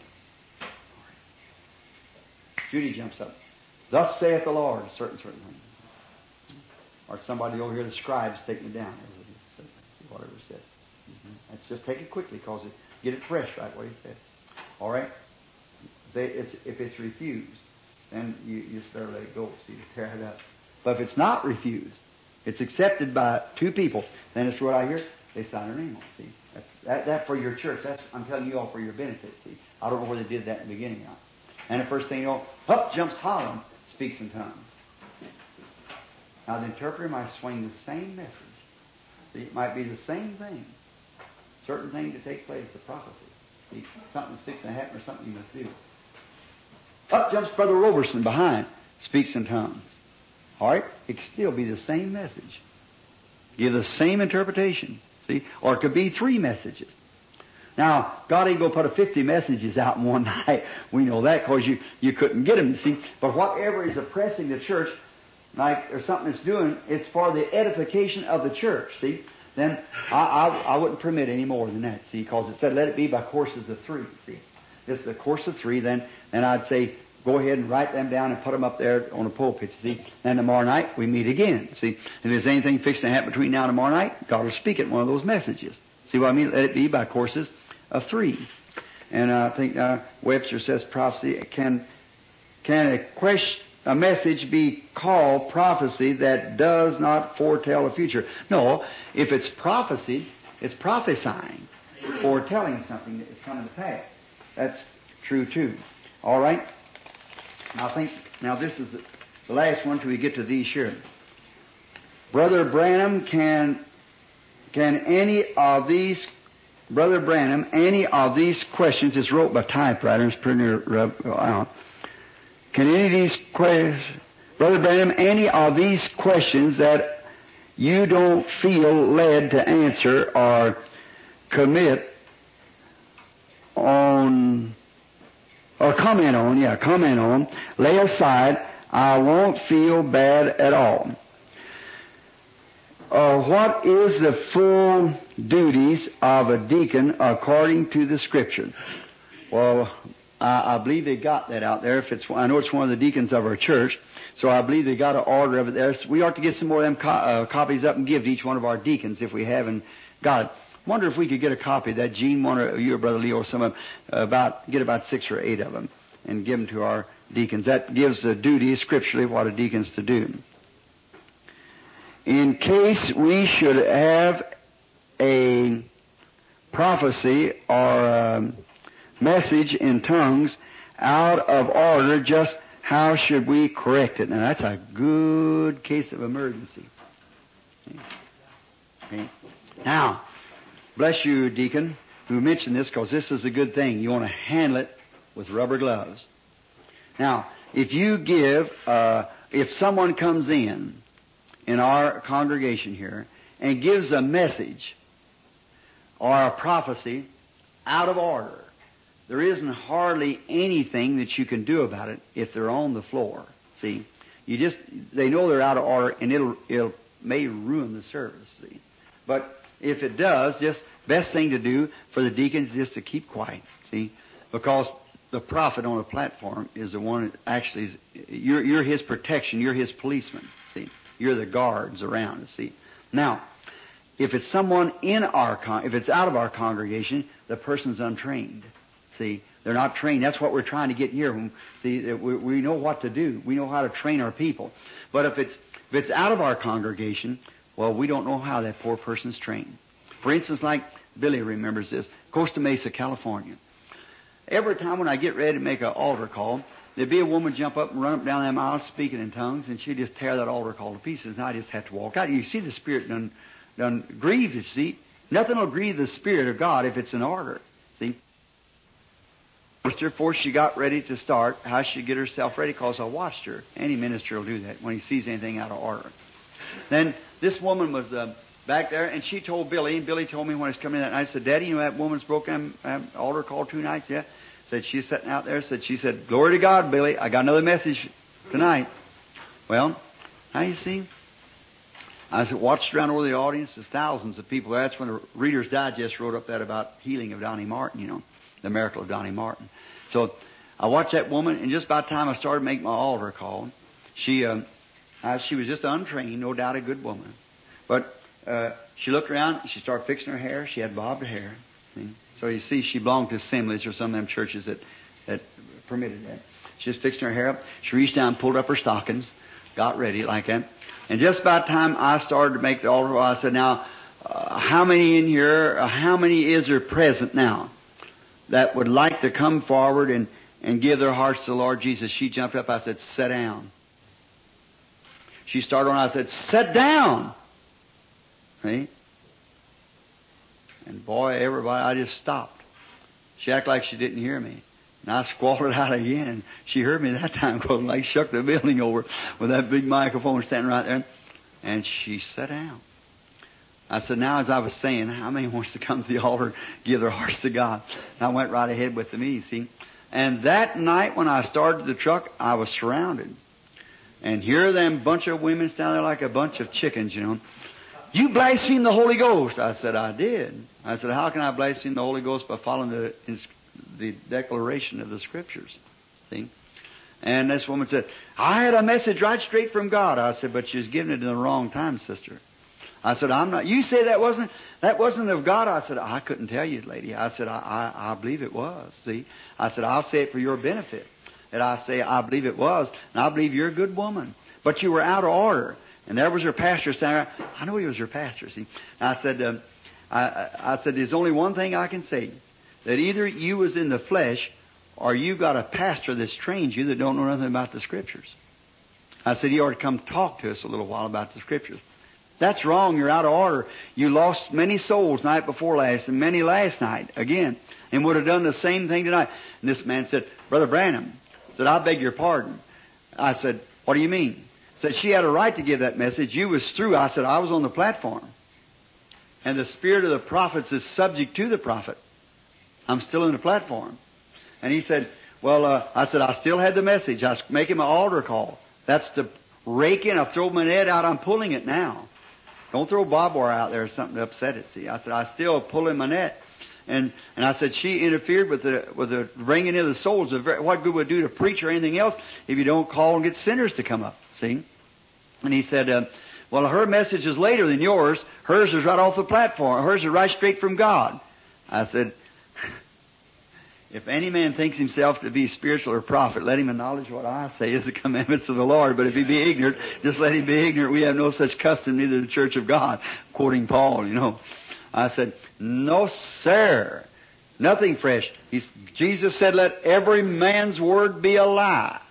Judy jumps up. Thus saith the Lord. Certain thing. Or somebody over here, the scribes, take me down. Whatever it said. Let's just take it quickly because get it fresh right what he said. All right? If it's refused, then you just better let it go. See, tear it up. But if it's not refused, it's accepted by 2 people, then it's what I hear. They sign their name on. See, that for your church. I'm telling you all for your benefit. See, I don't know where they did that in the beginning. And the first thing you know, up jumps Holland, speaks in tongues. Now the interpreter might swing the same message. See, it might be the same thing. Certain thing to take place, the prophecy. See, something's fixing to happen or something you must do. Up jumps Brother Roberson behind, speaks in tongues. All right? It could still be the same message. Give the same interpretation. See? Or it could be 3 messages. Now, God ain't going to put 50 messages out in one night. We know that because you couldn't get them, see? But whatever is oppressing the church, like there's something it's doing, it's for the edification of the church, see? Then I wouldn't permit any more than that, see? Because it said let it be by courses of 3, see? This is a course of 3, then I'd say go ahead and write them down and put them up there on a pulpit, see? Then tomorrow night we meet again, see? If there's anything fixing to happen between now and tomorrow night, God will speak it in one of those messages. See what I mean? Let it be by courses of 3. And I think Webster says prophecy can a message be called prophecy that does not foretell the future? No, if it's prophecy, it's prophesying, foretelling something that is coming to pass. That's true too. All right? Now this is the last one till we get to these here. Brother Branham, any of these questions, it's wrote by typewriters, pretty near out. Can any of these questions, Brother Branham, any of these questions that you don't feel led to answer or comment on, lay aside, I won't feel bad at all. what is the full duties of a deacon according to the Scripture? Well, I believe they got that out there. I know it's one of the deacons of our church, so I believe they got an order of it there. So we ought to get some more of them copies up and give to each one of our deacons if we haven't got it. Wonder if we could get a copy of that. Gene, one or you or Brother Leo, or some of them, get about 6 or 8 of them and give them to our deacons. That gives the duty scripturally what a deacon's to do. In case we should have a prophecy or a message in tongues out of order, just how should we correct it? Now, that's a good case of emergency. Okay. Now, bless you, deacon, who mentioned this, because this is a good thing. You want to handle it with rubber gloves. Now, if someone comes in our congregation here and gives a message or a prophecy out of order, there isn't hardly anything that you can do about it if they're on the floor. See, they know they're out of order, and it may ruin the service. See, but if it does, just best thing to do for the deacons is just to keep quiet. See, because the prophet on a platform is the one that actually you're his protection. You're his policeman. See, you're the guards around. See, now if it's someone if it's out of our congregation, the person's untrained. See, they're not trained. That's what we're trying to get here. See, we know what to do. We know how to train our people. But if it's out of our congregation, well, we don't know how that poor person's trained. For instance, like Billy remembers this, Costa Mesa, California. Every time when I get ready to make an altar call, there'd be a woman jump up and run up down that aisle speaking in tongues, and she'd just tear that altar call to pieces, and I just have to walk out. You see the Spirit done grieved it, see? Nothing will grieve the Spirit of God if it's in order, see? Before she got ready to start, how she'd get herself ready, because I watched her. Any minister will do that when he sees anything out of order. Then this woman was back there, and she told Billy, and Billy told me when I was coming in that night, I said, Daddy, you know that woman's broken altar call 2 nights? Yeah. Said she's sitting out there. She said, Glory to God, Billy. I got another message tonight. Well, now you see, I said, watched around over the audience. There's thousands of people. That's when the Reader's Digest wrote up that about healing of Donnie Martin, you know, the miracle of Donnie Martin. So I watched that woman, and just about the time I started making my altar call, she was just untrained, no doubt a good woman. But she looked around, she started fixing her hair. She had bobbed hair. See? So you see, she belonged to Assemblies or some of them churches that permitted that. She just fixed her hair up. She reached down, pulled up her stockings, got ready like that. And just about the time I started to make the altar call, I said, now, how many in here, how many is there present now that would like to come forward and give their hearts to the Lord Jesus? She jumped up. I said, sit down. She started on. I said, sit down. See? And boy, everybody, I just stopped. She acted like she didn't hear me. And I squalled it out again. And she heard me that time, because like shook the building over with that big microphone standing right there. And she sat down. I said, now, as I was saying, how many wants to come to the altar, give their hearts to God? And I went right ahead with me, see. And that night when I started the truck, I was surrounded. And here them bunch of women standing there like a bunch of chickens, you know. You blaspheme the Holy Ghost. I said, I did. I said, how can I blaspheme the Holy Ghost? By following the declaration of the Scriptures. See? And this woman said, I had a message right straight from God. I said, but you was giving it in the wrong time, sister. I said, I'm not. You say that wasn't of God. I said, I couldn't tell you, lady. I said, I believe it was. See? I said, I'll say it for your benefit. And I say, I believe it was. And I believe you're a good woman. But you were out of order. And there was your pastor standing there. I know he was your pastor, see. And I said, I said, there's only one thing I can say. That either you was in the flesh, or you got a pastor that's trained you that don't know nothing about the Scriptures. I said, you ought to come talk to us a little while about the Scriptures. That's wrong. You're out of order. You lost many souls night before last, and many last night again, and would have done the same thing tonight. And this man said, Brother Branham, said, I beg your pardon. I said, what do you mean? Said, she had a right to give that message. You was through. I said, I was on the platform. And the spirit of the prophets is subject to the prophet. I'm still in the platform. And he said, well, I said, I still had the message. I was making my altar call. That's to rake in. I've thrown my net out. I'm pulling it now. Don't throw barbed wire out there or something to upset it. See, I said, I still pull in my net. And I said, she interfered with the bringing in of the souls. What good would it do to preach or anything else if you don't call and get sinners to come up? See? And he said, well, her message is later than yours. Hers is right off the platform. Hers is right straight from God. I said, if any man thinks himself to be spiritual or prophet, let him acknowledge what I say is the commandments of the Lord. But if he be ignorant, just let him be ignorant. We have no such custom, neither the church of God. Quoting Paul, you know. I said, no, sir. Nothing fresh. Jesus said, let every man's word be a lie.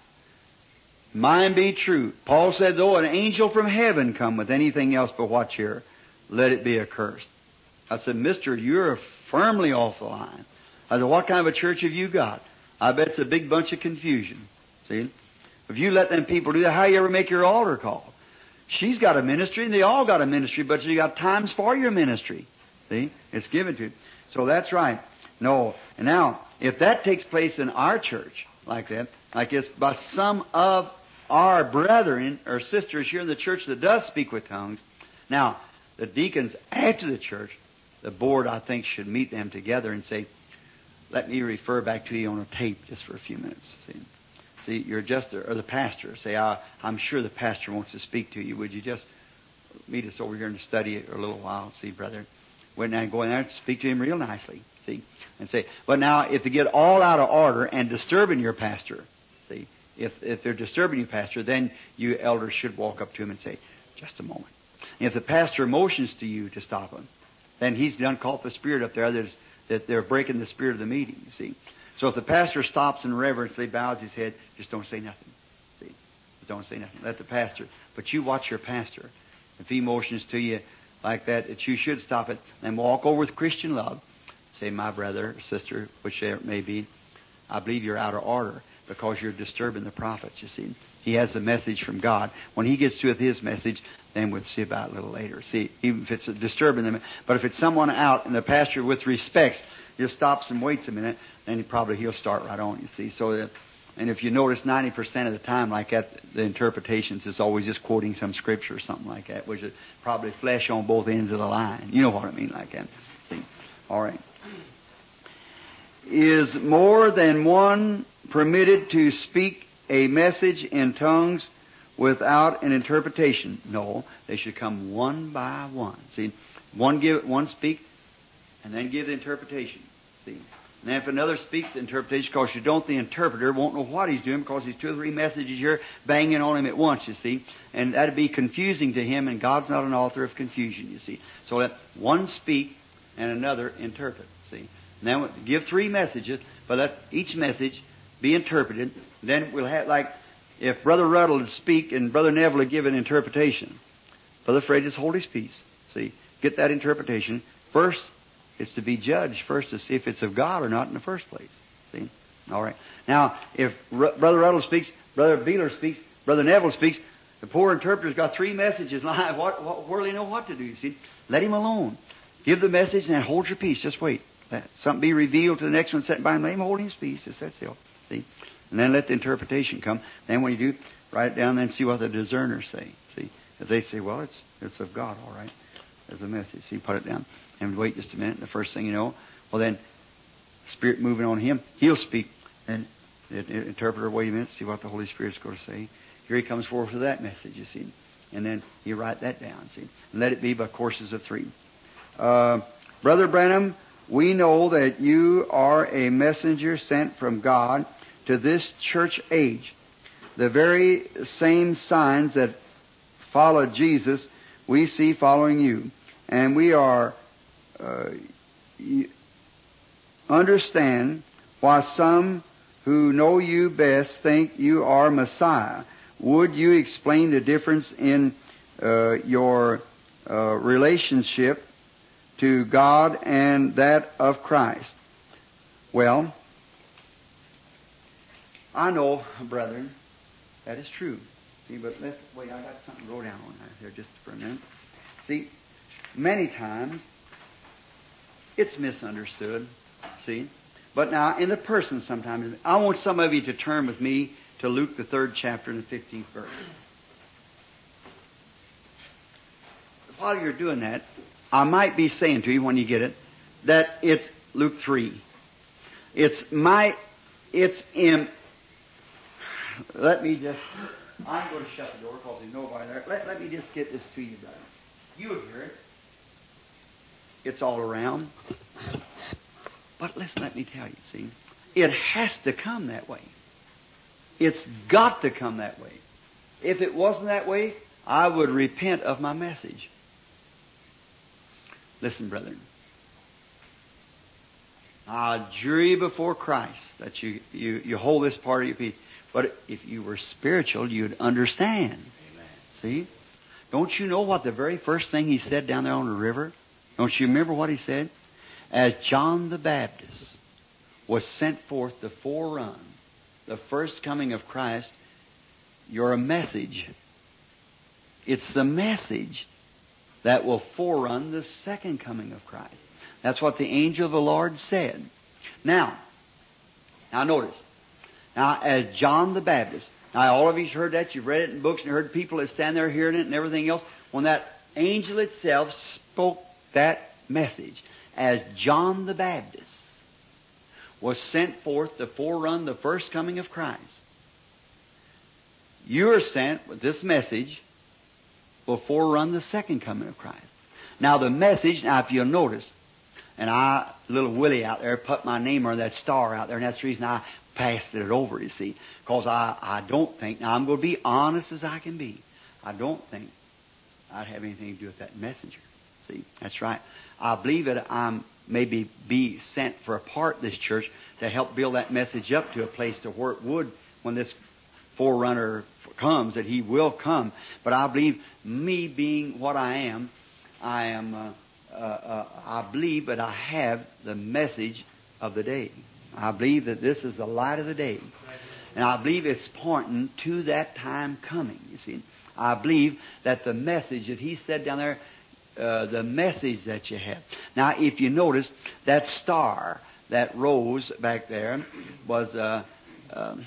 Mine be true. Paul said, though an angel from heaven come with anything else but what's here, let it be accursed. I said, mister, you're firmly off the line. I said, what kind of a church have you got? I bet it's a big bunch of confusion. See? If you let them people do that, how you ever make your altar call? She's got a ministry, and they all got a ministry, but you got times for your ministry. See? It's given to you. So that's right. No. And now, if that takes place in our church like that, like it's by some of our brethren or sisters here in the church that does speak with tongues, now, the deacons after the church, the board, I think, should meet them together and say, let me refer back to you on a tape just for a few minutes. See, you're just, or the pastor, say, I'm sure the pastor wants to speak to you. Would you just meet us over here and study it for a little while? See, brother. When I go in there and speak to him real nicely, see, and say, but now if they get all out of order and disturbing your pastor, see, if they're disturbing your pastor, then you elders should walk up to him and say, just a moment. And if the pastor motions to you to stop him, then he's done caught the spirit up there that they're breaking the spirit of the meeting, you see. So if the pastor stops and reverently bows his head, just don't say nothing. See? Just don't say nothing. Let the pastor. But you watch your pastor. If he motions to you like that you should stop it and walk over with Christian love. Say, my brother or sister, whichever it may be, I believe you're out of order because you're disturbing the prophets, you see. He has a message from God. When he gets to his message, then we'll see about it a little later. See, even if it's disturbing them. But if it's someone out and the pastor with respect just stops and waits a minute, then he'll start right on, you see. So that, and if you notice 90% of the time like that, the interpretations is always just quoting some scripture or something like that, which is probably flesh on both ends of the line. You know what I mean like that. See? All right. Is more than one permitted to speak a message in tongues without an interpretation? No, they should come one by one. See, one speak, and then give the interpretation. See, and if another speaks the interpretation, because you don't, the interpreter won't know what he's doing because he's 2 or 3 messages here banging on him at once. You see, and that'd be confusing to him, and God's not an author of confusion. You see, so let one speak and another interpret. See. Now, give 3 messages, but let each message be interpreted. Then we'll have, like, if Brother Ruddle would speak and Brother Neville would give an interpretation, Brother Fred just hold his peace. See, get that interpretation. First, it's to be judged first to see if it's of God or not in the first place. See? All right. Now, if Brother Ruddle speaks, Brother Beeler speaks, Brother Neville speaks, the poor interpreter's got 3 messages live. Where do they know what to do? You see? Let him alone. Give the message and then hold your peace. Just wait. Let something be revealed to the next one sitting by him. Let him hold his peace. Just that still. See? And then let the interpretation come. Then when you do, write it down and see what the discerners say. See? If they say, well, it's of God, all right. There's a message. See, put it down. And wait just a minute. And the first thing you know, well then, Spirit moving on him, he'll speak. And the interpreter, wait a minute, see what the Holy Spirit's going to say. Here he comes forward with that message, you see. And then you write that down, see. And let it be by courses of 3. Brother Branham, we know that you are a messenger sent from God to this church age. The very same signs that followed Jesus, we see following you. And we are understand why some who know you best think you are Messiah. Would you explain the difference in your relationship to God and that of Christ? Well, I know, brethren, that is true. See, but wait, I got something to go down on that here just for a minute. See, many times it's misunderstood. See? But now, in the person sometimes, I want some of you to turn with me to Luke, the 3rd chapter and the 15th verse. while you're doing that, I might be saying to you when you get it, that it's Luke 3. Let me just, I'm going to shut the door because there's nobody there. Let me just get this to you, brother. You would hear it. It's all around. But listen, let me tell you, see, it has to come that way. It's got to come that way. If it wasn't that way, I would repent of my message. Listen, brethren. I adjure you before Christ that you hold this part of your peace. But if you were spiritual, you'd understand. Amen. See? Don't you know what the very first thing He said down there on the river? Don't you remember what He said? As John the Baptist was sent forth to forerun the first coming of Christ, you're a message. It's the message that will forerun the second coming of Christ. That's what the angel of the Lord said. Now notice. Now, as John the Baptist. Now, all of you've heard that. You've read it in books and heard people that stand there hearing it and everything else. When that angel itself spoke that message, as John the Baptist was sent forth to forerun the first coming of Christ, you are sent with this message will forerun the second coming of Christ. Now, the message, now if you'll notice, and little Willie out there put my name on that star out there, and that's the reason I passed it over, you see. Because I don't think, now I'm going to be honest as I can be, I don't think I'd have anything to do with that messenger. See, that's right. I believe that I'm maybe be sent for a part of this church to help build that message up to a place to where it would, when this forerunner comes, that he will come. But I believe me being what I believe that I have the message of the day. I believe that this is the light of the day. And I believe it's pointing to that time coming, you see. I believe that the message that He said down there, the message that you have. Now, if you notice, that star that rose back there was, let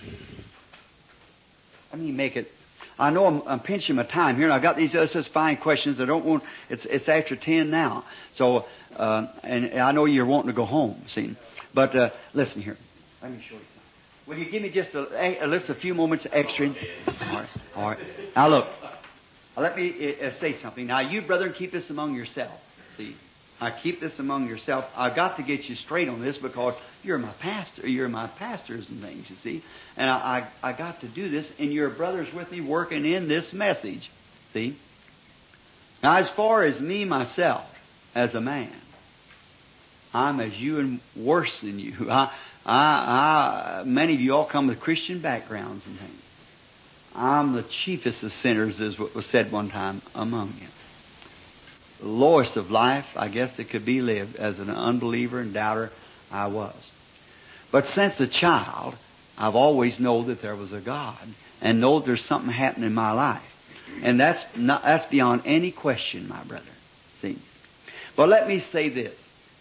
me make it. I know I'm pinching my time here, and I've got these other fine questions. I don't want. It's after 10 now, so and I know you're wanting to go home, see. But listen here. Let me show you something. Will you give me just a few moments extra? All right. Now look. Let me say something. Now you, brethren, keep this among yourself. See, I keep this among yourself. I've got to get you straight on this because you're my pastor. You're my pastors and things, you see. And I got to do this, and your brother's with me working in this message. See. Now, as far as me myself, as a man, I'm as you and worse than you. Many of you all come with Christian backgrounds and things. I'm the chiefest of sinners, is what was said one time among you. The lowest of life, I guess, that could be lived. As an unbeliever and doubter, I was. But since a child, I've always known that there was a God and know that there's something happening in my life. And that's beyond any question, my brother. See? But let me say this.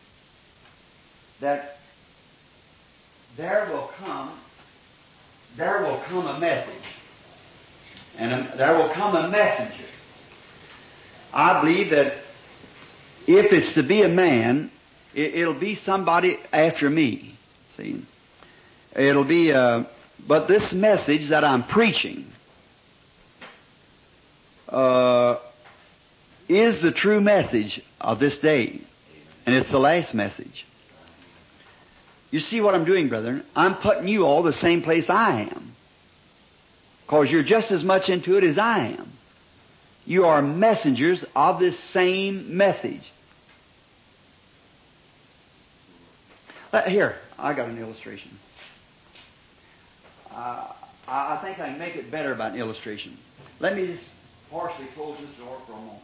That there will come a message. And there will come a messenger. I believe that if it's to be a man, it'll be somebody after me. See? It'll be, but this message that I'm preaching is the true message of this day. And it's the last message. You see what I'm doing, brethren? I'm putting you all the same place I am. Because you're just as much into it as I am. You are messengers of this same message. Here, I got an illustration. I think I can make it better by an illustration. Let me just partially close this door for a moment.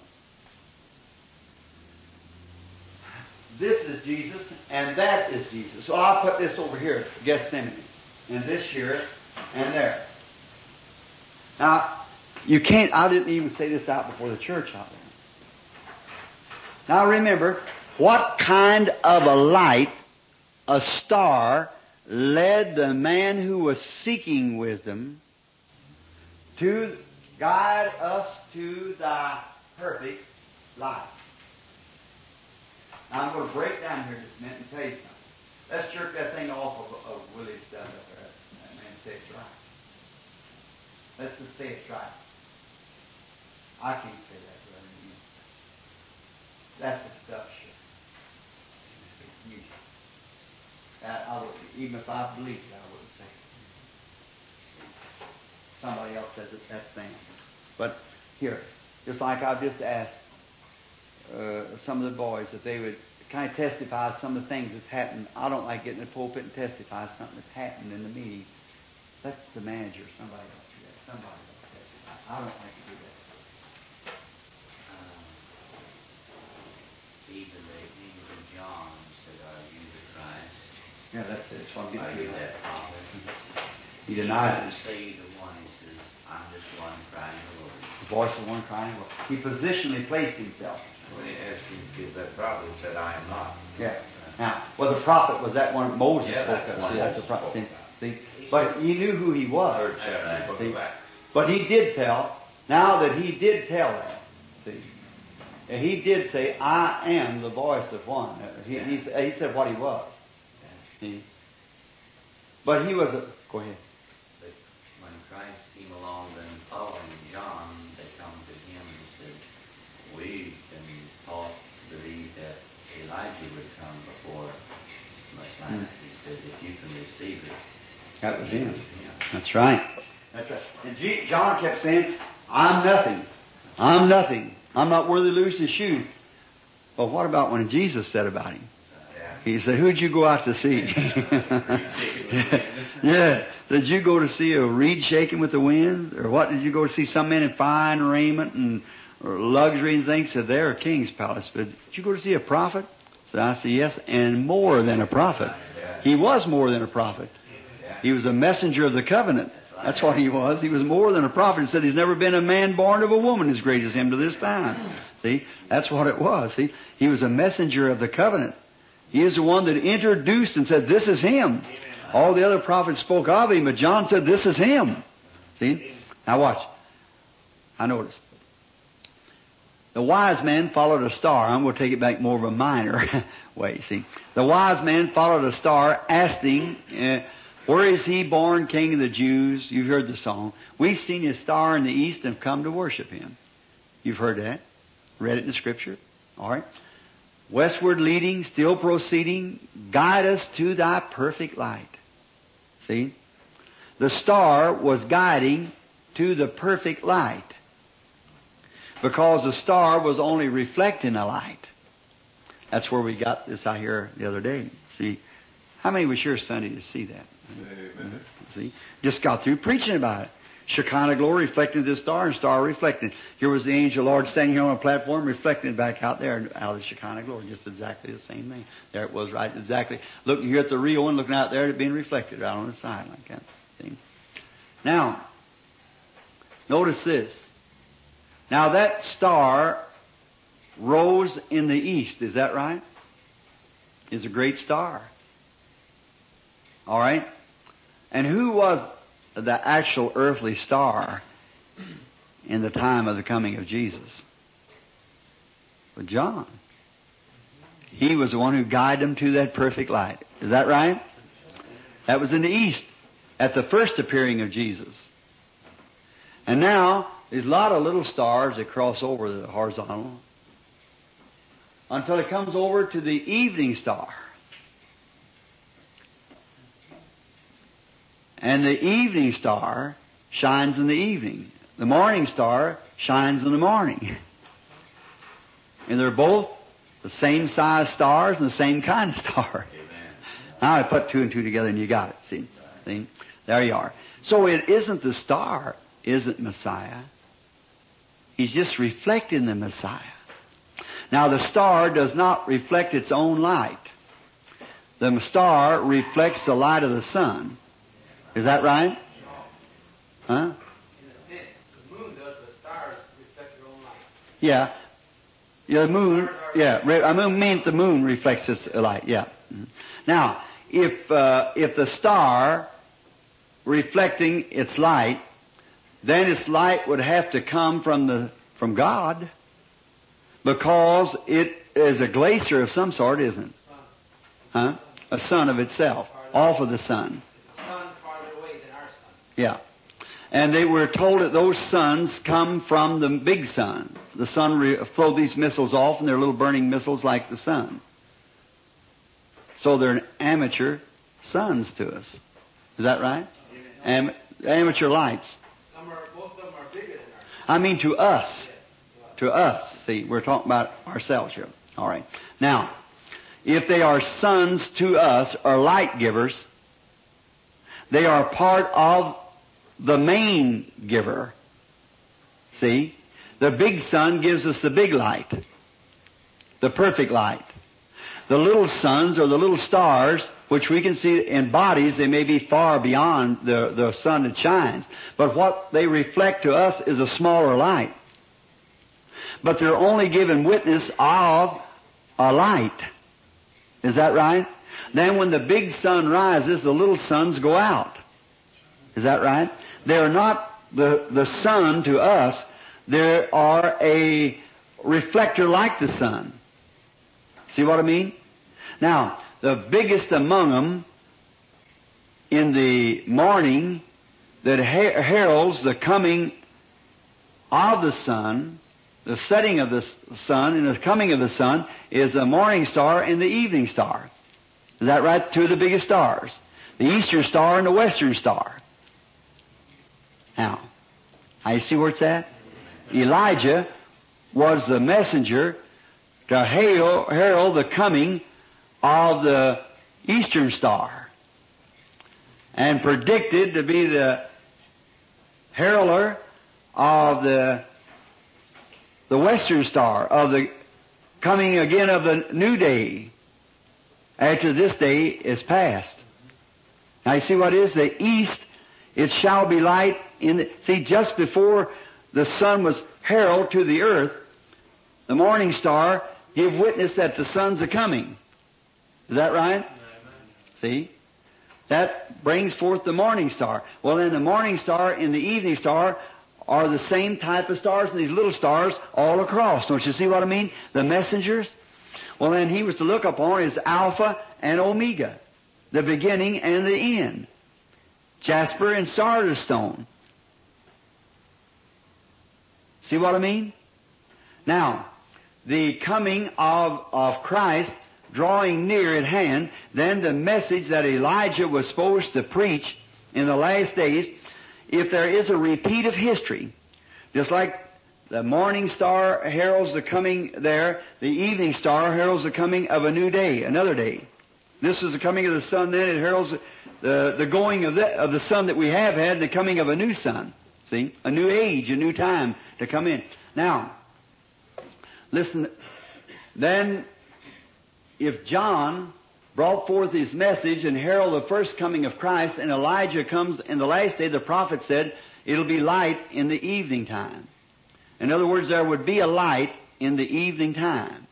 This is Jesus, and that is Jesus. So I'll put this over here, Gethsemane, and this here, and there. Now, you can't, I didn't even say this out before the church out there. Now remember, what kind of a light, a star, led the man who was seeking wisdom to guide us to thy perfect life. Now I'm going to break down here just a minute and tell you something. Let's jerk that thing off of Willie's stuff up there. That man said it's right. Let's just say it's right. I can't say that, brother. That's the stuff, sure. You. That I wouldn't, even if I believed it, I wouldn't say it. Somebody else says it, that's them. But here, just like I've just asked some of the boys if they would kind of testify some of the things that's happened. I don't like getting in the pulpit and testify something that's happened in the meeting. Let the manager, somebody else do that. Somebody else testify. I don't like to do that. Stephen, even John said, "Are you the Christ?" Yeah, that's it. That's what I'm Are getting you to. that prophet? He denied He it. say the one. He says, "I'm just one crying the Lord." The voice of one crying. He positionally placed himself. When he asked him to give that prophet, he said, "I am not." Yeah. Now, well, the prophet was that one Moses Yeah, spoke that's of. the See, one that's the Moses prophet. spoke See, but he knew who he was. Third chapter of the book See? of Acts. But he did tell. Now that he did tell that, see, and he did say, "I am the voice of one." He said what he was. See? But he was a. Go ahead. But when Christ came along, then following John, they come to him and said, "We've been taught to believe that Elijah would come before Messiah." He said, "If you can receive it." That was him. That's right. That's right. And John kept saying, "I'm nothing. I'm nothing. I'm not worthy to lose his shoes." But what about when Jesus said about him? He said, "Who'd you go out to see?" Yeah. Did you go to see a reed shaking with the wind? Or what? Did you go to see some men in fine raiment and or luxury and things? Said, "They're a king's palace." But did you go to see a prophet? Said, "I said, yes, and more than a prophet." He was more than a prophet. He was a messenger of the covenant. That's what he was. He was more than a prophet. He said he's never been a man born of a woman as great as him to this time. See? That's what it was. See? He was a messenger of the covenant. He is the one that introduced and said, "This is him." All the other prophets spoke of him, but John said, "This is him." See? Now watch. I noticed. The wise man followed a star. I'm going to take it back more of a minor way, see. The wise man followed a star, asking, "Where is he born, King of the Jews?" You've heard the song. "We've seen his star in the east and have come to worship him." You've heard that. Read it in the Scripture. All right. "Westward leading, still proceeding, guide us to thy perfect light." See? The star was guiding to the perfect light. Because the star was only reflecting a light. That's where we got this out here the other day. See? How many was here Sunday to see that? Amen. See? Just got through preaching about it. Shekinah glory reflecting the star and star reflecting. Here was the angel Lord standing here on a platform reflecting it back out there out of the Shekinah glory. Just exactly the same thing. There it was right exactly. Looking here at the real one, looking out there, it being reflected out on the side like that. See? Now, notice this. Now that star rose in the east. Is that right? Is a great star. All right? And who was the actual earthly star in the time of the coming of Jesus? Well, John. He was the one who guided them to that perfect light. Is that right? That was in the east at the first appearing of Jesus. And now, there's a lot of little stars that cross over the horizontal until it comes over to the evening star. And the evening star shines in the evening. The morning star shines in the morning. And they're both the same size stars and the same kind of star. Now I put two and two together and you got it. See? There you are. So it isn't the star, isn't Messiah. He's just reflecting the Messiah. Now the star does not reflect its own light. The star reflects the light of the sun. Is that right? Huh? In a sense, the moon does, the stars reflect their own light. Yeah. Yeah, the moon. Yeah, I mean the moon reflects its light. Yeah. Now, if the star reflecting its light, then its light would have to come from God, because it is a glacier of some sort, isn't it? Huh? A sun of itself, off of the sun. The sun farther away than our sun. Yeah. And they were told that those suns come from the big sun. The sun throw these missiles off, and they're little burning missiles like the sun. So they're amateur suns to us. Is that right? Amateur lights. Both of them are bigger than ours. I mean to us. To us. See, we're talking about ourselves here. All right. Now, if they are suns to us, or light givers, they are part of the main giver. See? The big sun gives us the big light. The perfect light. The little suns, or the little stars, which we can see in bodies, they may be far beyond the sun that shines. But what they reflect to us is a smaller light. But they're only given witness of a light. Is that right? Then when the big sun rises, the little suns go out. Is that right? They're not the sun to us. They are a reflector like the sun. See what I mean? Now, the biggest among them in the morning that heralds the coming of the sun, the setting of the sun and the coming of the sun, is the morning star and the evening star. Is that right? Two of the biggest stars. The eastern star and the western star. Now you see where it's at? Elijah was the messenger to herald the coming of the eastern star, and predicted to be the heralder of the western star, of the coming again of the new day, after this day is past. Now you see what it is? The east, it shall be light in the... See, just before the sun was heralded to the earth, the morning star give witness that the sun's a-coming. Is that right? See? That brings forth the morning star. Well, then the morning star and the evening star are the same type of stars, and these little stars all across. Don't you see what I mean? The messengers. Well, then he was to look upon as Alpha and Omega, the beginning and the end. Jasper and sardis stone. See what I mean? Now, the coming of Christ drawing near at hand, then the message that Elijah was supposed to preach in the last days, if there is a repeat of history, just like the morning star heralds the coming there, the evening star heralds the coming of a new day, another day. This was the coming of the sun, then it heralds the going of the sun that we have had, the coming of a new sun. See? A new age, a new time to come in. Now, listen, then if John brought forth his message and heralded the first coming of Christ, and Elijah comes in the last day, the prophet said, it'll be light in the evening time. In other words, there would be a light in the evening time.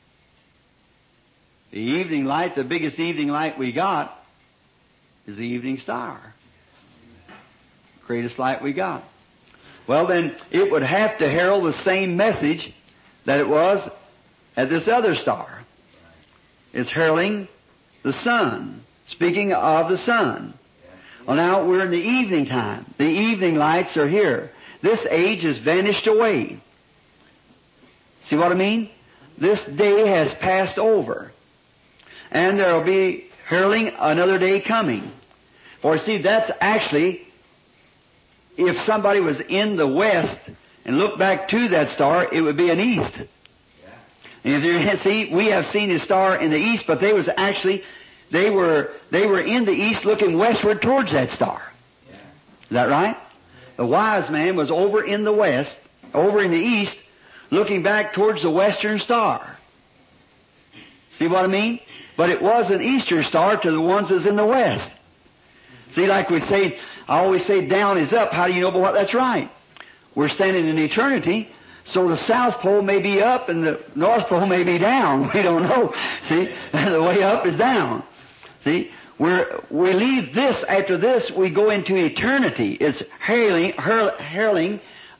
The evening light, the biggest evening light we got, is the evening star. Greatest light we got. Well, then, it would have to herald the same message that it was at this other star. It's heralding the sun, speaking of the sun. Well, now we're in the evening time. The evening lights are here. This age has vanished away. See what I mean? This day has passed over. And there will be heralding another day coming. For see, that's actually, if somebody was in the west and looked back to that star, it would be an east. And if you see, we have seen a star in the east, but they were in the east looking westward towards that star. Is that right? The wise man was over in the west, over in the east, looking back towards the western star. See what I mean? But it was an eastern star to the ones that's in the west. See, like we say, I always say down is up. How do you know what? That's right. We're standing in eternity. So the South Pole may be up and the North Pole may be down. We don't know. See? The way up is down. See? We leave this. After this, we go into eternity. It's heralding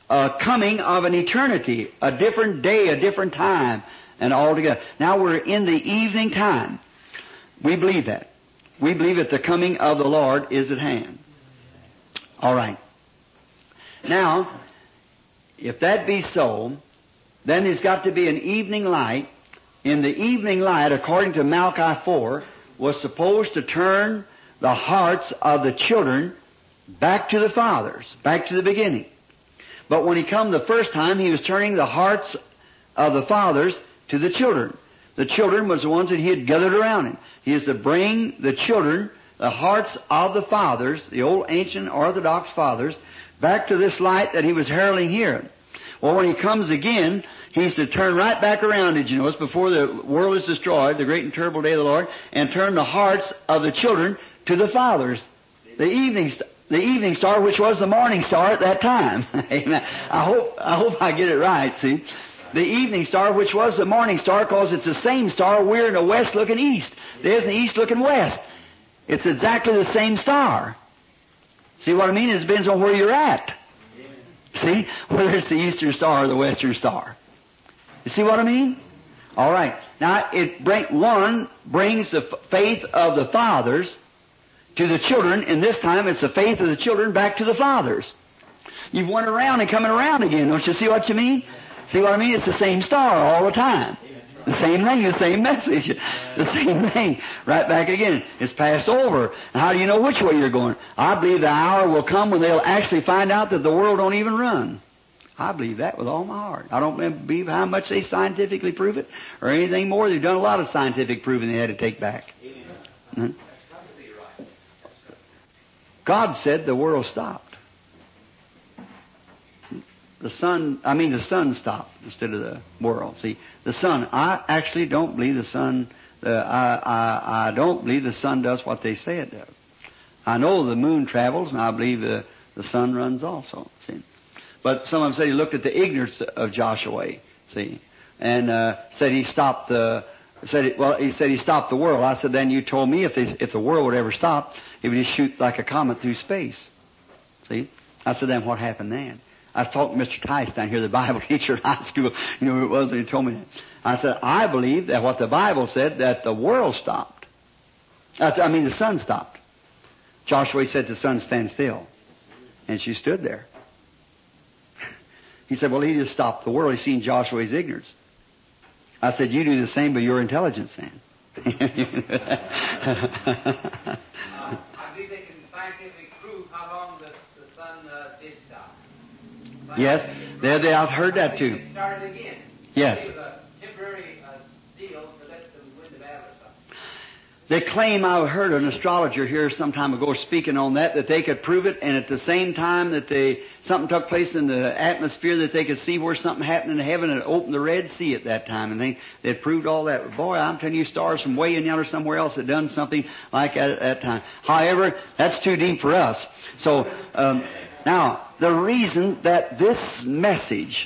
coming of an eternity, a different day, a different time, and all together. Now we're in the evening time. We believe that. We believe that the coming of the Lord is at hand. All right. Now, if that be so, then there's got to be an evening light. In the evening light, according to Malachi 4, was supposed to turn the hearts of the children back to the fathers, back to the beginning. But when he come the first time, he was turning the hearts of the fathers to the children. The children was the ones that he had gathered around him. He is to bring the children, the hearts of the fathers, the old ancient Orthodox fathers, back to this light that he was heralding here. Well, when he comes again, he's to turn right back around, did you notice, before the world is destroyed, the great and terrible day of the Lord, and turn the hearts of the children to the fathers. The evening star, which was the morning star at that time. Amen. I hope I get it right, see. The evening star, which was the morning star, because it's the same star. We're in the west looking east. There's the east looking west. It's exactly the same star. See what I mean? It depends on where you're at. See? Whether it's the eastern star or the western star. You see what I mean? All right. Now, one brings the faith of the fathers to the children, and this time it's the faith of the children back to the fathers. You've went around and coming around again. Don't you see what you mean? See what I mean? It's the same star all the time. The same thing, the same message. The same thing. Right back again. It's passed over. And how do you know which way you're going? I believe the hour will come when they'll actually find out that the world don't even run. I believe that with all my heart. I don't believe how much they scientifically prove it or anything more. They've done a lot of scientific proving they had to take back. Hmm? God said the world stopped. The sun stopped instead of the world. See, the sun, I actually don't believe the sun, I don't believe the sun does what they say it does. I know the moon travels, and I believe the sun runs also, see. But some of them said he looked at the ignorance of Joshua, see, and said he stopped he said he stopped the world. I said, then you told me if the world would ever stop, it would just shoot like a comet through space. See? I said, then what happened then? I was talking to Mr. Tice down here, the Bible teacher in high school. You know who it was, and he told me that. I said, I believe that what the Bible said, that the world stopped. The sun stopped. Joshua said, the sun stand still. And she stood there. He said, well, he just stopped the world. He's seen Joshua's ignorance. I said, you do the same, but your intelligence then. I believe they can scientifically prove how long the sun did stop. Yes, I've heard that too. It started again. Yes. It was a temporary deal to let the wind of Atlas up. They claim, I heard an astrologer here some time ago speaking on that they could prove it, and at the same time that something took place in the atmosphere, that they could see where something happened in heaven and opened the Red Sea at that time, and they proved all that. Boy, I'm telling you, stars from way in yonder somewhere else had done something like that at that time. However, that's too deep for us. So, now, the reason that this message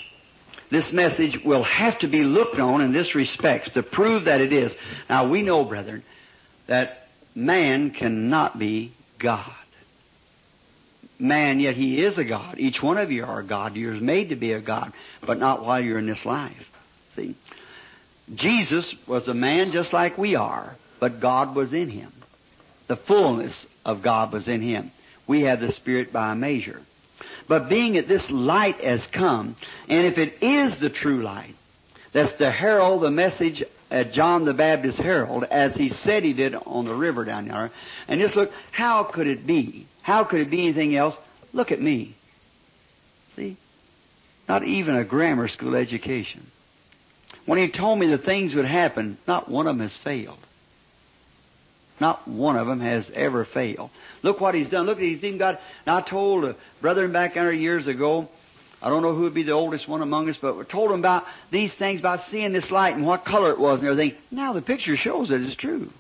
will have to be looked on in this respect to prove that it is. Now, we know, brethren, that man cannot be God. Man, yet he is a God. Each one of you are a God. You're made to be a God, but not while you're in this life. See? Jesus was a man just like we are, but God was in him. The fullness of God was in him. We have the Spirit by measure. But being that this light has come, and if it is the true light, that's to herald the message at John the Baptist herald, as he said he did on the river down there. And just look, how could it be? How could it be anything else? Look at me. See? Not even a grammar school education. When he told me that things would happen, not one of them has failed. Not one of them has ever failed. Look what he's done. Look, he's even got... Now, I told a brethren back there years ago, I don't know who would be the oldest one among us, but we told him about these things, about seeing this light and what color it was and everything. Now the picture shows that it's true.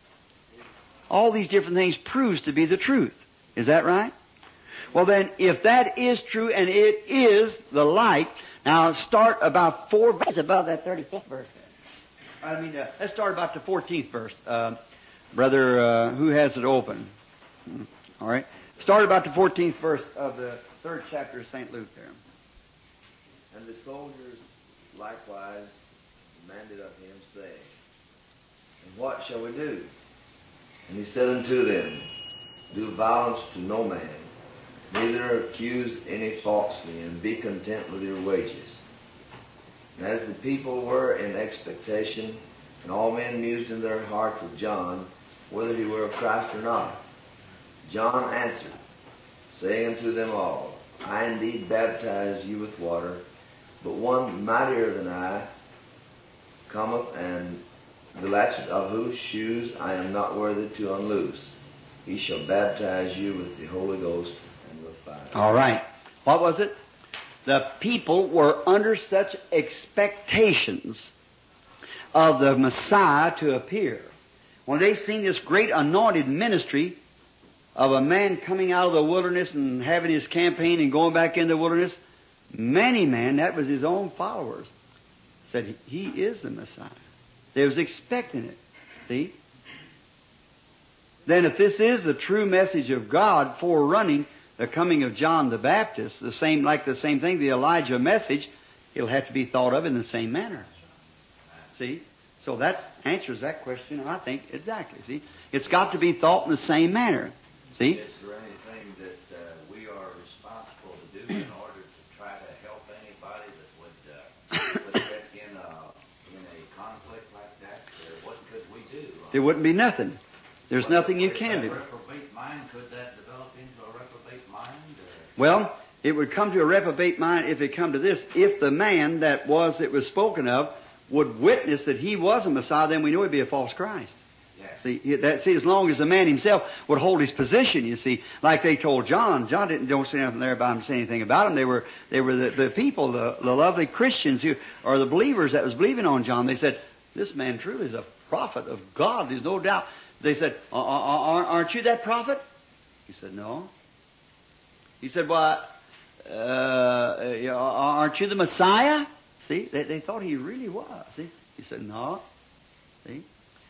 All these different things proves to be the truth. Is that right? Well then, if that is true and it is the light, now start about 4 verses above that 35th verse. Let's start about the 14th verse. Brother, who has it open? All right. Start about the 14th verse of the 3rd chapter of St. Luke there. And the soldiers likewise demanded of him, saying, And what shall we do? And he said unto them, Do violence to no man, neither accuse any falsely, and be content with your wages. And as the people were in expectation, and all men mused in their hearts of John, whether he were of Christ or not, John answered, saying unto them all, I indeed baptize you with water, but one mightier than I cometh, and the latchet of whose shoes I am not worthy to unloose. He shall baptize you with the Holy Ghost and with fire. All right. What was it? The people were under such expectations of the Messiah to appear. When they seen this great anointed ministry of a man coming out of the wilderness and having his campaign and going back in the wilderness, many men, that was his own followers, said, He is the Messiah. They was expecting it. See? Then if this is the true message of God forerunning the coming of John the Baptist, the same thing, the Elijah message, it'll have to be thought of in the same manner. See? So that answers that question, I think, exactly. See? It's got to be thought in the same manner. See? Is there anything that we are responsible to do in order to try to help anybody that would get in a conflict like that? What could we do? There wouldn't be nothing. There's nothing you can do. Reprobate mind, could that develop into a reprobate mind? Well, it would come to a reprobate mind if it come to this. If the man that was spoken of would witness that he was a Messiah, then we know he'd be a false Christ. Yes. See, as long as the man himself would hold his position, you see, like they told John. John don't say nothing there about him, say anything about him. They were the people, the lovely Christians who are the believers that was believing on John. They said, this man truly is a prophet of God. There's no doubt. They said, aren't you that prophet? He said, no. He said, well, aren't you the Messiah? See, they thought he really was. See, he said, no. See,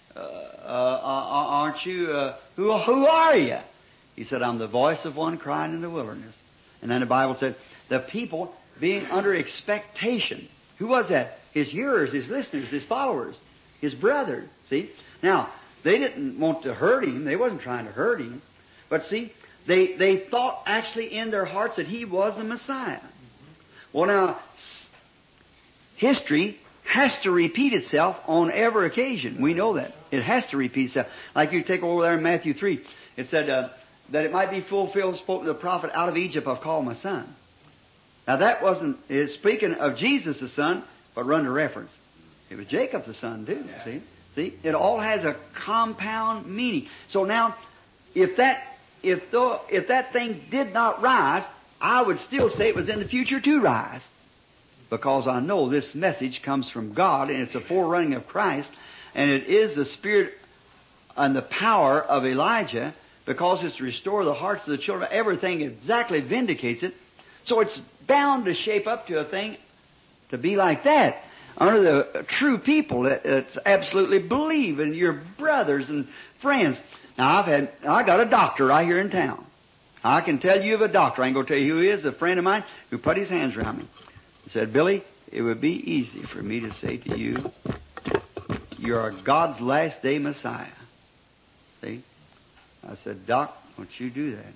aren't you? Who are you? He said, I'm the voice of one crying in the wilderness. And then the Bible said, the people being under expectation. Who was that? His hearers, his listeners, his followers, his brothers. See, now they didn't want to hurt him. They wasn't trying to hurt him, but see, they thought actually in their hearts that he was the Messiah. Well, now, history has to repeat itself on every occasion. We know that. It has to repeat itself. Like you take over there in Matthew 3, it said that it might be fulfilled, spoken to the prophet, out of Egypt I've called my son. Now that wasn't speaking of Jesus the son, but run to reference. It was Jacob the son too, see? See? It all has a compound meaning. So now, if that thing did not rise, I would still say it was in the future to rise. Because I know this message comes from God, and it's a forerunning of Christ, and it is the spirit and the power of Elijah, because it's to restore the hearts of the children. Everything exactly vindicates it. So it's bound to shape up to a thing to be like that. Under the true people that absolutely believe in your brothers and friends. Now, I got a doctor right here in town. I can tell you of a doctor. I ain't going to tell you who he is, a friend of mine who put his hands around me. He said, Billy, it would be easy for me to say to you, you're God's last day Messiah. See? I said, Doc, don't you do that.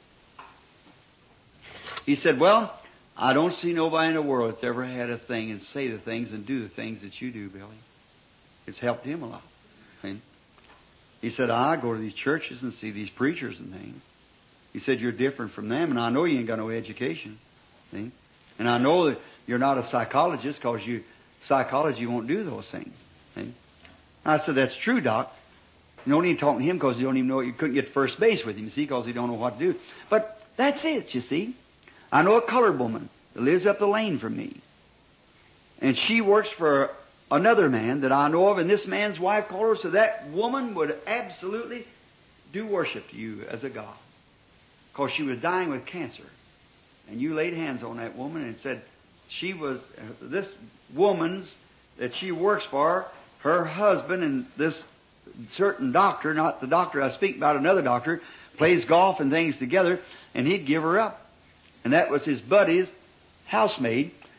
He said, well, I don't see nobody in the world that's ever had a thing and say the things and do the things that you do, Billy. It's helped him a lot. See? He said, I go to these churches and see these preachers and things. He said, you're different from them, and I know you ain't got no education. See? And I know that you're not a psychologist, because psychology won't do those things. See? I said, that's true, Doc. You don't need to talk to him because you don't even know, you couldn't get to first base with him, see, because he don't know what to do. But that's it, you see. I know a colored woman that lives up the lane from me. And she works for another man that I know of, and this man's wife called her, so that woman would absolutely do worship to you as a God. Because she was dying with cancer. And you laid hands on that woman and said, this woman's that she works for, her husband and this certain doctor, not the doctor I speak about, another doctor, plays golf and things together, and he'd give her up. And that was his buddy's housemaid.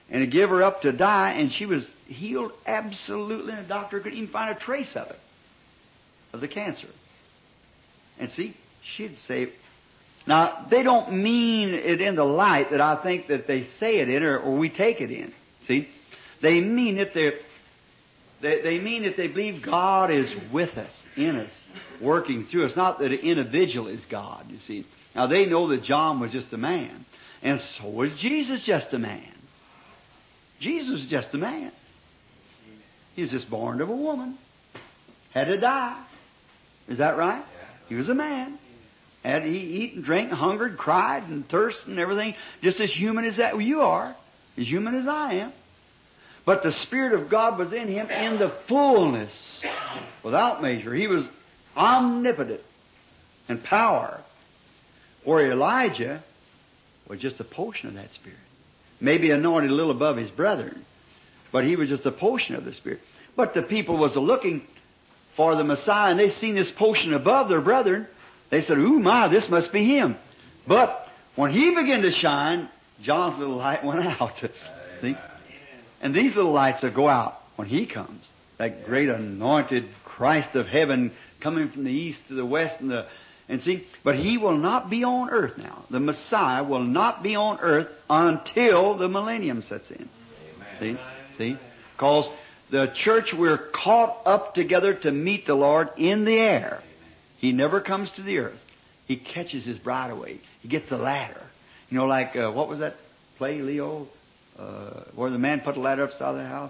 and it gave her up to die, and she was healed absolutely, and the doctor couldn't even find a trace of it, of the cancer. And see, she'd say, now, they don't mean it in the light that I think that they say it in or we take it in. See? They mean it, they mean that they believe God is with us, in us, working through us. Not that an individual is God, you see. Now, they know that John was just a man. And so was Jesus just a man. Jesus was just a man. He was just born of a woman. Had to die. Is that right? He was a man. Had to eat and drink, hungered, cried and thirsted and everything. Just as human as that you are. As human as I am. But the Spirit of God was in him in the fullness, without measure. He was omnipotent in power. Where Elijah was just a portion of that Spirit. Maybe anointed a little above his brethren, but he was just a portion of the Spirit. But the people was looking for the Messiah, and they seen this portion above their brethren. They said, "Ooh, my, this must be him." But when he began to shine, John's little light went out. See? And these little lights will go out when he comes. That great anointed Christ of heaven coming from the east to the west and see, but he will not be on earth now. The Messiah will not be on earth until the millennium sets in. Amen. See? Because the church, we're caught up together to meet the Lord in the air. He never comes to the earth. He catches his bride away. He gets the ladder. You know, like, what was that play, Leo? Where the man put the ladder upside the house?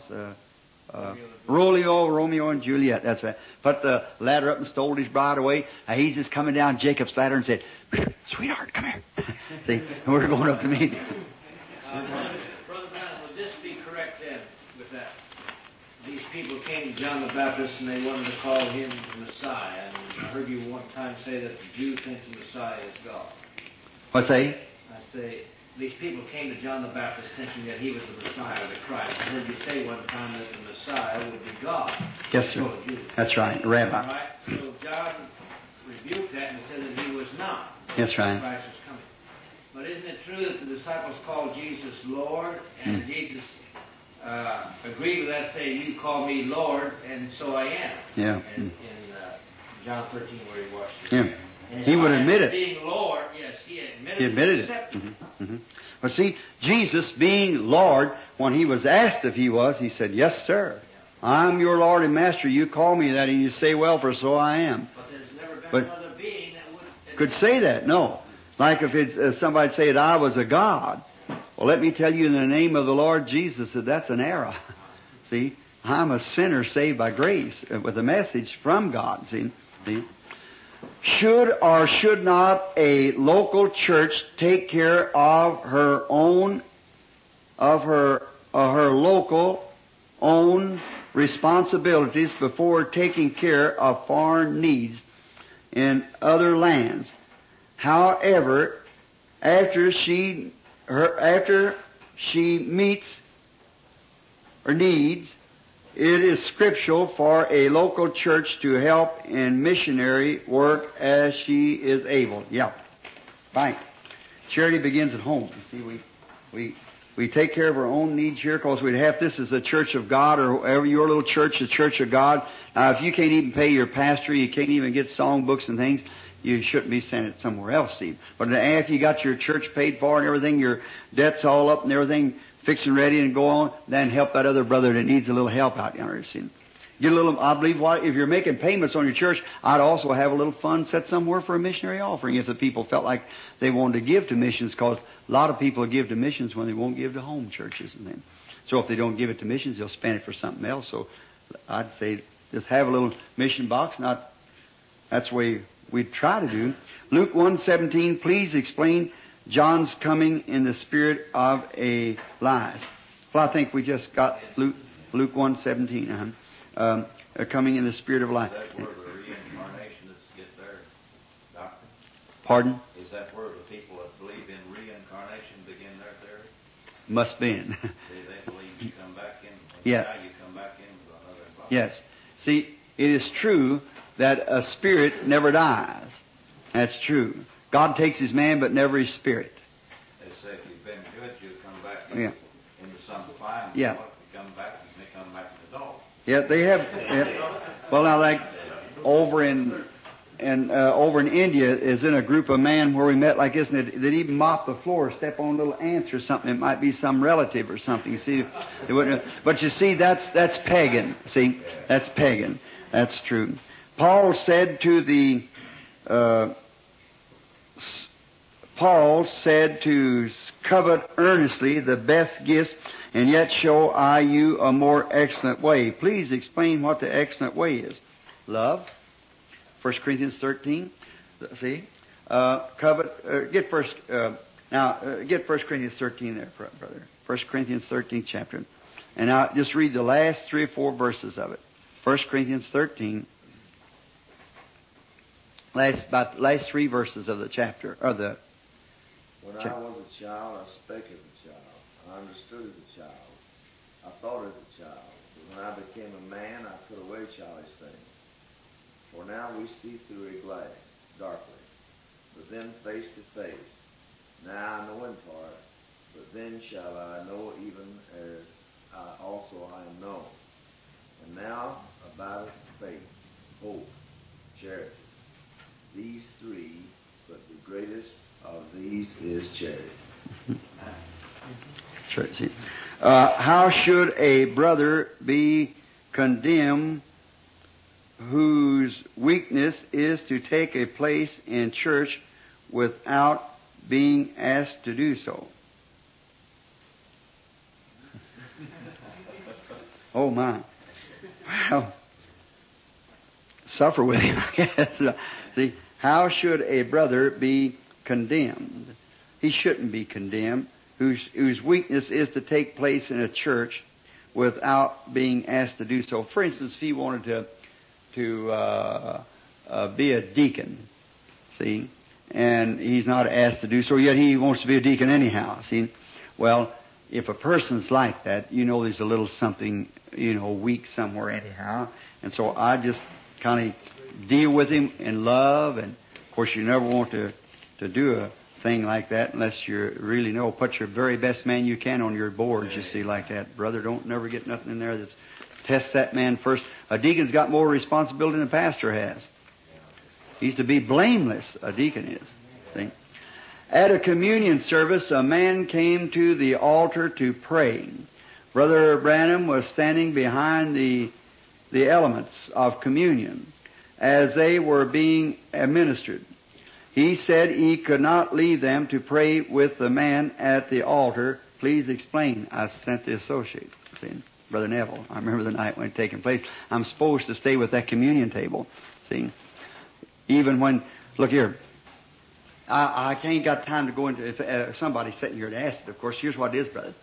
Romeo and Juliet, that's right. Put the ladder up and stole his bride away. He's just coming down Jacob's ladder and said, "Sweetheart, come here." See, we're going up to meet him. Brother Brown, would this be correct then with that? These people came to John the Baptist and they wanted to call him the Messiah. And I heard you one time say that the Jew thinks the Messiah is God. What's that? I say, these people came to John the Baptist thinking that he was the Messiah, the Christ. I heard you say one time that the Messiah would be God. Yes, sir. That's right, a rabbi. All right. So John rebuked that and said that he was not. That's right. Christ was coming. But isn't it true that the disciples called Jesus Lord, and Jesus agreed with that, saying, "You call me Lord, and so I am." Yeah. In John 13, where he washed his hands. He would admit it. Being Lord, yes, he admitted it. He admitted it. But see, Jesus being Lord, when he was asked if he was, he said, "Yes, sir. I'm your Lord and Master. You call me that, and you say, well, for so I am." But there's never been another being that could say that. No. Like if it's, somebody said, "I was a God." Well, let me tell you in the name of the Lord Jesus that that's an error. See, I'm a sinner saved by grace with a message from God. See? Should or should not a local church take care of her own, of her local own responsibilities before taking care of foreign needs in other lands? However, after she meets her needs, it is scriptural for a local church to help in missionary work as she is able. Yeah. Right. Charity begins at home. You see, we take care of our own needs here because we'd have this as a church of God, or whatever your little church, the church of God. Now, if you can't even pay your pastor, you can't even get songbooks and things, you shouldn't be sending it somewhere else, see. But after you got your church paid for and everything, your debt's all up and everything, fixed and ready and go on, then help that other brother that needs a little help out yonder. See? Get a little, I believe, if you're making payments on your church, I'd also have a little fund set somewhere for a missionary offering if the people felt like they wanted to give to missions, because a lot of people give to missions when they won't give to home churches. And then, so if they don't give it to missions, they'll spend it for something else. So I'd say just have a little mission box. That's the way we'd try to do. Luke 1:17, please explain John's coming in the spirit of Elias. Well, I think we just got Luke 1:17. Coming in the spirit of Elias. Is that where the reincarnationists get their doctrine? Pardon? Is that where the people that believe in reincarnation begin their theory? Must be. They believe you come back in. Yeah. Now you come back into another body. Yes. See, it is true that a spirit never dies. That's true. God takes His man, but never His spirit. They say if you've been good, you'll come back into simplify. And Yeah. What if they come back and they come back to the dog? Yeah, they have. Well, now, like over in India, is in a group of men where we met like this, and they'd even mop the floor, step on little ants or something. It might be some relative or something. You see, they wouldn't. But you see, that's pagan. See, that's pagan. That's true. Paul said to covet earnestly the best gifts, and yet show I you a more excellent way. Please explain what the excellent way is. Love. 1 Corinthians 13. See? Get 1 Corinthians 13 there, brother. 1 Corinthians 13 chapter. And now just read the last 3 or 4 verses of it. 1 Corinthians 13. About the last 3 verses of the chapter. Or the When I was a child, I spake as a child. I understood as a child. I thought as a child. But when I became a man, I put away childish things. For now we see through a glass, darkly, but then face to face. Now I know in part, but then shall I know even as also I am known. And now abideth faith, hope, charity. These 3, but the greatest of these is charity. Charity. How should a brother be condemned whose weakness is to take a place in church without being asked to do so? Oh my. Well, suffer with him, I guess. See, how should a brother be condemned? He shouldn't be condemned, whose weakness is to take place in a church without being asked to do so. For instance, if he wanted to be a deacon, see, and he's not asked to do so, yet he wants to be a deacon anyhow, see. Well, if a person's like that, there's a little something, weak somewhere anyhow, and so I just kind of deal with him in love, and of course you never want to do a thing like that unless you really know. Put your very best man you can on your board, you see, like that. Brother, don't never get nothing in there that's test that man first. A deacon's got more responsibility than a pastor has. He's to be blameless, a deacon is. See? At a communion service, a man came to the altar to pray. Brother Branham was standing behind the elements of communion as they were being administered. He said he could not leave them to pray with the man at the altar. Please explain. I sent the associate. See? Brother Neville. I remember the night when it taking place. I'm supposed to stay with that communion table. See? Even when, look here, I ain't got time to go into, if somebody's sitting here to ask it, of course, here's what it is, brother.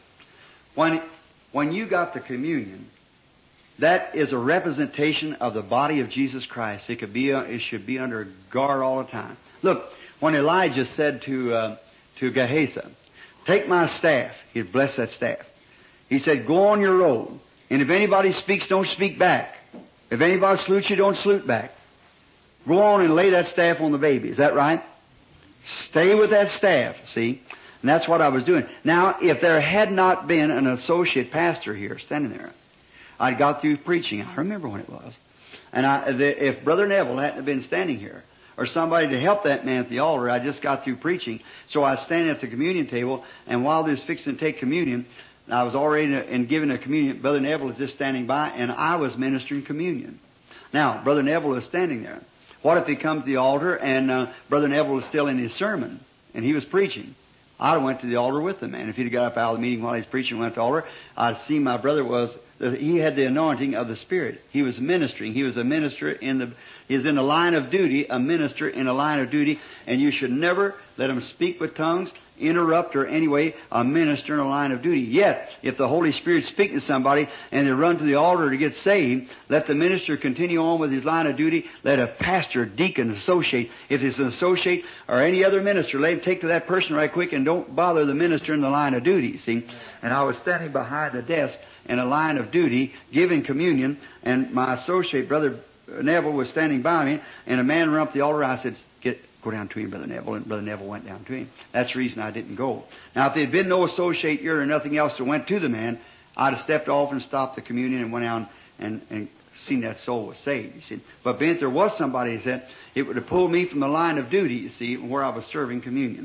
When you got the communion, that is a representation of the body of Jesus Christ. It should be under guard all the time. Look, when Elijah said to Gehazi, take my staff, he'd bless that staff. He said, go on your road, and if anybody speaks, don't speak back. If anybody salutes you, don't salute back. Go on and lay that staff on the baby. Is that right? Stay with that staff, see? And that's what I was doing. Now, if there had not been an associate pastor here standing there, I'd got through preaching. I remember when it was. And if Brother Neville hadn't been standing here, or somebody to help that man at the altar, I just got through preaching. So I was standing at the communion table, and while they was fixing to take communion, I was already in giving a communion. Brother Neville was just standing by, and I was ministering communion. Now, Brother Neville was standing there. What if he comes to the altar and Brother Neville was still in his sermon and he was preaching? I'd have went to the altar with him, and if he'd got up out of the meeting while he was preaching and went to the altar, I'd see my brother he had the anointing of the Spirit. He was ministering. He was a minister he was in the line of duty, a minister in a line of duty, and you should never let him speak with tongues, interrupt or anyway a minister in a line of duty. Yet, if the Holy Spirit's speaking to somebody and they run to the altar to get saved, let the minister continue on with his line of duty. Let a pastor, deacon, associate, if it's an associate or any other minister, let him take to that person right quick and don't bother the minister in the line of duty, see? And I was standing behind the desk in a line of duty, giving communion, and my associate, Brother Neville was standing by me, and a man ran up the altar. I said, go down to him, Brother Neville. And Brother Neville went down to him. That's the reason I didn't go. Now, if there had been no associate here or nothing else that went to the man, I'd have stepped off and stopped the communion and went out and seen that soul was saved, you see. But being there was somebody that said, it would have pulled me from the line of duty, you see, where I was serving communion.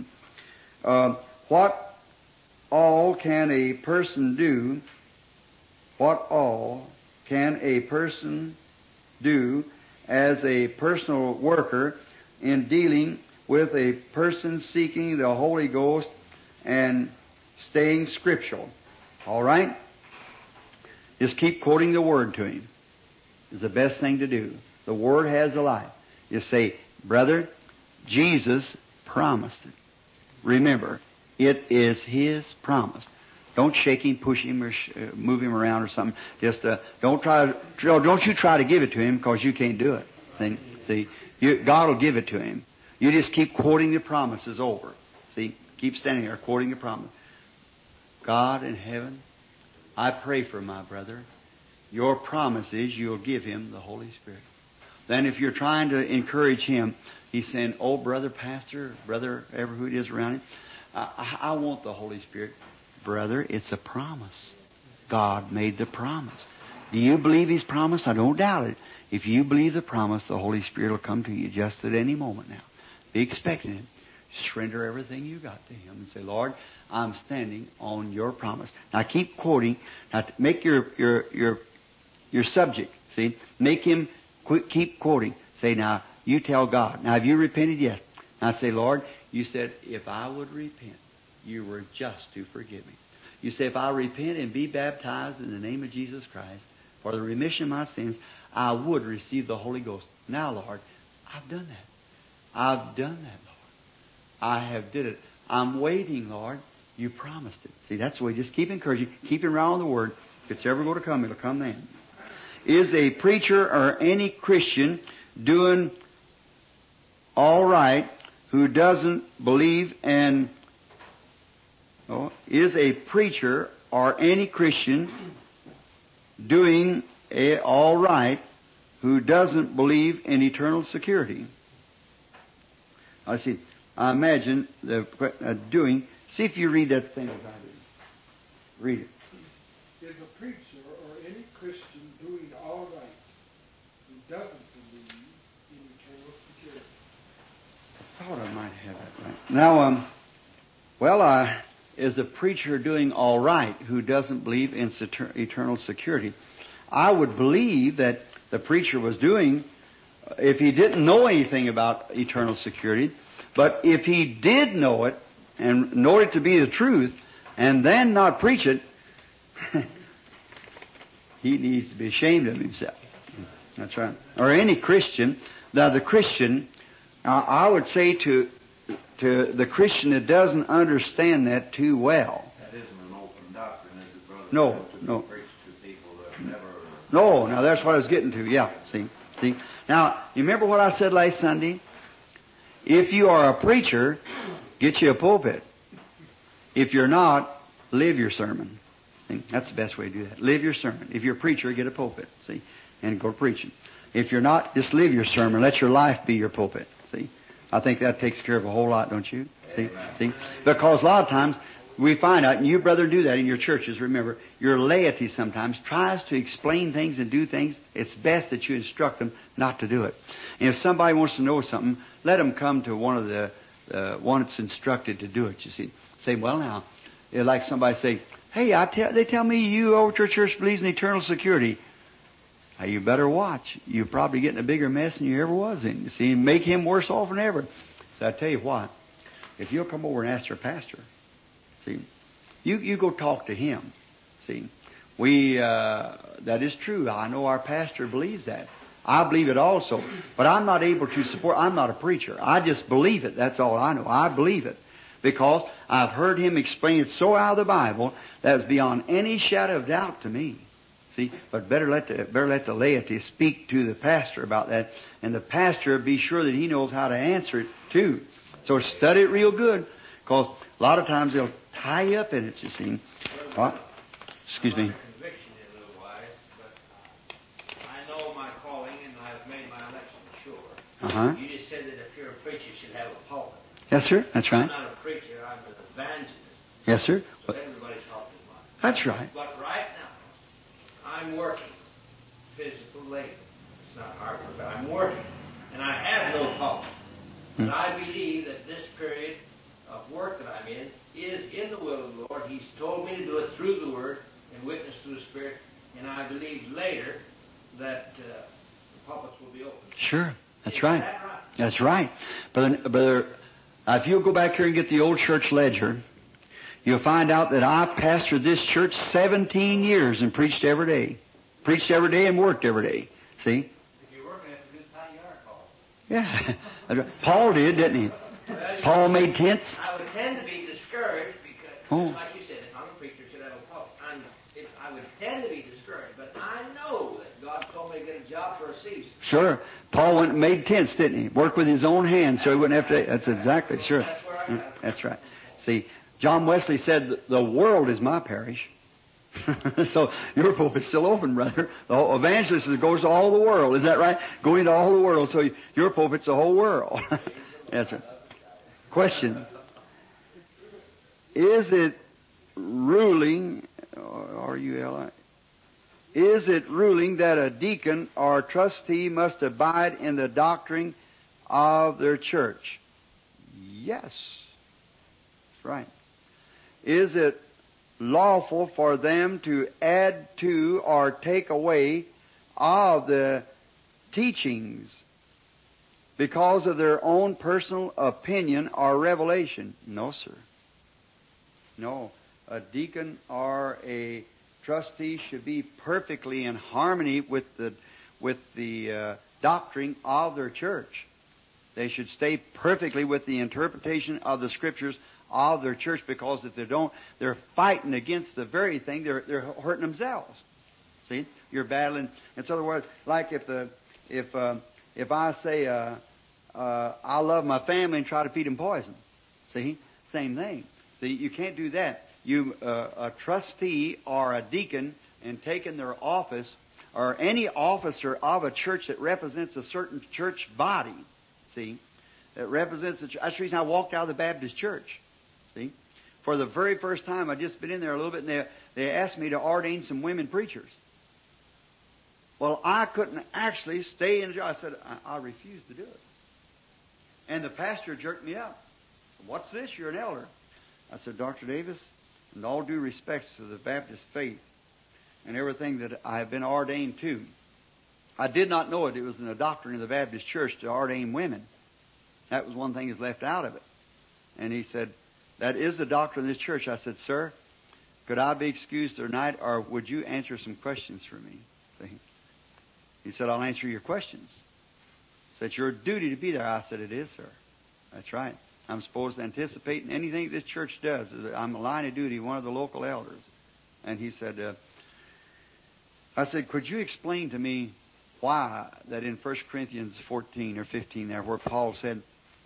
What all can a person do? What all can a person do as a personal worker in dealing with a person seeking the Holy Ghost and staying scriptural? All right? Just keep quoting the Word to him. It's the best thing to do. The Word has a life. You say, brother, Jesus promised it. Remember, it is His promise. Don't shake him, push him, or move him around or something. Just don't you try to give it to him because you can't do it. See, God will give it to him. You just keep quoting the promises over. See, keep standing there quoting the promise. God in heaven, I pray for my brother. Your promise is you'll give him the Holy Spirit. Then if you're trying to encourage him, he's saying, oh, brother pastor, brother, ever who it is around him, I want the Holy Spirit. Brother, it's a promise. God made the promise. Do you believe His promise? I don't doubt it. If you believe the promise, the Holy Spirit will come to you just at any moment now. Be expecting Him. Surrender everything you got to Him and say, Lord, I'm standing on Your promise. Now keep quoting. Now make your subject. See, make him keep quoting. Say, now you tell God. Now have you repented? Yes. Now say, Lord, you said if I would repent, You were just to forgive me. You say, if I repent and be baptized in the name of Jesus Christ for the remission of my sins, I would receive the Holy Ghost. Now, Lord, I've done that. I've done that, Lord. I have did it. I'm waiting, Lord. You promised it. See, that's the way. Just keep encouraging. Keep him around the Word. If it's ever going to come, it'll come then. Is a preacher or any Christian doing all right who doesn't believe in... is a preacher or any Christian doing all right who doesn't believe in eternal security? I see. I imagine the doing. See if you read that same as I do. Read it. Is a preacher or any Christian doing all right who doesn't believe in eternal security? I thought I might have that right. Now, is a preacher doing all right who doesn't believe in eternal security? I would believe that the preacher was doing, if he didn't know anything about eternal security, but if he did know it and know it to be the truth and then not preach it, he needs to be ashamed of himself. That's right. Or any Christian. Now, the Christian, I would say to the Christian that doesn't understand that too well. That isn't an open doctrine, is it, brother? No. Preach to people that never... No, now that's what I was getting to. Yeah, see. Now, you remember what I said last Sunday? If you are a preacher, get you a pulpit. If you're not, live your sermon. See? That's the best way to do that. Live your sermon. If you're a preacher, get a pulpit. See, and go preaching. If you're not, just live your sermon. Let your life be your pulpit. See. I think that takes care of a whole lot, don't you? See? Because a lot of times we find out, and you, brother, do that in your churches, remember, your laity sometimes tries to explain things and do things. It's best that you instruct them not to do it. And if somebody wants to know something, let them come to one of the one that's instructed to do it, you see. Say, well, now, like somebody say, hey, they tell me you over at your church believes in eternal security. Now, you better watch. You're probably getting a bigger mess than you ever was in. You see, and make him worse off than ever. So I tell you what, if you'll come over and ask your pastor, see, you go talk to him. See, that is true. I know our pastor believes that. I believe it also. But I'm not able to support. I'm not a preacher. I just believe it. That's all I know. I believe it. Because I've heard him explain it so out of the Bible that it's beyond any shadow of doubt to me. See, but better let the laity speak to the pastor about that, and the pastor be sure that he knows how to answer it too. So study it real good, because a lot of times they'll tie you up in it. You see, what? Excuse me. Conviction is a little wise, but I know my calling, and I've made Uh-huh. You just said that if you're a preacher, you should have a pulpit. Yes, sir. That's I'm right. not a preacher. I'm an evangelist. Yes, sir. So everybody's talking about it. That's right. But right now, I'm working physical labor. It's not hard work, but I'm working. And I have no pulpit. But I believe that this period of work that I'm in is in the will of the Lord. He's told me to do it through the Word and witness through the Spirit. And I believe later that the pulpits will be open. Sure. That's Is right. that right? That's right. Brother, if you'll go back here and get the old church ledger, you'll find out that I pastored this church 17 years and preached every day. Preached every day and worked every day. See? If you're working at the good time, you are called. Yeah. Paul did, didn't he? Well, Paul made tents. I would tend to be discouraged because, like you said, if I'm a preacher, should have a pulpit. I would tend to be discouraged, but I know that God told me to get a job for a season. Sure. Paul went and made tents, didn't he? Worked with his own hands so he wouldn't have to. That's exactly, sure. That's where I got it. That's right. See, John Wesley said, the world is my parish. So your pulpit's still open, brother. The whole evangelist goes to all the world. Is that right? Going to all the world. So your pulpit's the whole world. That's right. Question. Is it ruling, R-U-L-I, is it ruling that a deacon or trustee must abide in the doctrine of their church? Yes. That's right. Is it lawful for them to add to or take away of the teachings because of their own personal opinion or revelation? No, sir. No. A deacon or a trustee should be perfectly in harmony with the doctrine of their church. They should stay perfectly with the interpretation of the Scriptures of their church, because if they don't, they're fighting against the very thing. They're hurting themselves. See, you're battling. In other words, like if I say I love my family and try to feed them poison, see, same thing. See, you can't do that. You a trustee or a deacon, and taking their office, or any officer of a church that represents a certain church body, see, that represents the church. That's the reason I walked out of the Baptist church. See, for the very first time, I'd just been in there a little bit, and they asked me to ordain some women preachers. Well, I couldn't actually stay in the job. I said, I refuse to do it. And the pastor jerked me up. What's this? You're an elder. I said, Dr. Davis, in all due respects to the Baptist faith and everything that I have been ordained to, I did not know it. It was in the doctrine of the Baptist church to ordain women. That was one thing that's left out of it. And he said, that is the doctrine of this church. I said, sir, could I be excused tonight, or would you answer some questions for me? He said, I'll answer your questions. He said, it's your duty to be there. I said, it is, sir. That's right. I'm supposed to anticipate in anything this church does. I'm a line of duty, one of the local elders. And he said, I said, could you explain to me why that in 1 Corinthians 14 or 15 there, where Paul said,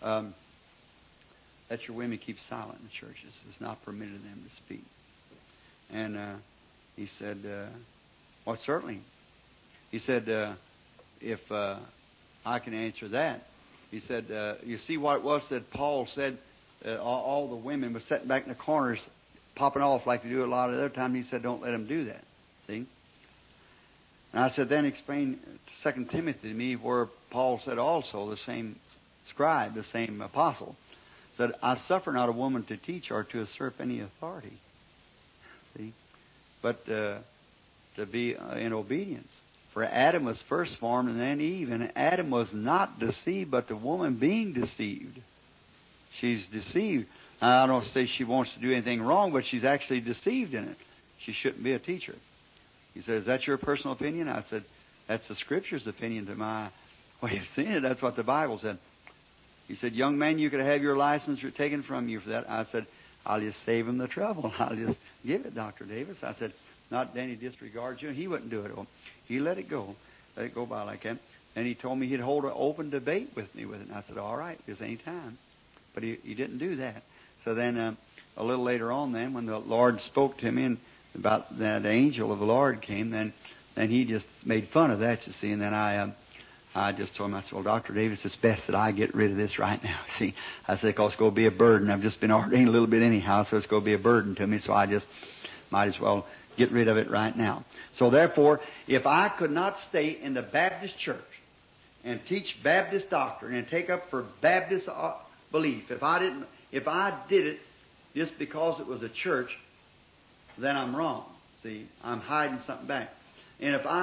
let your women keep silent in the churches. It's not permitted them to speak. And he said, well, certainly. He said, if I can answer that. He said, you see what it was that Paul said, all the women were sitting back in the corners, popping off like they do a lot of the other time. He said, don't let them do that. See? And I said, then explain 2 Timothy to me, where Paul said also, the same scribe, the same apostle, said, I suffer not a woman to teach or to usurp any authority. See? But to be in obedience. For Adam was first formed, and then Eve. And Adam was not deceived, but the woman being deceived. She's deceived. Now, I don't say she wants to do anything wrong, but she's actually deceived in it. She shouldn't be a teacher. He said, is that your personal opinion? I said, that's the Scripture's opinion to my way of seeing it. That's what the Bible said. He said, young man, you could have your license taken from you for that. I said, I'll just save him the trouble. I'll just give it, Dr. Davis. I said, not that he disregards you. He wouldn't do it. He let it go by like that. And he told me he'd hold an open debate with me with it. And I said, all right, just any time. But he didn't do that. So then a little later on then, when the Lord spoke to me and about that angel of the Lord came, then he just made fun of that, you see. And then I I just told him, I said, well, Dr. Davis, it's best that I get rid of this right now. See, I said, because it's going to be a burden. I've just been ordained a little bit anyhow, so it's going to be a burden to me, so I just might as well get rid of it right now. So therefore, if I could not stay in the Baptist church and teach Baptist doctrine and take up for Baptist belief, if I did it just because it was a church, then I'm wrong. See, I'm hiding something back. And if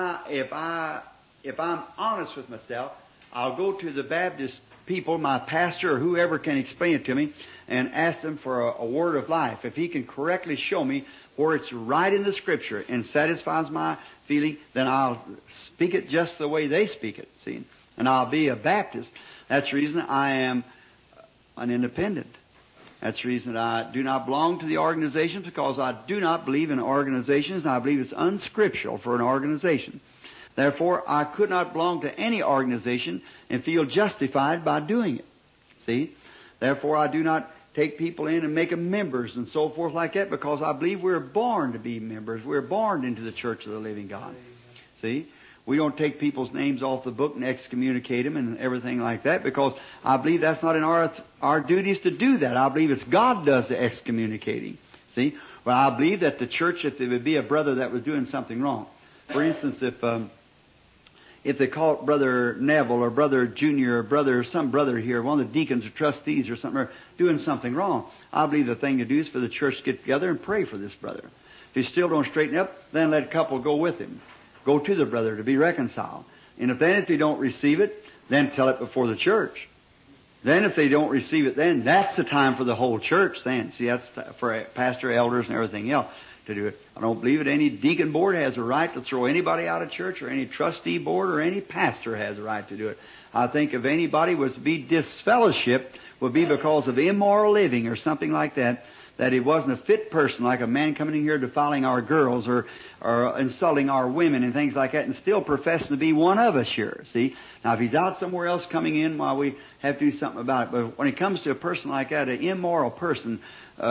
I'm honest with myself, I'll go to the Baptist people, my pastor or whoever can explain it to me, and ask them for a word of life. If he can correctly show me where it's right in the Scripture and satisfies my feeling, then I'll speak it just the way they speak it, see. And I'll be a Baptist. That's the reason I am an independent. That's the reason that I do not belong to the organizations, because I do not believe in organizations, and I believe it's unscriptural for an organization. Therefore, I could not belong to any organization and feel justified by doing it. See? Therefore, I do not take people in and make them members and so forth like that, because I believe we're born to be members. We're born into the church of the living God. See? We don't take people's names off the book and excommunicate them and everything like that, because I believe that's not in our duties to do that. I believe it's God does the excommunicating. See? Well, I believe that the church, if there would be a brother that was doing something wrong. For instance, if they call it Brother Neville or Brother Junior or some brother here, one of the deacons or trustees or something, are doing something wrong, I believe the thing to do is for the church to get together and pray for this brother. If he still don't straighten up, then let a couple go with him. Go to the brother to be reconciled. And if they don't receive it, then tell it before the church. Then if they don't receive it, then that's the time for the whole church then. See, that's for pastor, elders, and everything else to do it. I don't believe that any deacon board has a right to throw anybody out of church, or any trustee board or any pastor has a right to do it. I think if anybody was to be disfellowshipped, would be because of immoral living or something like that, that he wasn't a fit person, like a man coming in here defiling our girls or insulting our women and things like that, and still professing to be one of us here. See? Now, if he's out somewhere else coming in, well, we have to do something about it. But when it comes to a person like that, an immoral person,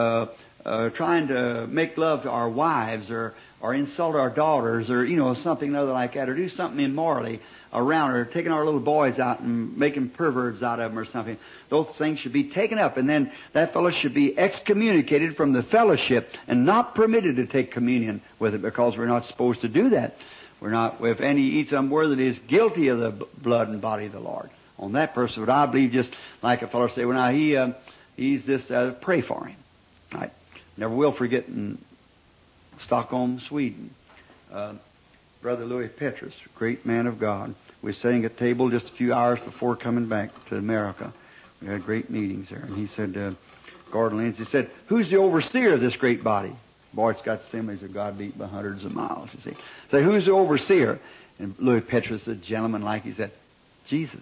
trying to make love to our wives or insult our daughters or, something other like that, or do something immorally around, or taking our little boys out and making perverts out of them or something. Those things should be taken up, and then that fellow should be excommunicated from the fellowship and not permitted to take communion with it, because we're not supposed to do that. We're not, if any eats unworthily is guilty of the blood and body of the Lord. On that person, but I believe just like a fellow say, well, now he's this, pray for him. Right? Never will forget in Stockholm, Sweden, Brother Louis Petrus, great man of God. We were sitting at table just a few hours before coming back to America. We had great meetings there. And he said, Gordon Lindsay said, who's the overseer of this great body? Boy, it's got assemblies of God beat by hundreds of miles, you see. So who's the overseer? And Louis Petrus, a gentleman like, he said, Jesus.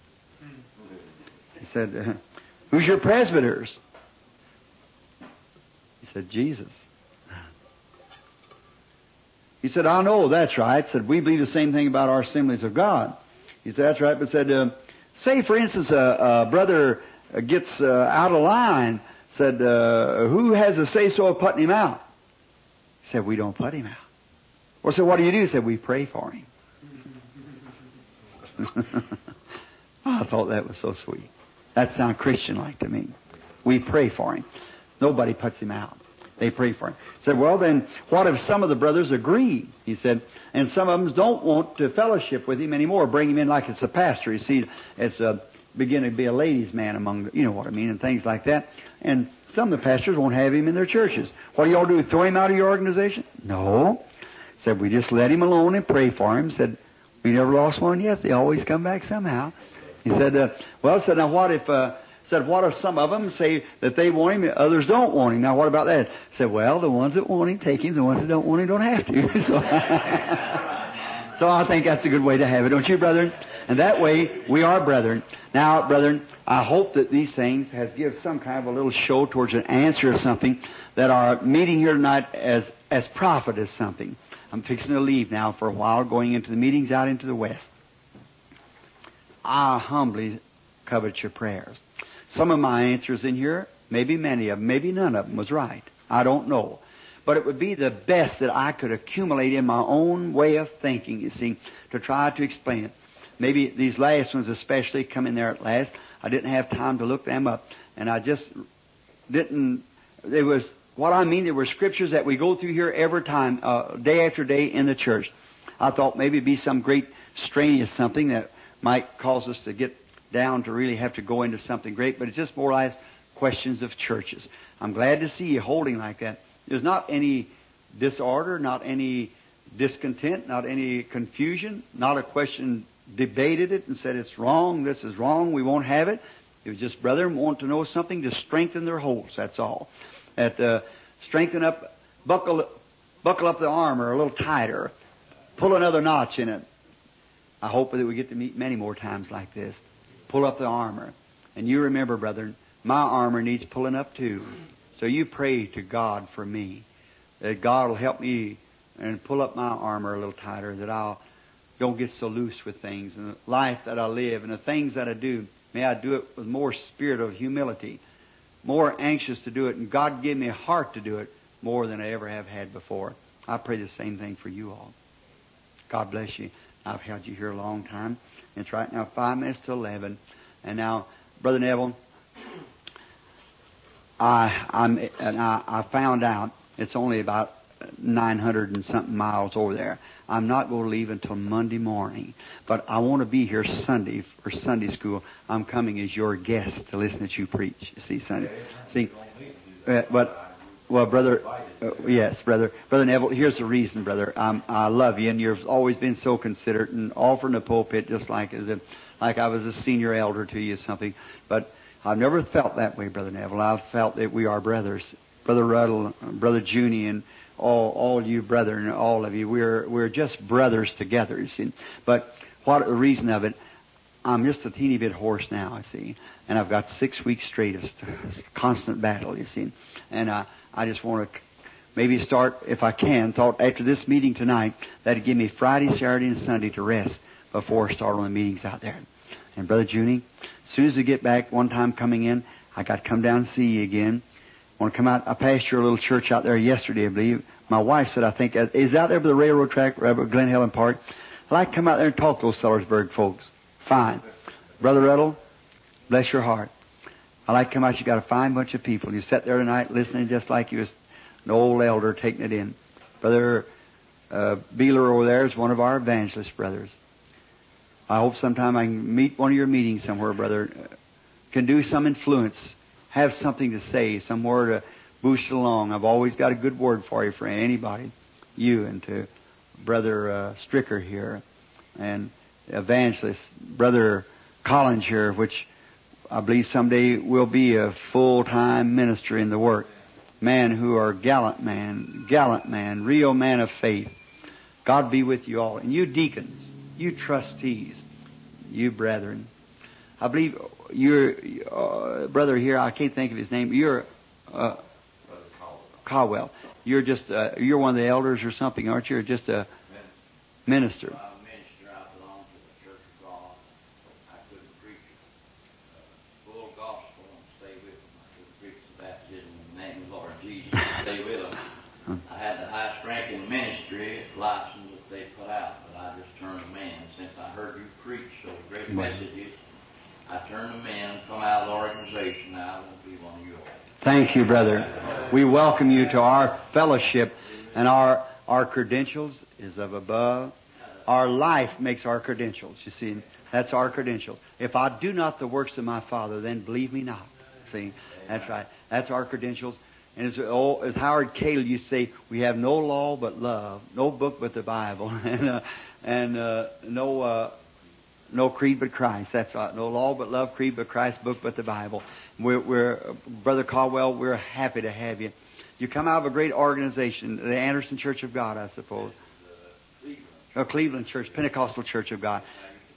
He said, who's your presbyters? He said, Jesus. He said, I know, that's right. Said, we believe the same thing about our assemblies of God. He said, that's right. But said, say, for instance, a brother gets out of line. Said, who has a say-so of putting him out? He said, we don't put him out. Well, so what do? He said, we pray for him. I thought that was so sweet. That sounded Christian-like to me. We pray for him. Nobody puts him out. They pray for him. He said, well, then, what if some of the brothers agree? He said, and some of them don't want to fellowship with him anymore, bring him in like it's a pastor. You see, it's beginning to be a ladies' man among, you know what I mean, and things like that. And some of the pastors won't have him in their churches. What do y'all do, throw him out of your organization? No. Said, we just let him alone and pray for him. Said, we never lost one yet. They always come back somehow. He said, said, now what if... Said, what if some of them say that they want him, others don't want him? Now, what about that? Said, well, the ones that want him, take him. The ones that don't want him, don't have to. So I think that's a good way to have it, don't you, brethren? And that way, we are brethren. Now, brethren, I hope that these things has give some kind of a little show towards an answer or something, that our meeting here tonight as prophet is something. I'm fixing to leave now for a while, going into the meetings out into the West. I humbly covet your prayers. Some of my answers in here, maybe many of them, maybe none of them was right. I don't know. But it would be the best that I could accumulate in my own way of thinking, you see, to try to explain it. maybe these last ones especially come in there at last. I didn't have time to look them up. And I just didn't, there was, what I mean, there were scriptures that we go through here every time, day after day in the church. I thought maybe it'd be some great strenuous something that might cause us to get down to really have to go into something great, but it's just more or less questions of churches. I'm glad to see you holding like that. There's not any disorder, not any discontent, not any confusion, not a question debated it and said it's wrong, this is wrong, we won't have it. It was just brethren want to know something to strengthen their holds, that's all. Strengthen up, buckle up the armor a little tighter, pull another notch in it. I hope that we get to meet many more times like this. Pull up the armor. And you remember, brethren, my armor needs pulling up too. So you pray to God for me, that God will help me and pull up my armor a little tighter, that I don't get so loose with things. And the life that I live and the things that I do, may I do it with more spirit of humility, more anxious to do it, and God give me a heart to do it more than I ever have had before. I pray the same thing for you all. God bless you. I've held you here a long time. It's right now 5 minutes to 11. And now, Brother Neville, I found out it's only about 900 and something miles over there. I'm not going to leave until Monday morning. But I want to be here Sunday for Sunday school. I'm coming as your guest to listen to you preach. You see, Sunday. See, well, brother, yes, brother Neville, here's the reason, brother. I love you, and you've always been so considerate and offering the pulpit just like I was a senior elder to you or something. But I've never felt that way, Brother Neville. I've felt that we are brothers. Brother Ruddle, Brother Junie, and all you brethren, all of you, we're just brothers together, you see. But what the reason of it, I'm just a teeny bit hoarse now, I see. And I've got 6 weeks straight of constant battle, you see. And I just want to maybe start, if I can, thought after this meeting tonight, that'd give me Friday, Saturday, and Sunday to rest before I start on the meetings out there. And Brother Junie, as soon as we get back, one time coming in, I got to come down and see you again. I want to come out. I passed your little church out there yesterday, I believe. My wife said, I think, is out there by the railroad track, Glen Helen Park. I'd like to come out there and talk to those Sellersburg folks. Fine. Brother Ruddle, bless your heart. I like to come out. You got a fine bunch of people. You sat there tonight listening just like you was an old elder taking it in. Brother Beeler over there is one of our evangelist brothers. I hope sometime I can meet one of your meetings somewhere, brother. Can do some influence. Have something to say, somewhere to boost it along. I've always got a good word for you, for anybody. You and to Brother Stricker here. And evangelist, Brother Collins here, which I believe someday will be a full-time minister in the work. Man who are gallant man, real man of faith. God be with you all. And you deacons, you trustees, you brethren. I believe you're, brother here, I can't think of his name. You're, Caldwell. You're just, you're one of the elders or something, aren't you? Or just a minister. I'm a minister. I belong to the Church of God. I couldn't preach full gospel and stay with them. I couldn't preach the baptism in the name of the Lord Jesus and stay with them. I had the highest ranking ministry license that they put out, but I just turned them in. Since I heard you preach so great messages, I turned them in, come out of the organization. Now I won't be one of yours. Thank you, brother. We welcome you to our fellowship, and our credentials is of above. Our life makes our credentials, you see. That's our credentials. If I do not the works of my Father, then believe me not. See, that's right. That's our credentials. And as Howard Cale used to say, we have no law but love, no book but the Bible, and no creed but Christ. That's right. No law but love, creed but Christ, book but the Bible. We're Brother Caldwell, we're happy to have you. You come out of a great organization, the Anderson Church of God, I suppose. Cleveland Church, Pentecostal Church of God.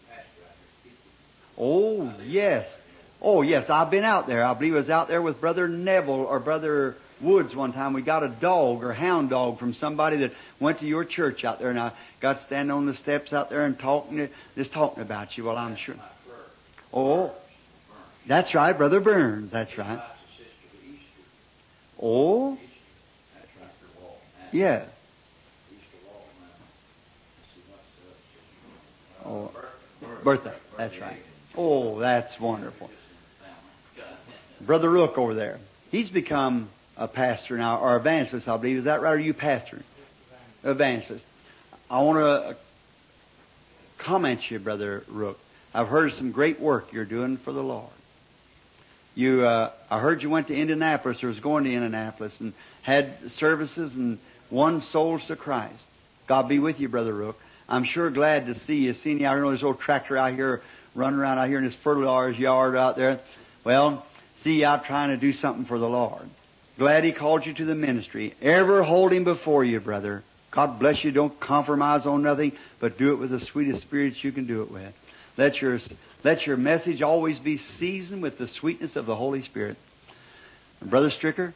Oh, yes. Oh, yes, I've been out there. I believe I was out there with Brother Neville or Brother Woods one time. We got a dog or hound dog from somebody that went to your church out there, and I got standing on the steps out there and talking about you. Well, I'm sure. Oh, that's right, Brother Burns. That's right. Oh, yeah. Birthday. That's right. Oh, that's wonderful. Brother Rook over there. He's become a pastor now, or evangelist, I believe. Is that right? Or are you pastor? Evangelist. I want to comment you, Brother Rook. I've heard some great work you're doing for the Lord. I heard you went to Indianapolis, or was going to Indianapolis, and had services and won souls to Christ. God be with you, Brother Rook. I'm sure glad to see you. Seeing you out here, there's old tractor out here, running around out here in this fertilizer's yard out there. Well, see you out trying to do something for the Lord. Glad He called you to the ministry. Ever hold Him before you, brother. God bless you. Don't compromise on nothing, but do it with the sweetest spirits you can do it with. Let your message always be seasoned with the sweetness of the Holy Spirit. Brother Stricker?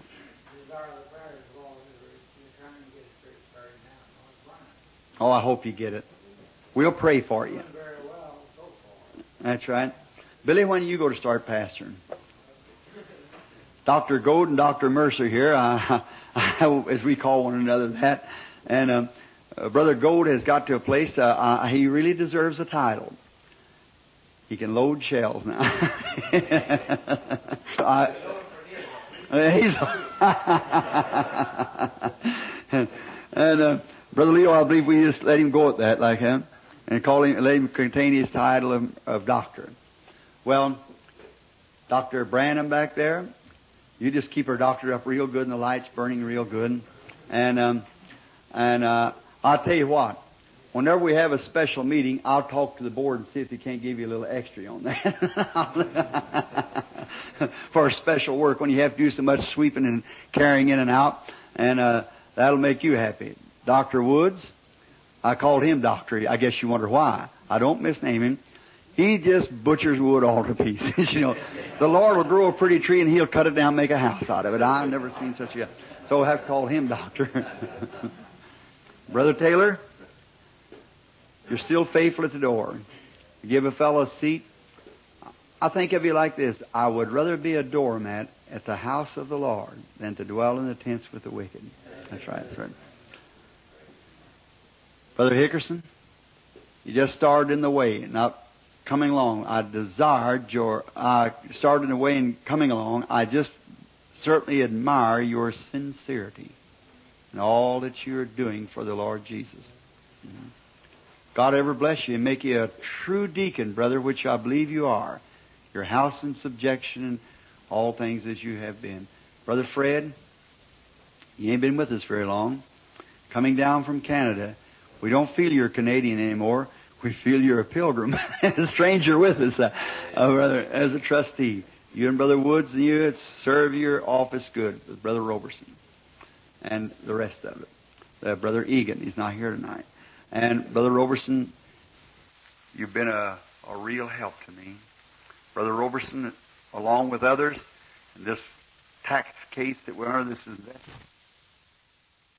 Oh, I hope you get it. We'll pray for you. That's right. Billy, when you go to start pastoring? Dr. Gold and Dr. Mercer here, as we call one another that. And Brother Gold has got to a place, he really deserves a title. He can load shells now. And Brother Leo, I believe we just let him go at that like him and let him contain his title of doctor. Well, Dr. Branham back there, you just keep her doctor up real good and the lights burning real good. And I'll tell you what, whenever we have a special meeting, I'll talk to the board and see if they can't give you a little extra on that. For a special work when you have to do so much sweeping and carrying in and out. And that'll make you happy. Dr. Woods, I called him doctor. I guess you wonder why. I don't misname him. He just butchers wood all to pieces. You know, the Lord will grow a pretty tree and He'll cut it down and make a house out of it. I've never seen such a guy. So I have to call him doctor. Brother Taylor, you're still faithful at the door. You give a fellow a seat. I think of you like this. I would rather be a doormat at the house of the Lord than to dwell in the tents with the wicked. That's right. That's right. Brother Hickerson, you just started in the way, not coming along. I started in the way and coming along. I just certainly admire your sincerity and all that you're doing for the Lord Jesus. God ever bless you and make you a true deacon, brother, which I believe you are. Your house in subjection and all things as you have been. Brother Fred, you ain't been with us very long. Coming down from Canada. We don't feel you're Canadian anymore. We feel you're a pilgrim, a stranger with us, brother, as a trustee. You and Brother Woods and you serve your office good with Brother Roberson and the rest of it. Brother Egan, he's not here tonight. And Brother Roberson, you've been a real help to me. Brother Roberson, along with others, in this tax case that we're under, this is